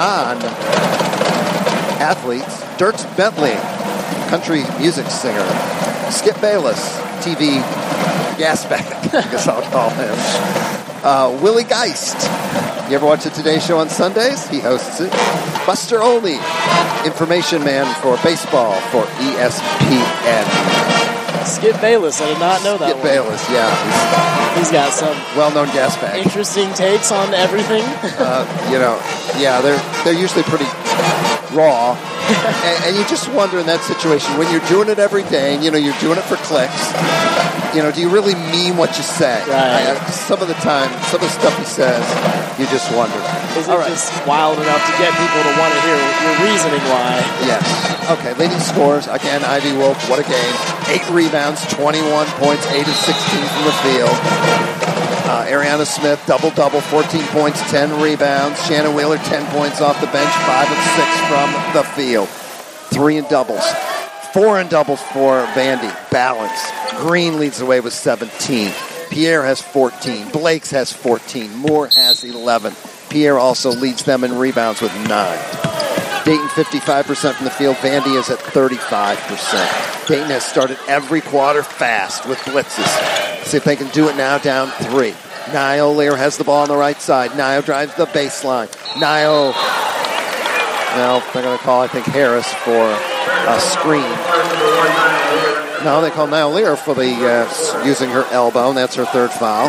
non-athletes. Dierks Bentley, country music singer. Skip Bayless, T V gas bag, I guess I'll call him. Uh, Willie Geist. You ever watch the Today Show on Sundays? He hosts it. Buster Olney, information man for baseball for E S P N. Skip Bayless, I did not know that Skip one. Bayless, yeah. He's got some well-known gas bag. Interesting takes on everything. uh, you know, yeah, they're they're usually pretty raw. and, and you just wonder in that situation, when you're doing it every day, and, you know, you're doing it for clicks, you know, do you really mean what you say? Right. I, some of the time, some of the stuff he says, you just wonder. Is it All right. just wild enough to get people to want to hear your reasoning why? Yes. Okay, leading scores. Again, Ivy Wolf, what a game. Eight rebounds, twenty-one points, eight of sixteen from the field. Uh, Ariana Smith, double-double, fourteen points, ten rebounds. Shannon Wheeler, ten points off the bench, five of six from the field. Three in doubles. Four in doubles for Vandy. Balance. Green leads the way with seventeen. Pierre has fourteen. Blakes has fourteen. Moore has eleven. Pierre also leads them in rebounds with nine. Dayton fifty-five percent from the field. Vandy is at thirty-five percent. Dayton has started every quarter fast with blitzes. See if they can do it now, down three. Nio Lear has the ball on the right side. Nio drives the baseline. Nio, well, they're going to call, I think, Harris for a screen. No, they call Nio Lear for the uh, using her elbow, and that's her third foul.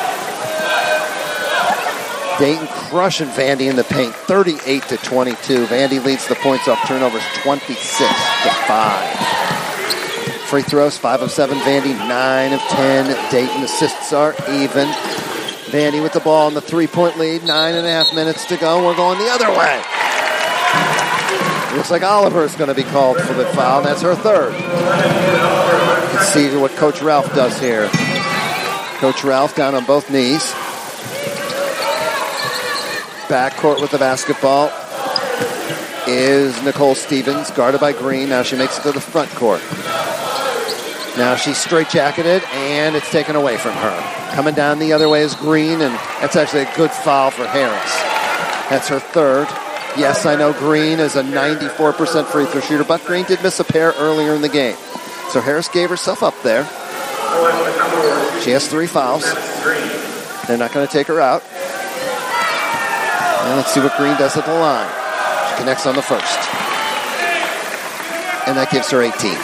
Dayton crushing Vandy in the paint, thirty-eight to twenty-two. Vandy leads the points off turnovers, twenty-six to five. Free throws, five of seven. Vandy, nine of ten. Dayton assists are even. Vandy with the ball in the three-point lead, nine and a half minutes to go. We're going the other way. Looks like Oliver is going to be called for the foul, and that's her third. Let's see what Coach Ralph does here. Coach Ralph down on both knees. Backcourt with the basketball is Nicole Stevens, guarded by Green. Now she makes it to the front court. Now she's straight-jacketed, and it's taken away from her. Coming down the other way is Green, and that's actually a good foul for Harris. That's her third. Yes, I know Green is a ninety-four percent free throw shooter, but Green did miss a pair earlier in the game. So Harris gave herself up there. She has three fouls. They're not going to take her out. And let's see what Green does at the line. She connects on the first. And that gives her eighteen.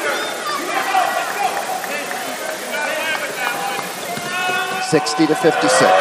sixty to fifty-six.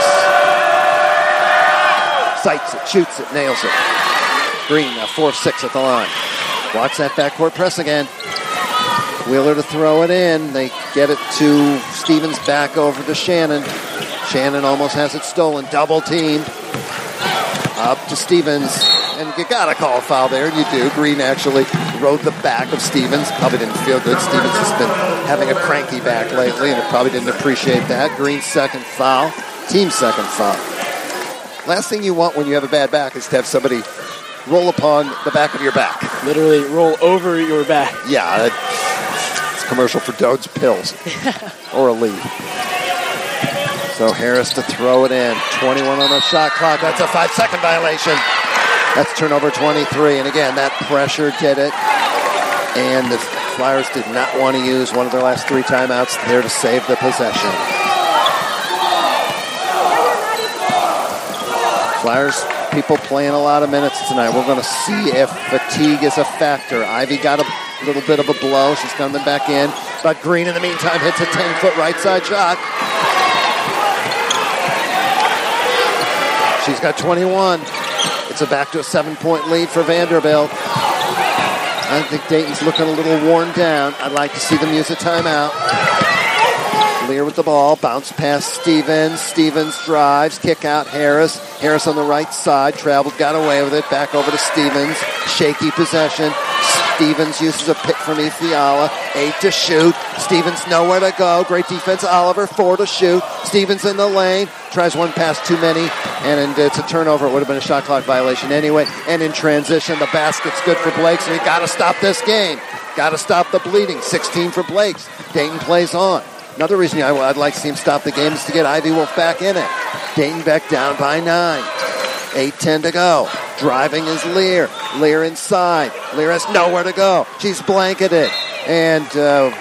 Sights it, shoots it, nails it. Green now four of six at the line. Watch that backcourt press again. Wheeler to throw it in. They get it to Stevens, back over to Shannon. Shannon almost has it stolen. Double teamed. Up to Stevens. And you got to call a foul there. You do. Green actually rode the back of Stevens. Probably didn't feel good. Stevens has been having a cranky back lately, and probably didn't appreciate that. Green's second foul. Team second foul. Last thing you want when you have a bad back is to have somebody roll upon the back of your back. Literally roll over your back. Yeah, it's a commercial for Dode's Pills. Or a lead. So Harris to throw it in. twenty-one on the shot clock. That's a five-second violation. That's turnover twenty-three. And again, that pressure did it. And the Flyers did not want to use one of their last three timeouts there to save the possession. Flyers people playing a lot of minutes tonight. We're going to see if fatigue is a factor. Ivy got a little bit of a blow. She's coming back in. But Green, in the meantime, hits a ten-foot right-side shot. She's got twenty-one. It's a back to a seven-point lead for Vanderbilt. I think Dayton's looking a little worn down. I'd like to see them use a timeout. Lear with the ball, bounce past Stevens. Stevens drives, kick out Harris. Harris on the right side, traveled, got away with it. Back over to Stevens. Shaky possession. Stevens uses a pick from Ifiala. Eight to shoot. Stevens nowhere to go. Great defense, Oliver. Four to shoot. Stevens in the lane. Tries one pass too many, and it's a turnover. It would have been a shot clock violation anyway. And in transition, the basket's good for Blakes, and you got to stop this game. Got to stop the bleeding. sixteen for Blakes. Dayton plays on. Another reason I'd like to see him stop the game is to get Ivy Wolf back in it. Dayton back down by nine. eight ten to go. Driving is Lear. Lear inside. Lear has nowhere to go. She's blanketed. And uh,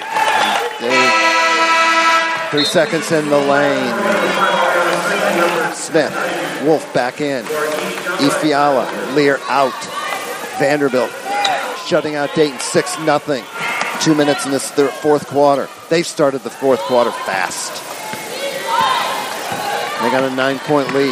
they, three seconds in the lane. Smith. Wolf back in. Ifiala. Lear out. Vanderbilt shutting out Dayton six nothing. Two minutes in this third, fourth quarter. They've started the fourth quarter fast. They got a nine-point lead.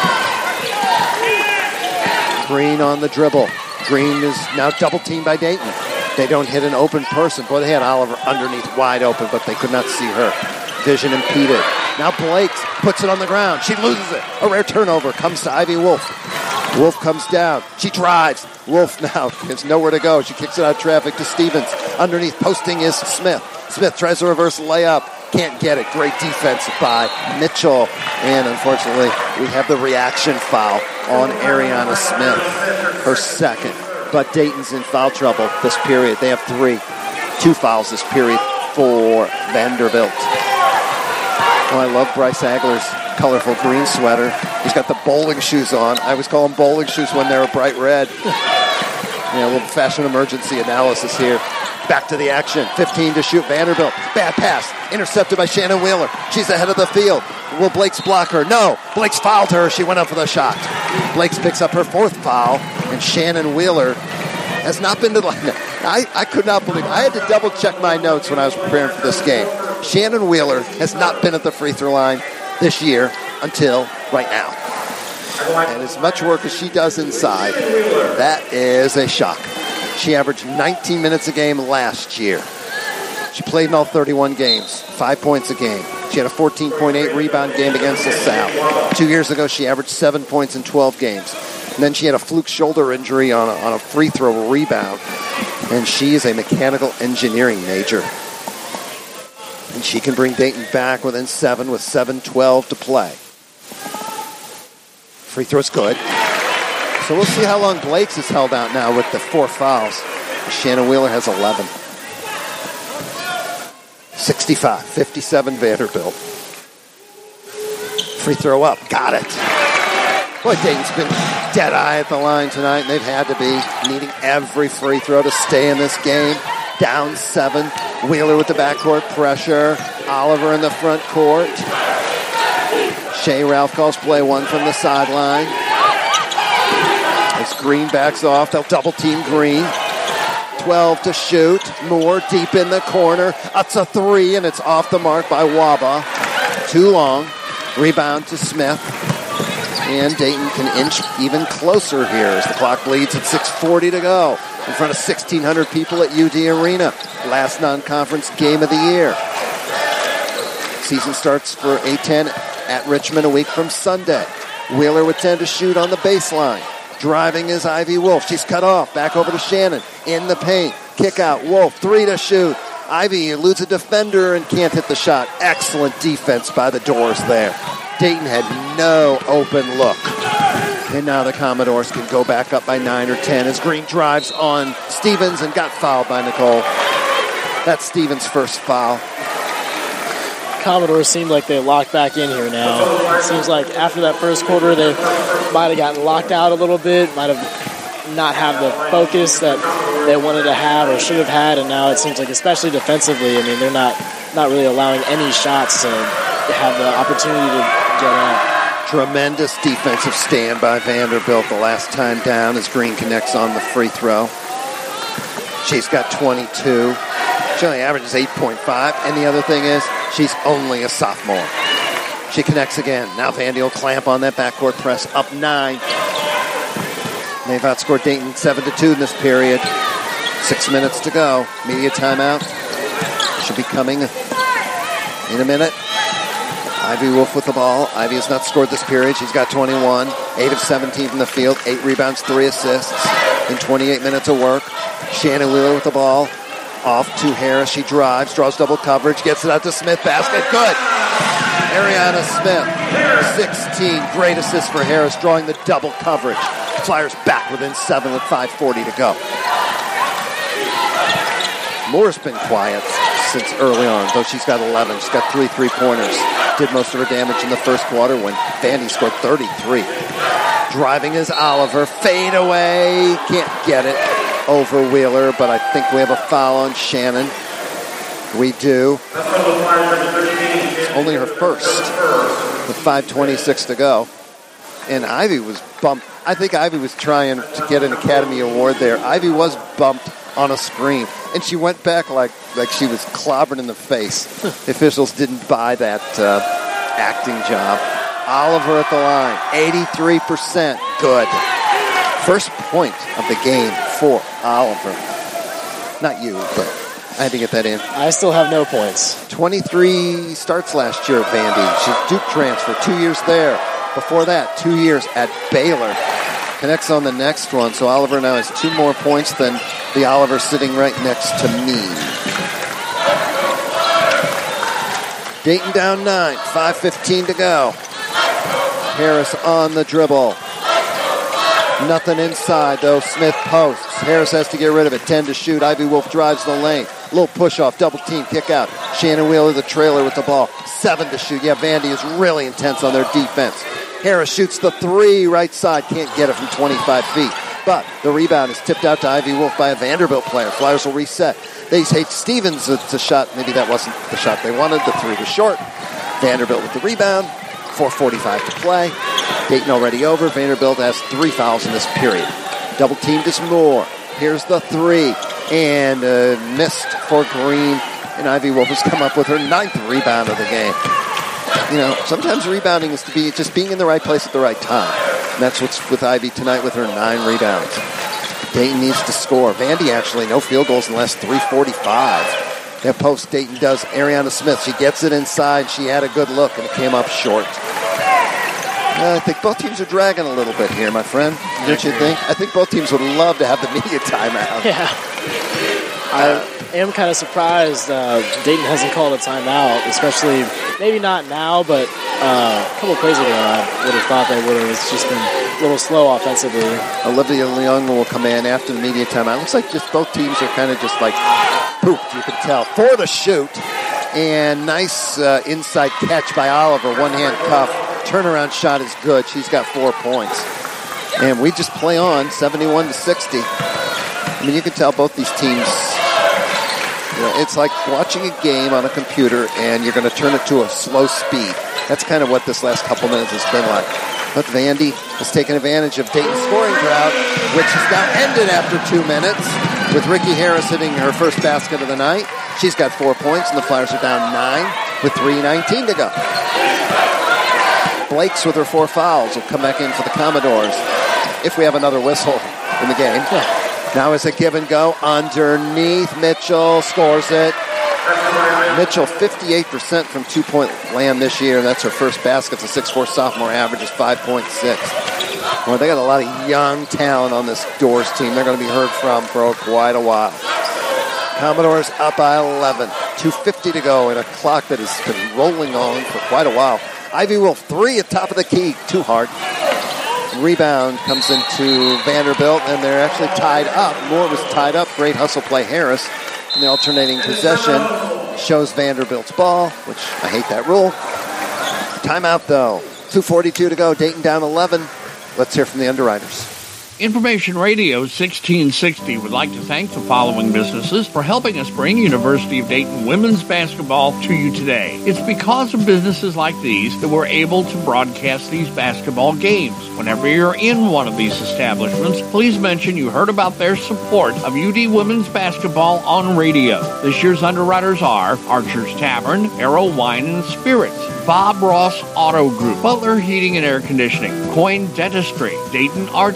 Green on the dribble. Green is now double-teamed by Dayton. They don't hit an open person. Boy, they had Oliver underneath wide open, but they could not see her. Vision impeded. Now Blakes puts it on the ground. She loses it. A rare turnover comes to Ivy Wolf. Wolf comes down. She drives. Wolf now has nowhere to go. She kicks it out of traffic to Stevens. Underneath posting is Smith. Smith tries a reverse layup. Can't get it. Great defense by Mitchell. And unfortunately, we have the reaction foul on Ariana Smith. Her second. But Dayton's in foul trouble this period. They have three. Two fouls this period for Vanderbilt. Oh, I love Bryce Agler's colorful green sweater. He's got the bowling shoes on. I always call them bowling shoes when they're bright red. Yeah, a little fashion emergency analysis here. Back to the action. fifteen to shoot. Vanderbilt. Bad pass. Intercepted by Shannon Wheeler. She's ahead of the field. Will Blakes block her? No. Blakes fouled her. She went up for the shot. Blakes picks up her fourth foul, and Shannon Wheeler has not been to the line. I, I could not believe it. I had to double check my notes when I was preparing for this game. Shannon Wheeler has not been at the free throw line this year until right now. And as much work as she does inside, that is a shock. She averaged nineteen minutes a game last year. She played in all thirty-one games, five points a game. She had a fourteen point eight rebound game against LaSalle. Two years ago, she averaged seven points in twelve games. And then she had a fluke shoulder injury on a, on a free throw rebound. And she is a mechanical engineering major. And she can bring Dayton back within seven with seven twelve to play. Free throw's good. So we'll see how long Blakes is held out now with the four fouls. Shannon Wheeler has eleven. sixty-five fifty-seven Vanderbilt. Free throw up. Got it. Boy, Dayton's been dead-eye at the line tonight, and they've had to be needing every free throw to stay in this game. Down seven. Wheeler with the backcourt pressure. Oliver in the front court. Shea Ralph calls play one from the sideline. As Green backs off, they'll double team Green. twelve to shoot. Moore deep in the corner. That's a three, and it's off the mark by Waba. Too long. Rebound to Smith. And Dayton can inch even closer here as the clock bleeds at six forty to go in front of sixteen hundred people at U D Arena. Last non-conference game of the year. Season starts for A ten at Richmond a week from Sunday. Wheeler with ten to shoot on the baseline. Driving is Ivy Wolf. She's cut off. Back over to Shannon. In the paint. Kick out. Wolf. Three to shoot. Ivy eludes a defender and can't hit the shot. Excellent defense by the Doors there. Dayton had no open look. And now the Commodores can go back up by nine or ten as Green drives on Stevens and got fouled by Nicole. That's Stevens' first foul. Commodores seem like they locked back in here now. It seems like after that first quarter, they might have gotten locked out a little bit, might have not have the focus that they wanted to have or should have had, and now it seems like, especially defensively, I mean, they're not, not really allowing any shots to have the opportunity to get out. Tremendous defensive stand by Vanderbilt the last time down as Green connects on the free throw. She's got twenty-two. She only averages eight point five, and the other thing is, she's only a sophomore. She connects again. Now Vandy will clamp on that backcourt press. Up nine. They've outscored Dayton seven to two in this period. Six minutes to go. Media timeout should be coming In a minute, Ivy Wolf with the ball. Ivy has not scored this period. She's got twenty-one, eight of seventeen from the field, eight rebounds, three assists in twenty-eight minutes of work. Shannon Wheeler with the ball. Off to Harris. She drives, draws double coverage, gets it out to Smith. Basket, good. Ariana Smith, sixteen. Great assist for Harris, drawing the double coverage. Flyers back within seven with five forty to go. Moore's been quiet since early on, though she's got eleven. She's got three three-pointers. Did most of her damage in the first quarter when Vandy scored thirty-three. Driving is Oliver. Fade away. Can't get it over Wheeler, but I think we have a foul on Shannon. We do. It's only her first with five twenty-six to go. And Ivy was bumped. I think Ivy was trying to get an Academy Award there. Ivy was bumped on a screen, and she went back like, like she was clobbered in the face. The officials didn't buy that uh, acting job. Oliver at the line, eighty-three percent. Good. First point of the game for Oliver. Not you, but I had to get that in. I still have no points. twenty-three starts last year at Vandy. She's Duke transfer, two years there. Before that, two years at Baylor. Connects on the next one, so Oliver now has two more points than the Oliver sitting right next to me. Dayton down nine, five fifteen to go. Harris on the dribble. Nothing inside, though. Smith posts. Harris has to get rid of it. ten to shoot. Ivy Wolf drives the lane. Little push-off, double team, kick out. Shannon Wheeler, the trailer with the ball. seven to shoot. Yeah, Vandy is really intense on their defense. Harris shoots the three right side. Can't get it from twenty-five feet. But the rebound is tipped out to Ivy Wolf by a Vanderbilt player. Flyers will reset. They say Stevens, it's a shot. Maybe that wasn't the shot they wanted. The three was short. Vanderbilt with the rebound. four forty-five to play. Dayton already over. Vanderbilt has three fouls in this period. Double teamed is Moore. Here's the three. And uh, missed for Green. And Ivy Wolf has come up with her ninth rebound of the game. You know, sometimes rebounding is to be just being in the right place at the right time. And that's what's with Ivy tonight with her nine rebounds. Dayton needs to score. Vandy actually no field goals in the last three forty-five. That post Dayton does. Ariana Smith, she gets it inside. She had a good look and it came up short. Uh, I think both teams are dragging a little bit here, my friend. Don't you think? I think both teams would love to have the media timeout. Yeah. I am kind of surprised uh, Dayton hasn't called a timeout, especially maybe not now, but uh, a couple of plays ago I would have thought they would have. It's just been a little slow offensively. Olivia Leung will come in after the media timeout. It looks like just both teams are kind of just like pooped, you can tell. For the shoot, and nice uh, inside catch by Oliver, one-hand cuff. Turnaround shot is good. She's got four points. And we just play on, seventy-one to sixty. I mean, you can tell both these teams, you know, it's like watching a game on a computer and you're going to turn it to a slow speed. That's kind of what this last couple minutes has been like. But Vandy has taken advantage of Dayton's scoring drought, which is now ended after two minutes, with Ricky Harris hitting her first basket of the night. She's got four points, and the Flyers are down nine with three nineteen to go. Blake's with her four fouls will come back in for the Commodores if we have another whistle in the game. Now it's a give and go underneath. Mitchell scores it. Mitchell, fifty-eight percent from two-point land this year. That's her first basket. The six four sophomore averages five point six. Well, they got a lot of young talent on this Doors team. They're going to be heard from for quite a while. Commodores up by eleven. two fifty to go in a clock that has been rolling on for quite a while. Ivy Wolf, three at top of the key. Too hard. Rebound comes into Vanderbilt, and they're actually tied up. Moore was tied up. Great hustle play, Harris. And the alternating possession shows Vanderbilt's ball, which I hate that rule. Timeout, though. two forty-two to go. Dayton down eleven. Let's hear from the underwriters. Information Radio sixteen sixty would like to thank the following businesses for helping us bring University of Dayton women's basketball to you today. It's because of businesses like these that we're able to broadcast these basketball games. Whenever you're in one of these establishments, please mention you heard about their support of U D women's basketball on radio. This year's underwriters are Archer's Tavern, Arrow Wine and Spirits, Bob Ross Auto Group, Butler Heating and Air Conditioning, Coin Dentistry, Dayton Art Solutions,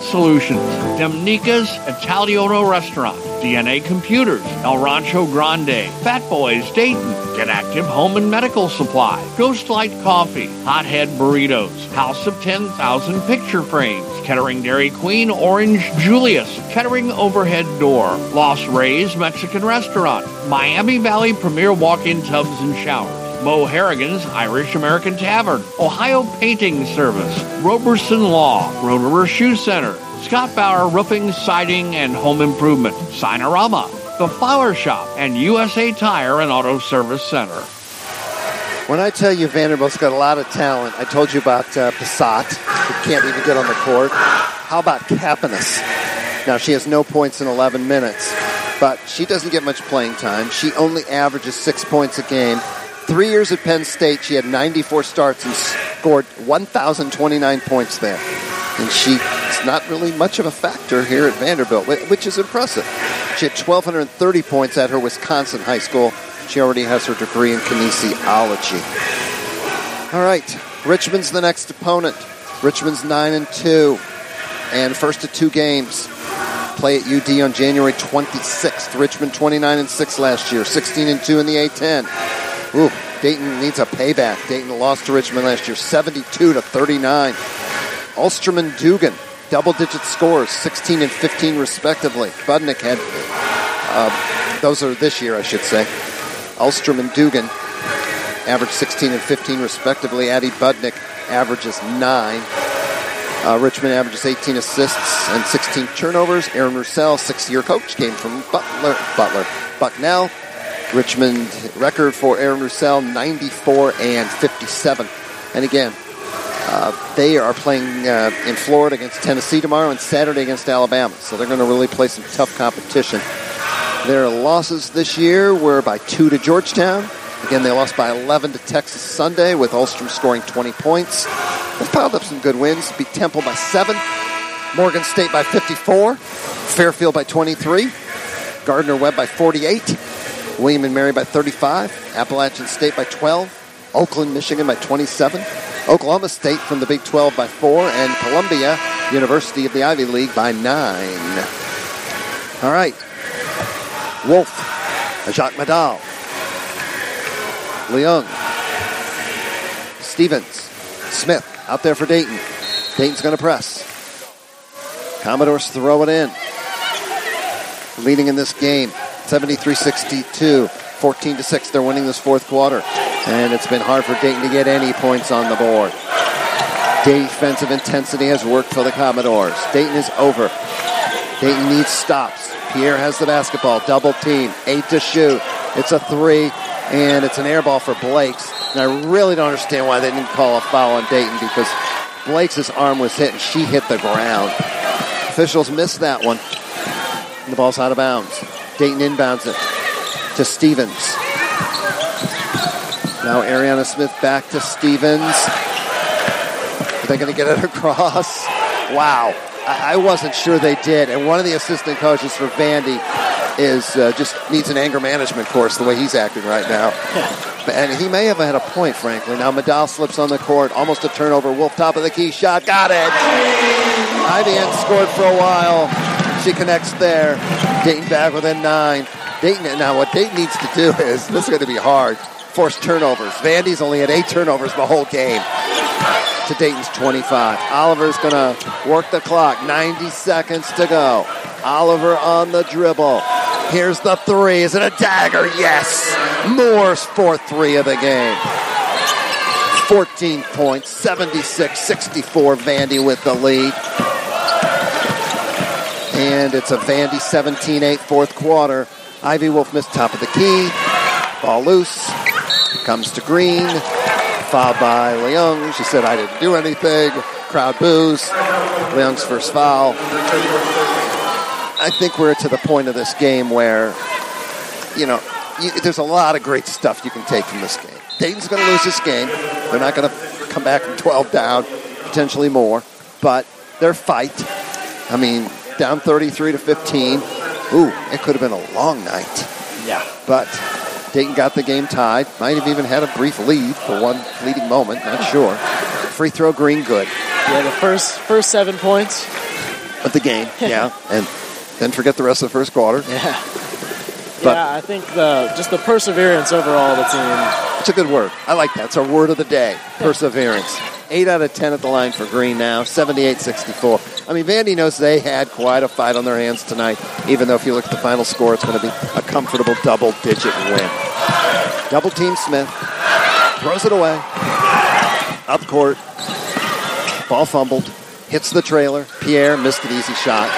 Solutions, Demnica's Italiano Restaurant, D N A Computers, El Rancho Grande, Fat Boys Dayton, Get Active Home and Medical Supply, Ghost Light Coffee, Hothead Burritos, House of ten thousand Picture Frames, Kettering Dairy Queen, Orange Julius, Kettering Overhead Door, Los Reyes Mexican Restaurant, Miami Valley Premier Walk-In Tubs and Showers, Mo Harrigan's Irish American Tavern, Ohio Painting Service, Roberson Law, Rotorua Shoe Center, Scott Bauer Roofing, Siding, and Home Improvement, Sinorama, The Flower Shop, and U S A Tire and Auto Service Center. When I tell you Vanderbilt's got a lot of talent, I told you about uh, Passat, who can't even get on the court. How about Kapanis? Now, she has no points in eleven minutes, but she doesn't get much playing time. She only averages six points a game. Three years at Penn State, she had ninety-four starts and scored one thousand twenty-nine points there. And she's not really much of a factor here at Vanderbilt, which is impressive. She had one thousand two hundred thirty points at her Wisconsin high school. She already has her degree in kinesiology. All right, Richmond's the next opponent. Richmond's nine and two, and first of two games. Play at U D on January twenty-sixth. Richmond twenty-nine and six last year, sixteen and two in the A ten. Ooh, Dayton needs a payback. Dayton lost to Richmond last year, seventy-two to thirty-nine. Ulstrom and Dugan, double-digit scores, sixteen and fifteen respectively. Budnick had, uh, those are this year, I should say. Ulstrom and Dugan averaged sixteen and fifteen respectively. Addie Budnick averages nine. Uh, Richmond averages eighteen assists and sixteen turnovers. Aaron Roussel, six-year coach, came from Butler, Butler, Bucknell. Richmond record for Aaron Roussel, ninety-four and fifty-seven. And again, uh, they are playing uh, in Florida against Tennessee tomorrow and Saturday against Alabama. So they're going to really play some tough competition. Their losses this year were by two to Georgetown. Again, they lost by eleven to Texas Sunday, with Ulstrom scoring twenty points. They've piled up some good wins. Beat Temple by seven. Morgan State by fifty-four. Fairfield by twenty-three. Gardner-Webb by forty-eight. William and Mary by thirty-five. Appalachian State by twelve. Oakland, Michigan by twenty-seven. Oklahoma State from the Big twelve by four. And Columbia University of the Ivy League by nine. All right. Wolf. Jacques Madal. Leung. Stevens. Smith out there for Dayton. Dayton's going to press. Commodores throw it in. Leading in this game, seventy-three sixty-two. fourteen to six, they're winning this fourth quarter. And it's been hard for Dayton to get any points on the board. Defensive intensity has worked for the Commodores. Dayton is over. Dayton needs stops. Pierre has the basketball. Double team. Eight to shoot. It's a three, and it's an air ball for Blakes. And I really don't understand why they didn't call a foul on Dayton, because Blakes' arm was hit and she hit the ground. Officials missed that one. And the ball's out of bounds. Dayton inbounds it to Stevens. Now Ariana Smith back to Stevens. Are they going to get it across? Wow. I, I wasn't sure they did. And one of the assistant coaches for Vandy is uh, just needs an anger management course the way he's acting right now. And he may have had a point, frankly. Now Madal slips on the court. Almost a turnover. Wolf top of the key shot. Got it. I B N scored for a while. She connects there. Dayton back within nine. Dayton, now what Dayton needs to do is, this is going to be hard, force turnovers. Vandy's only had eight turnovers the whole game to Dayton's twenty-five. Oliver's going to work the clock. ninety seconds to go. Oliver on the dribble. Here's the three. Is it a dagger? Yes. Moore's fourth three of the game. fourteen points, seventy-six sixty-four. Vandy with the lead. And it's a Vandy seventeen eight fourth quarter. Ivy Wolf missed top of the key. Ball loose. Comes to Green. Fouled by Leung. She said, I didn't do anything. Crowd boos. Leung's first foul. I think we're to the point of this game where, you know, you, there's a lot of great stuff you can take from this game. Dayton's going to lose this game. They're not going to come back from twelve down, potentially more. But their fight, I mean, down thirty-three to fifteen. Ooh, it could have been a long night. Yeah. But Dayton got the game tied. Might have even had a brief lead for one fleeting moment. Not sure. Free throw, Green, good. Yeah, the first first seven points, Of the game, yeah. And then forget the rest of the first quarter. Yeah. But yeah, I think the just the perseverance overall of the team. It's a good word. I like that. It's our word of the day, perseverance. eight out of ten at the line for Green now, seventy-eight sixty-four. I mean, Vandy knows they had quite a fight on their hands tonight, even though if you look at the final score, it's going to be a comfortable double-digit win. Double team Smith. Throws it away. Up court. Ball fumbled. Hits the trailer. Pierre missed an easy shot.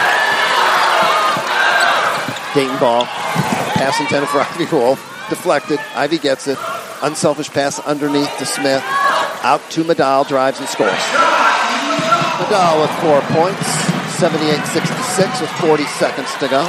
Dayton ball. Pass intended for Ivy Wolf. Deflected. Ivy gets it. Unselfish pass underneath to Smith. Out to Medal. Drives and scores. Medal with four points. seventy-eight sixty-six with forty seconds to go.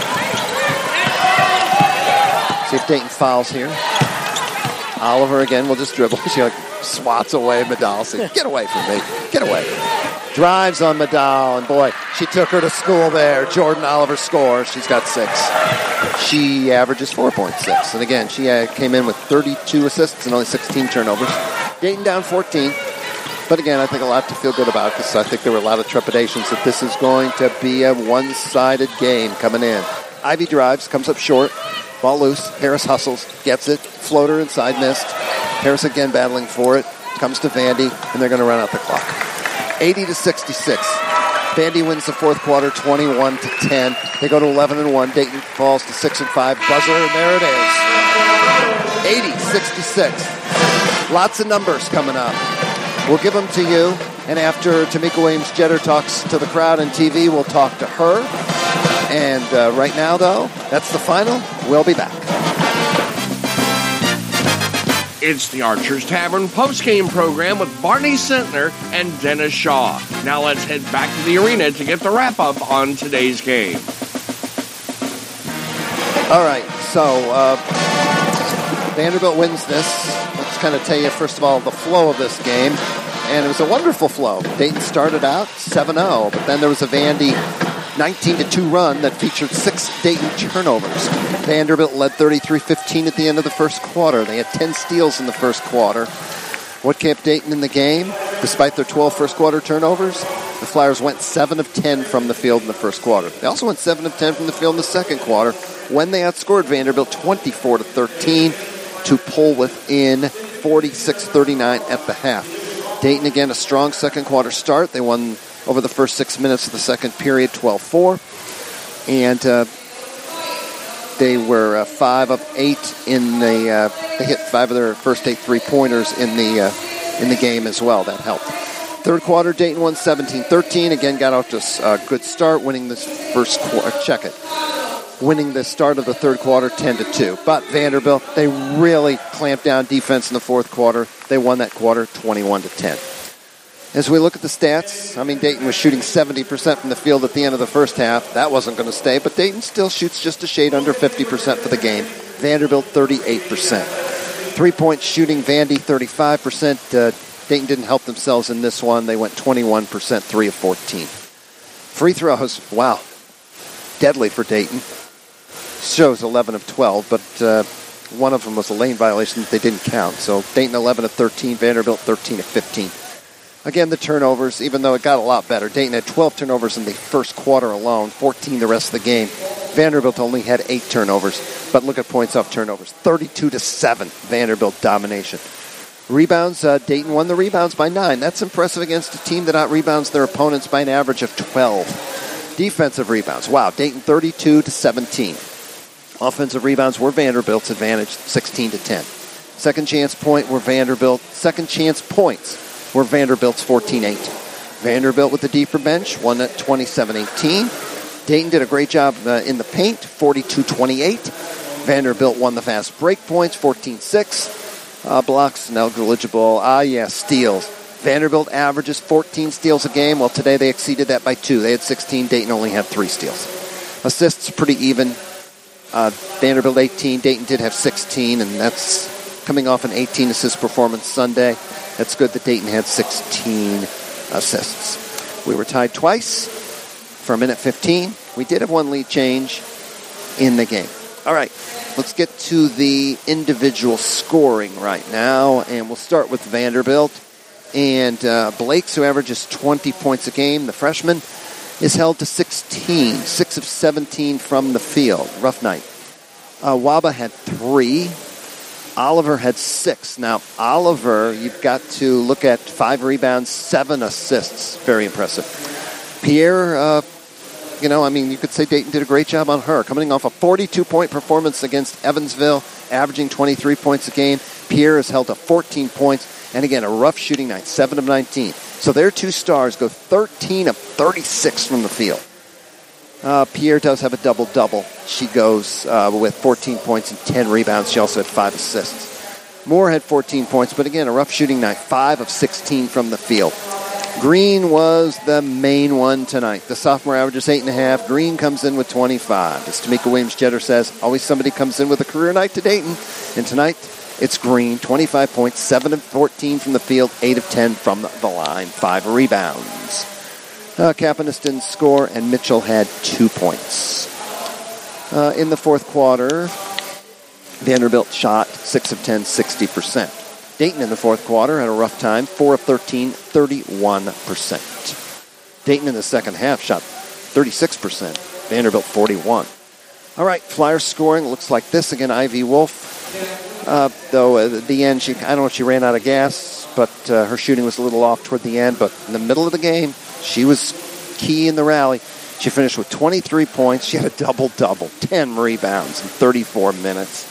See if Dayton fouls here. Oliver again will just dribble. She like swats away Medal. Says, get away from me. Get away. Drives on Medal, and boy, she took her to school there. Jordan Oliver scores. She's got six. She averages four point six. And again, she uh, came in with thirty-two assists and only sixteen turnovers. Dayton down fourteen. But again, I think a lot to feel good about because I think there were a lot of trepidations that this is going to be a one-sided game coming in. Ivy drives, comes up short. Ball loose. Harris hustles, gets it. Floater inside, missed. Harris again battling for it. Comes to Vandy, and they're going to run out the clock. eighty to sixty-six. Vandy wins the fourth quarter, twenty-one to ten. They go to eleven and one. Dayton falls to six and five. Buzzer, and there it is. eighty sixty-six. Lots of numbers coming up. We'll give them to you, and after Tamika Williams-Jeter talks to the crowd on T V, we'll talk to her. And uh, right now, though, that's the final. We'll be back. It's the Archer's Tavern postgame program with Barney Sentner and Dennis Shaw. Now let's head back to the arena to get the wrap-up on today's game. All right, so uh, Vanderbilt wins this. Let's kind of tell you, first of all, the flow of this game. And it was a wonderful flow. Dayton started out seven oh, but then there was a Vandy nineteen to two run that featured six Dayton turnovers. Vanderbilt led thirty-three fifteen at the end of the first quarter. They had ten steals in the first quarter. What kept Dayton in the game? Despite their twelve first quarter turnovers, the Flyers went seven of ten from the field in the first quarter. They also went seven of ten from the field in the second quarter when they outscored Vanderbilt twenty-four to thirteen to pull within forty-six thirty-nine at the half. Dayton again a strong second quarter start. They won over the first six minutes of the second period, twelve four. And uh, they were uh, five of eight in the, uh, they hit five of their first eight three-pointers in the uh, in the game as well. That helped. Third quarter, Dayton won seventeen thirteen. Again, got off to a good start, winning this first quarter. Check it. Winning the start of the third quarter, ten to two. But Vanderbilt, they really clamped down defense in the fourth quarter. They won that quarter, twenty-one to ten. As we look at the stats, I mean, Dayton was shooting seventy percent from the field at the end of the first half. That wasn't going to stay, but Dayton still shoots just a shade under fifty percent for the game. Vanderbilt, thirty-eight percent. Three-point shooting, Vandy, thirty-five percent. Uh, Dayton didn't help themselves in this one. They went twenty-one percent, three of fourteen. Free throws, wow, deadly for Dayton. Shows eleven of twelve, but uh, one of them was a lane violation that they didn't count. So Dayton eleven of thirteen, Vanderbilt thirteen of fifteen. Again, the turnovers, even though it got a lot better. Dayton had twelve turnovers in the first quarter alone, fourteen the rest of the game. Vanderbilt only had eight turnovers, but look at points off turnovers. thirty-two to seven, Vanderbilt domination. Rebounds, uh, Dayton won the rebounds by nine. That's impressive against a team that out-rebounds their opponents by an average of twelve. Defensive rebounds, wow, Dayton thirty-two to seventeen. Offensive rebounds were Vanderbilt's advantage, sixteen to ten. Second chance point were Vanderbilt. Second chance points were Vanderbilt's fourteen eight. Vanderbilt with the deeper bench won at twenty-seven eighteen. Dayton did a great job uh, in the paint, forty-two twenty-eight. Vanderbilt won the fast break points, fourteen six. Uh, blocks negligible. Ah, yeah, steals. Vanderbilt averages fourteen steals a game. Well, today they exceeded that by two. They had sixteen. Dayton only had three steals. Assists pretty even. Uh, Vanderbilt eighteen. Dayton did have sixteen, and that's coming off an eighteen assist performance Sunday. That's good that Dayton had sixteen assists. We were tied twice for a minute fifteen. We did have one lead change in the game. All right, let's get to the individual scoring right now, and we'll start with Vanderbilt. And uh, Blakes, who averages twenty points a game, the freshman, is held to sixteen, six of seventeen from the field. Rough night. Uh, Waba had three. Oliver had six. Now, Oliver, you've got to look at five rebounds, seven assists. Very impressive. Pierre, uh, you know, I mean, you could say Dayton did a great job on her. Coming off a forty-two point performance against Evansville, averaging twenty-three points a game. Pierre is held to fourteen points. And again, a rough shooting night, seven of nineteen. So their two stars go thirteen of thirty-six from the field. Uh, Pierre does have a double-double. She goes uh, with fourteen points and ten rebounds. She also had five assists. Moore had fourteen points, but again, a rough shooting night, five of sixteen from the field. Green was the main one tonight. The sophomore averages eight and a half. Green comes in with twenty-five. As Tamika Williams-Jeter says, always somebody comes in with a career night to Dayton. And tonight, it's Green, twenty-five points, seven of fourteen from the field, eight of ten from the line, five rebounds. Uh, Kapanis didn't score, and Mitchell had two points. Uh, in the fourth quarter, Vanderbilt shot six of ten, sixty percent. Dayton in the fourth quarter had a rough time, four of thirteen, thirty-one percent. Dayton in the second half shot thirty-six percent, Vanderbilt forty-one. All right, Flyers scoring looks like this. Again, Ivy Wolf, uh, though at the end, she I don't know if she ran out of gas, but uh, her shooting was a little off toward the end. But in the middle of the game, she was key in the rally. She finished with twenty-three points. She had a double-double, ten rebounds in thirty-four minutes.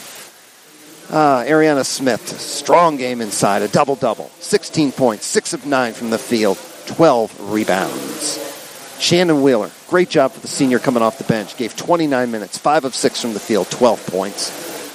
Uh, Ariana Smith, strong game inside, a double-double, sixteen points, six of nine from the field, twelve rebounds. Shannon Wheeler, great job for the senior coming off the bench. Gave twenty-nine minutes, five of six from the field, twelve points.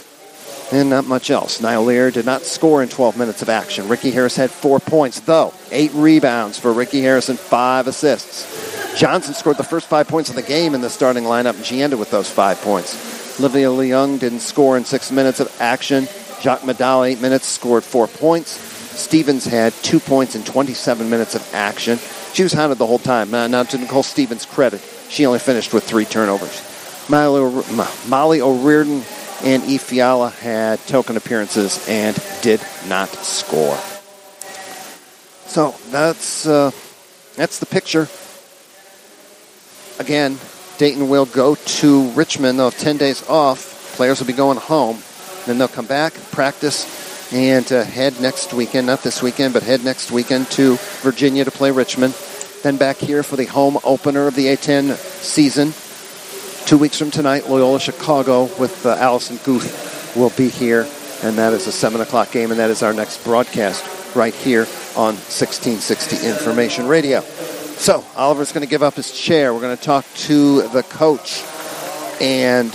And not much else. Niall Lear did not score in twelve minutes of action. Ricky Harris had four points, though. Eight rebounds for Ricky Harris and five assists. Johnson scored the first five points of the game in the starting lineup, and she ended with those five points. Olivia Leung didn't score in six minutes of action. Jacques Medal, eight minutes, scored four points. Stevens had two points in twenty-seven minutes of action. She was hounded the whole time. Now, now to Nicole Stevens' credit, she only finished with three turnovers. Molly, Molly O'Riordan and E. Fiala had token appearances and did not score. So that's uh, that's the picture. Again, Dayton will go to Richmond. They'll have ten days off. Players will be going home. Then they'll come back, practice, and uh, head next weekend, not this weekend, but head next weekend to Virginia to play Richmond. Then back here for the home opener of the A ten season. Two weeks from tonight, Loyola Chicago with uh, Allison Guth will be here, and that is a seven o'clock game, and that is our next broadcast right here on sixteen sixty Information Radio. So, Oliver's going to give up his chair. We're going to talk to the coach, and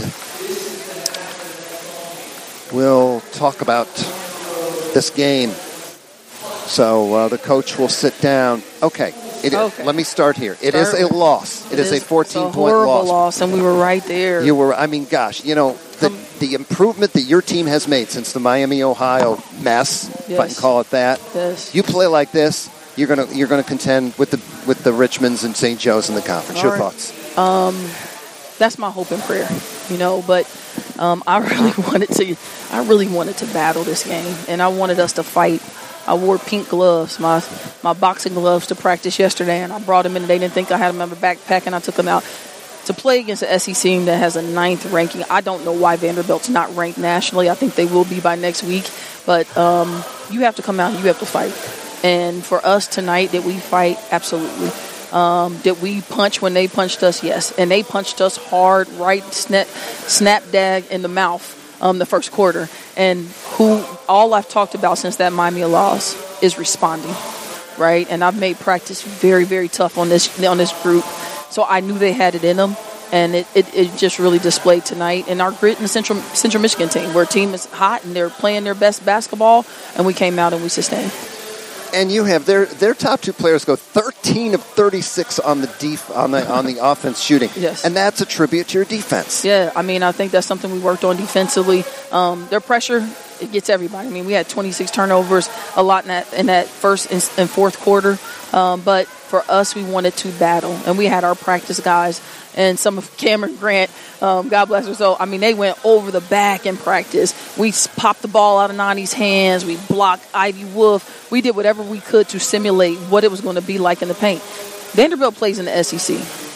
we'll talk about this game. So, uh, the coach will sit down. Okay. It, okay. Let me start here. It start, is a loss. It, it is, is a fourteen-point loss. Horrible loss, and we were right there. You were. I mean, gosh, you know the um, the improvement that your team has made since the Miami, Ohio mess, yes. if I can call it that. Yes. You play like this, you're gonna you're gonna contend with the with the Richmonds and Saint Joe's in the conference. All your right. thoughts? Um, that's my hope and prayer. You know, but um, I really wanted to. I really wanted to battle this game, and I wanted us to fight. I wore pink gloves, my my boxing gloves, to practice yesterday, and I brought them in, and they didn't think I had them in my backpack, and I took them out to play against the S E C team that has a ninth ranking. I don't know why Vanderbilt's not ranked nationally. I think they will be by next week, but um, you have to come out and you have to fight. And for us tonight, did we fight? Absolutely. Um, did we punch when they punched us? Yes. And they punched us hard, right snap, snap dag in the mouth. Um, the first quarter, and who all I've talked about since that Miami loss is responding, right? And I've made practice very, very tough on this on this group, so I knew they had it in them, and it, it, it just really displayed tonight. And our grit in the Central Central Michigan team, where a team is hot and they're playing their best basketball, and we came out and we sustained. And you have their their top two players go thirteen of thirty-six on the def, on the on the offense shooting. Yes. And that's a tribute to your defense. Yeah, I mean, I think that's something we worked on defensively. Um, their pressure, it gets everybody. I mean, we had twenty-six turnovers, a lot in that in that first and, and fourth quarter. Um, but for us, we wanted to battle, and we had our practice guys and some of Cameron Grant, um, God bless her. So, I mean, they went over the back in practice. We popped the ball out of Nani's hands. We blocked Ivy Wolf. We did whatever we could to simulate what it was going to be like in the paint. Vanderbilt plays in the S E C.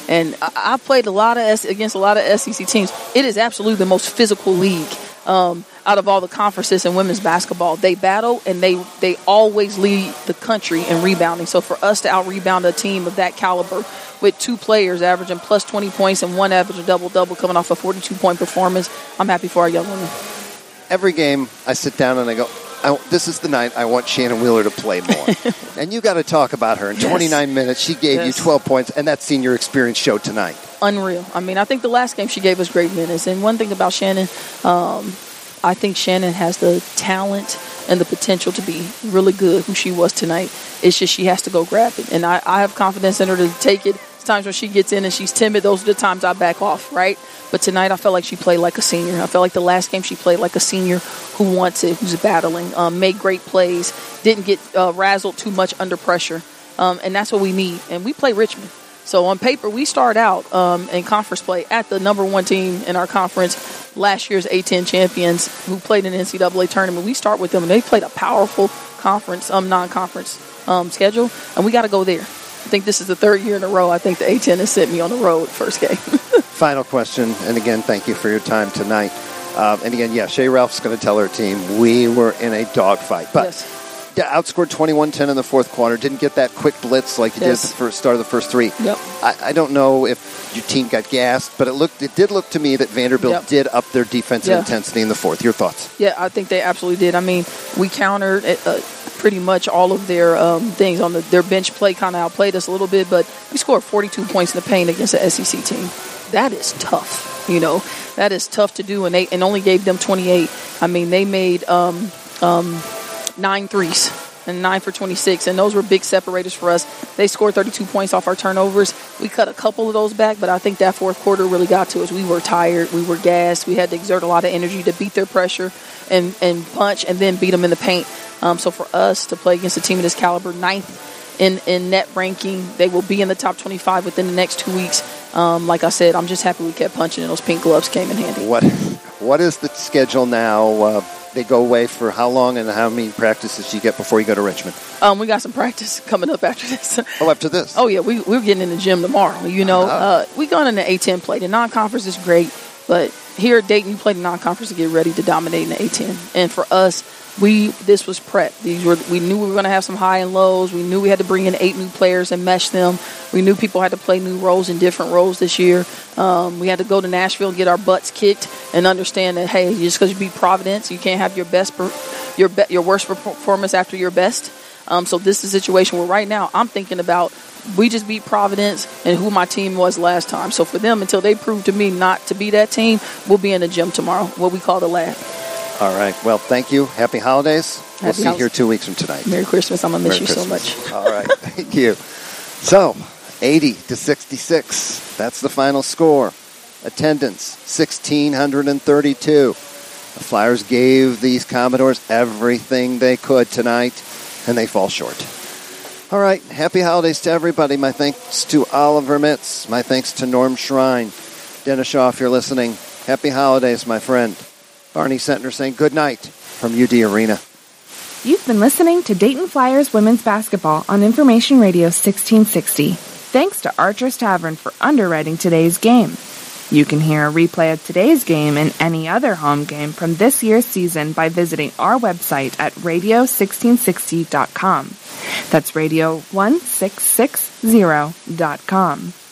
And I, I've played a lot of S, against a lot of S E C teams. It is absolutely the most physical league um, out of all the conferences in women's basketball. They battle, and they, they always lead the country in rebounding. So for us to out-rebound a team of that caliber with two players averaging plus twenty points and one averaging double-double coming off a forty-two point performance, I'm happy for our young women. Every game, I sit down and I go, I, this is the night I want Shannon Wheeler to play more. And you got to talk about her. In yes. twenty-nine minutes, she gave yes. you twelve points, and that senior experience showed tonight. Unreal. I mean, I think the last game she gave us great minutes. And one thing about Shannon, um, I think Shannon has the talent and the potential to be really good, who she was tonight. It's just she has to go grab it. And I, I have confidence in her to take it. Times when she gets in and she's timid, those are the times I back off, right? But tonight I felt like she played like a senior. I felt like the last game she played like a senior who wants it, who's battling, um, made great plays, didn't get uh, razzled too much under pressure. Um, and that's what we need. And we play Richmond. So on paper, we start out um, in conference play at the number one team in our conference, last year's A ten champions who played in the N C double A tournament. We start with them, and they played a powerful conference, um, non-conference um, schedule, and we got to go there. I think this is the third year in a row I think the A ten has sent me on the road first game. Final question, and again, thank you for your time tonight. Um, and again, yeah, Shea Ralph's going to tell her team we were in a dogfight. But yes. yeah, outscored twenty-one ten in the fourth quarter. Didn't get that quick blitz like you yes. did at the first start of the first three. Yep. I, I don't know if your team got gassed, but it looked it did look to me that Vanderbilt yep. did up their defensive yeah. intensity in the fourth. Your thoughts? Yeah, I think they absolutely did. I mean, we countered uh, pretty much all of their um, things on the, their bench play. Kind of outplayed us a little bit, but we scored forty-two points in the paint against the S E C team. That is tough. You know, that is tough to do, and they and only gave them twenty-eight. I mean, they made um, um, nine threes and nine for twenty-six, and those were big separators for us. They scored thirty-two points off our turnovers. We cut a couple of those back, but I think that fourth quarter really got to us. We were tired. We were gassed. We had to exert a lot of energy to beat their pressure and, and punch and then beat them in the paint. Um, so for us to play against a team of this caliber, ninth in, in net ranking, they will be in the top twenty-five within the next two weeks. Um, like I said, I'm just happy we kept punching and those pink gloves came in handy. What What is the schedule now? Uh, they go away for how long, and how many practices do you get before you go to Richmond? Um, we got some practice coming up after this. Oh, after this? Oh, yeah. We, we're getting in the gym tomorrow. You know, uh-huh. uh, we going in the A ten play. The non-conference is great, but here at Dayton, you play the non-conference to get ready to dominate in the A ten. And for us, we this was prep. These were we knew we were going to have some high and lows. We knew we had to bring in eight new players and mesh them. We knew people had to play new roles in different roles this year. Um, we had to go to Nashville and get our butts kicked and understand that, hey, just because you beat Providence, you can't have your best per, your be, your worst performance after your best. Um, so this is a situation where right now I'm thinking about we just beat Providence and who my team was last time. So for them, until they prove to me not to be that team, we'll be in the gym tomorrow, what we call the lab. All right. Well, thank you. Happy holidays. Happy we'll see holidays. you here two weeks from tonight. Merry Christmas. I'm going to miss Merry you Christmas. so much. All right. Thank you. So, eighty to sixty-six. That's the final score. Attendance, sixteen thirty-two. The Flyers gave these Commodores everything they could tonight, and they fall short. All right. Happy holidays to everybody. My thanks to Oliver Mitz. My thanks to Norm Shrine. Dennis Shaw, if you're listening, happy holidays, my friend. Barney Sentner saying good night from U D Arena. You've been listening to Dayton Flyers women's basketball on Information Radio sixteen sixty. Thanks to Archer's Tavern for underwriting today's game. You can hear a replay of today's game and any other home game from this year's season by visiting our website at radio sixteen sixty dot com. That's radio one six six zero dot com.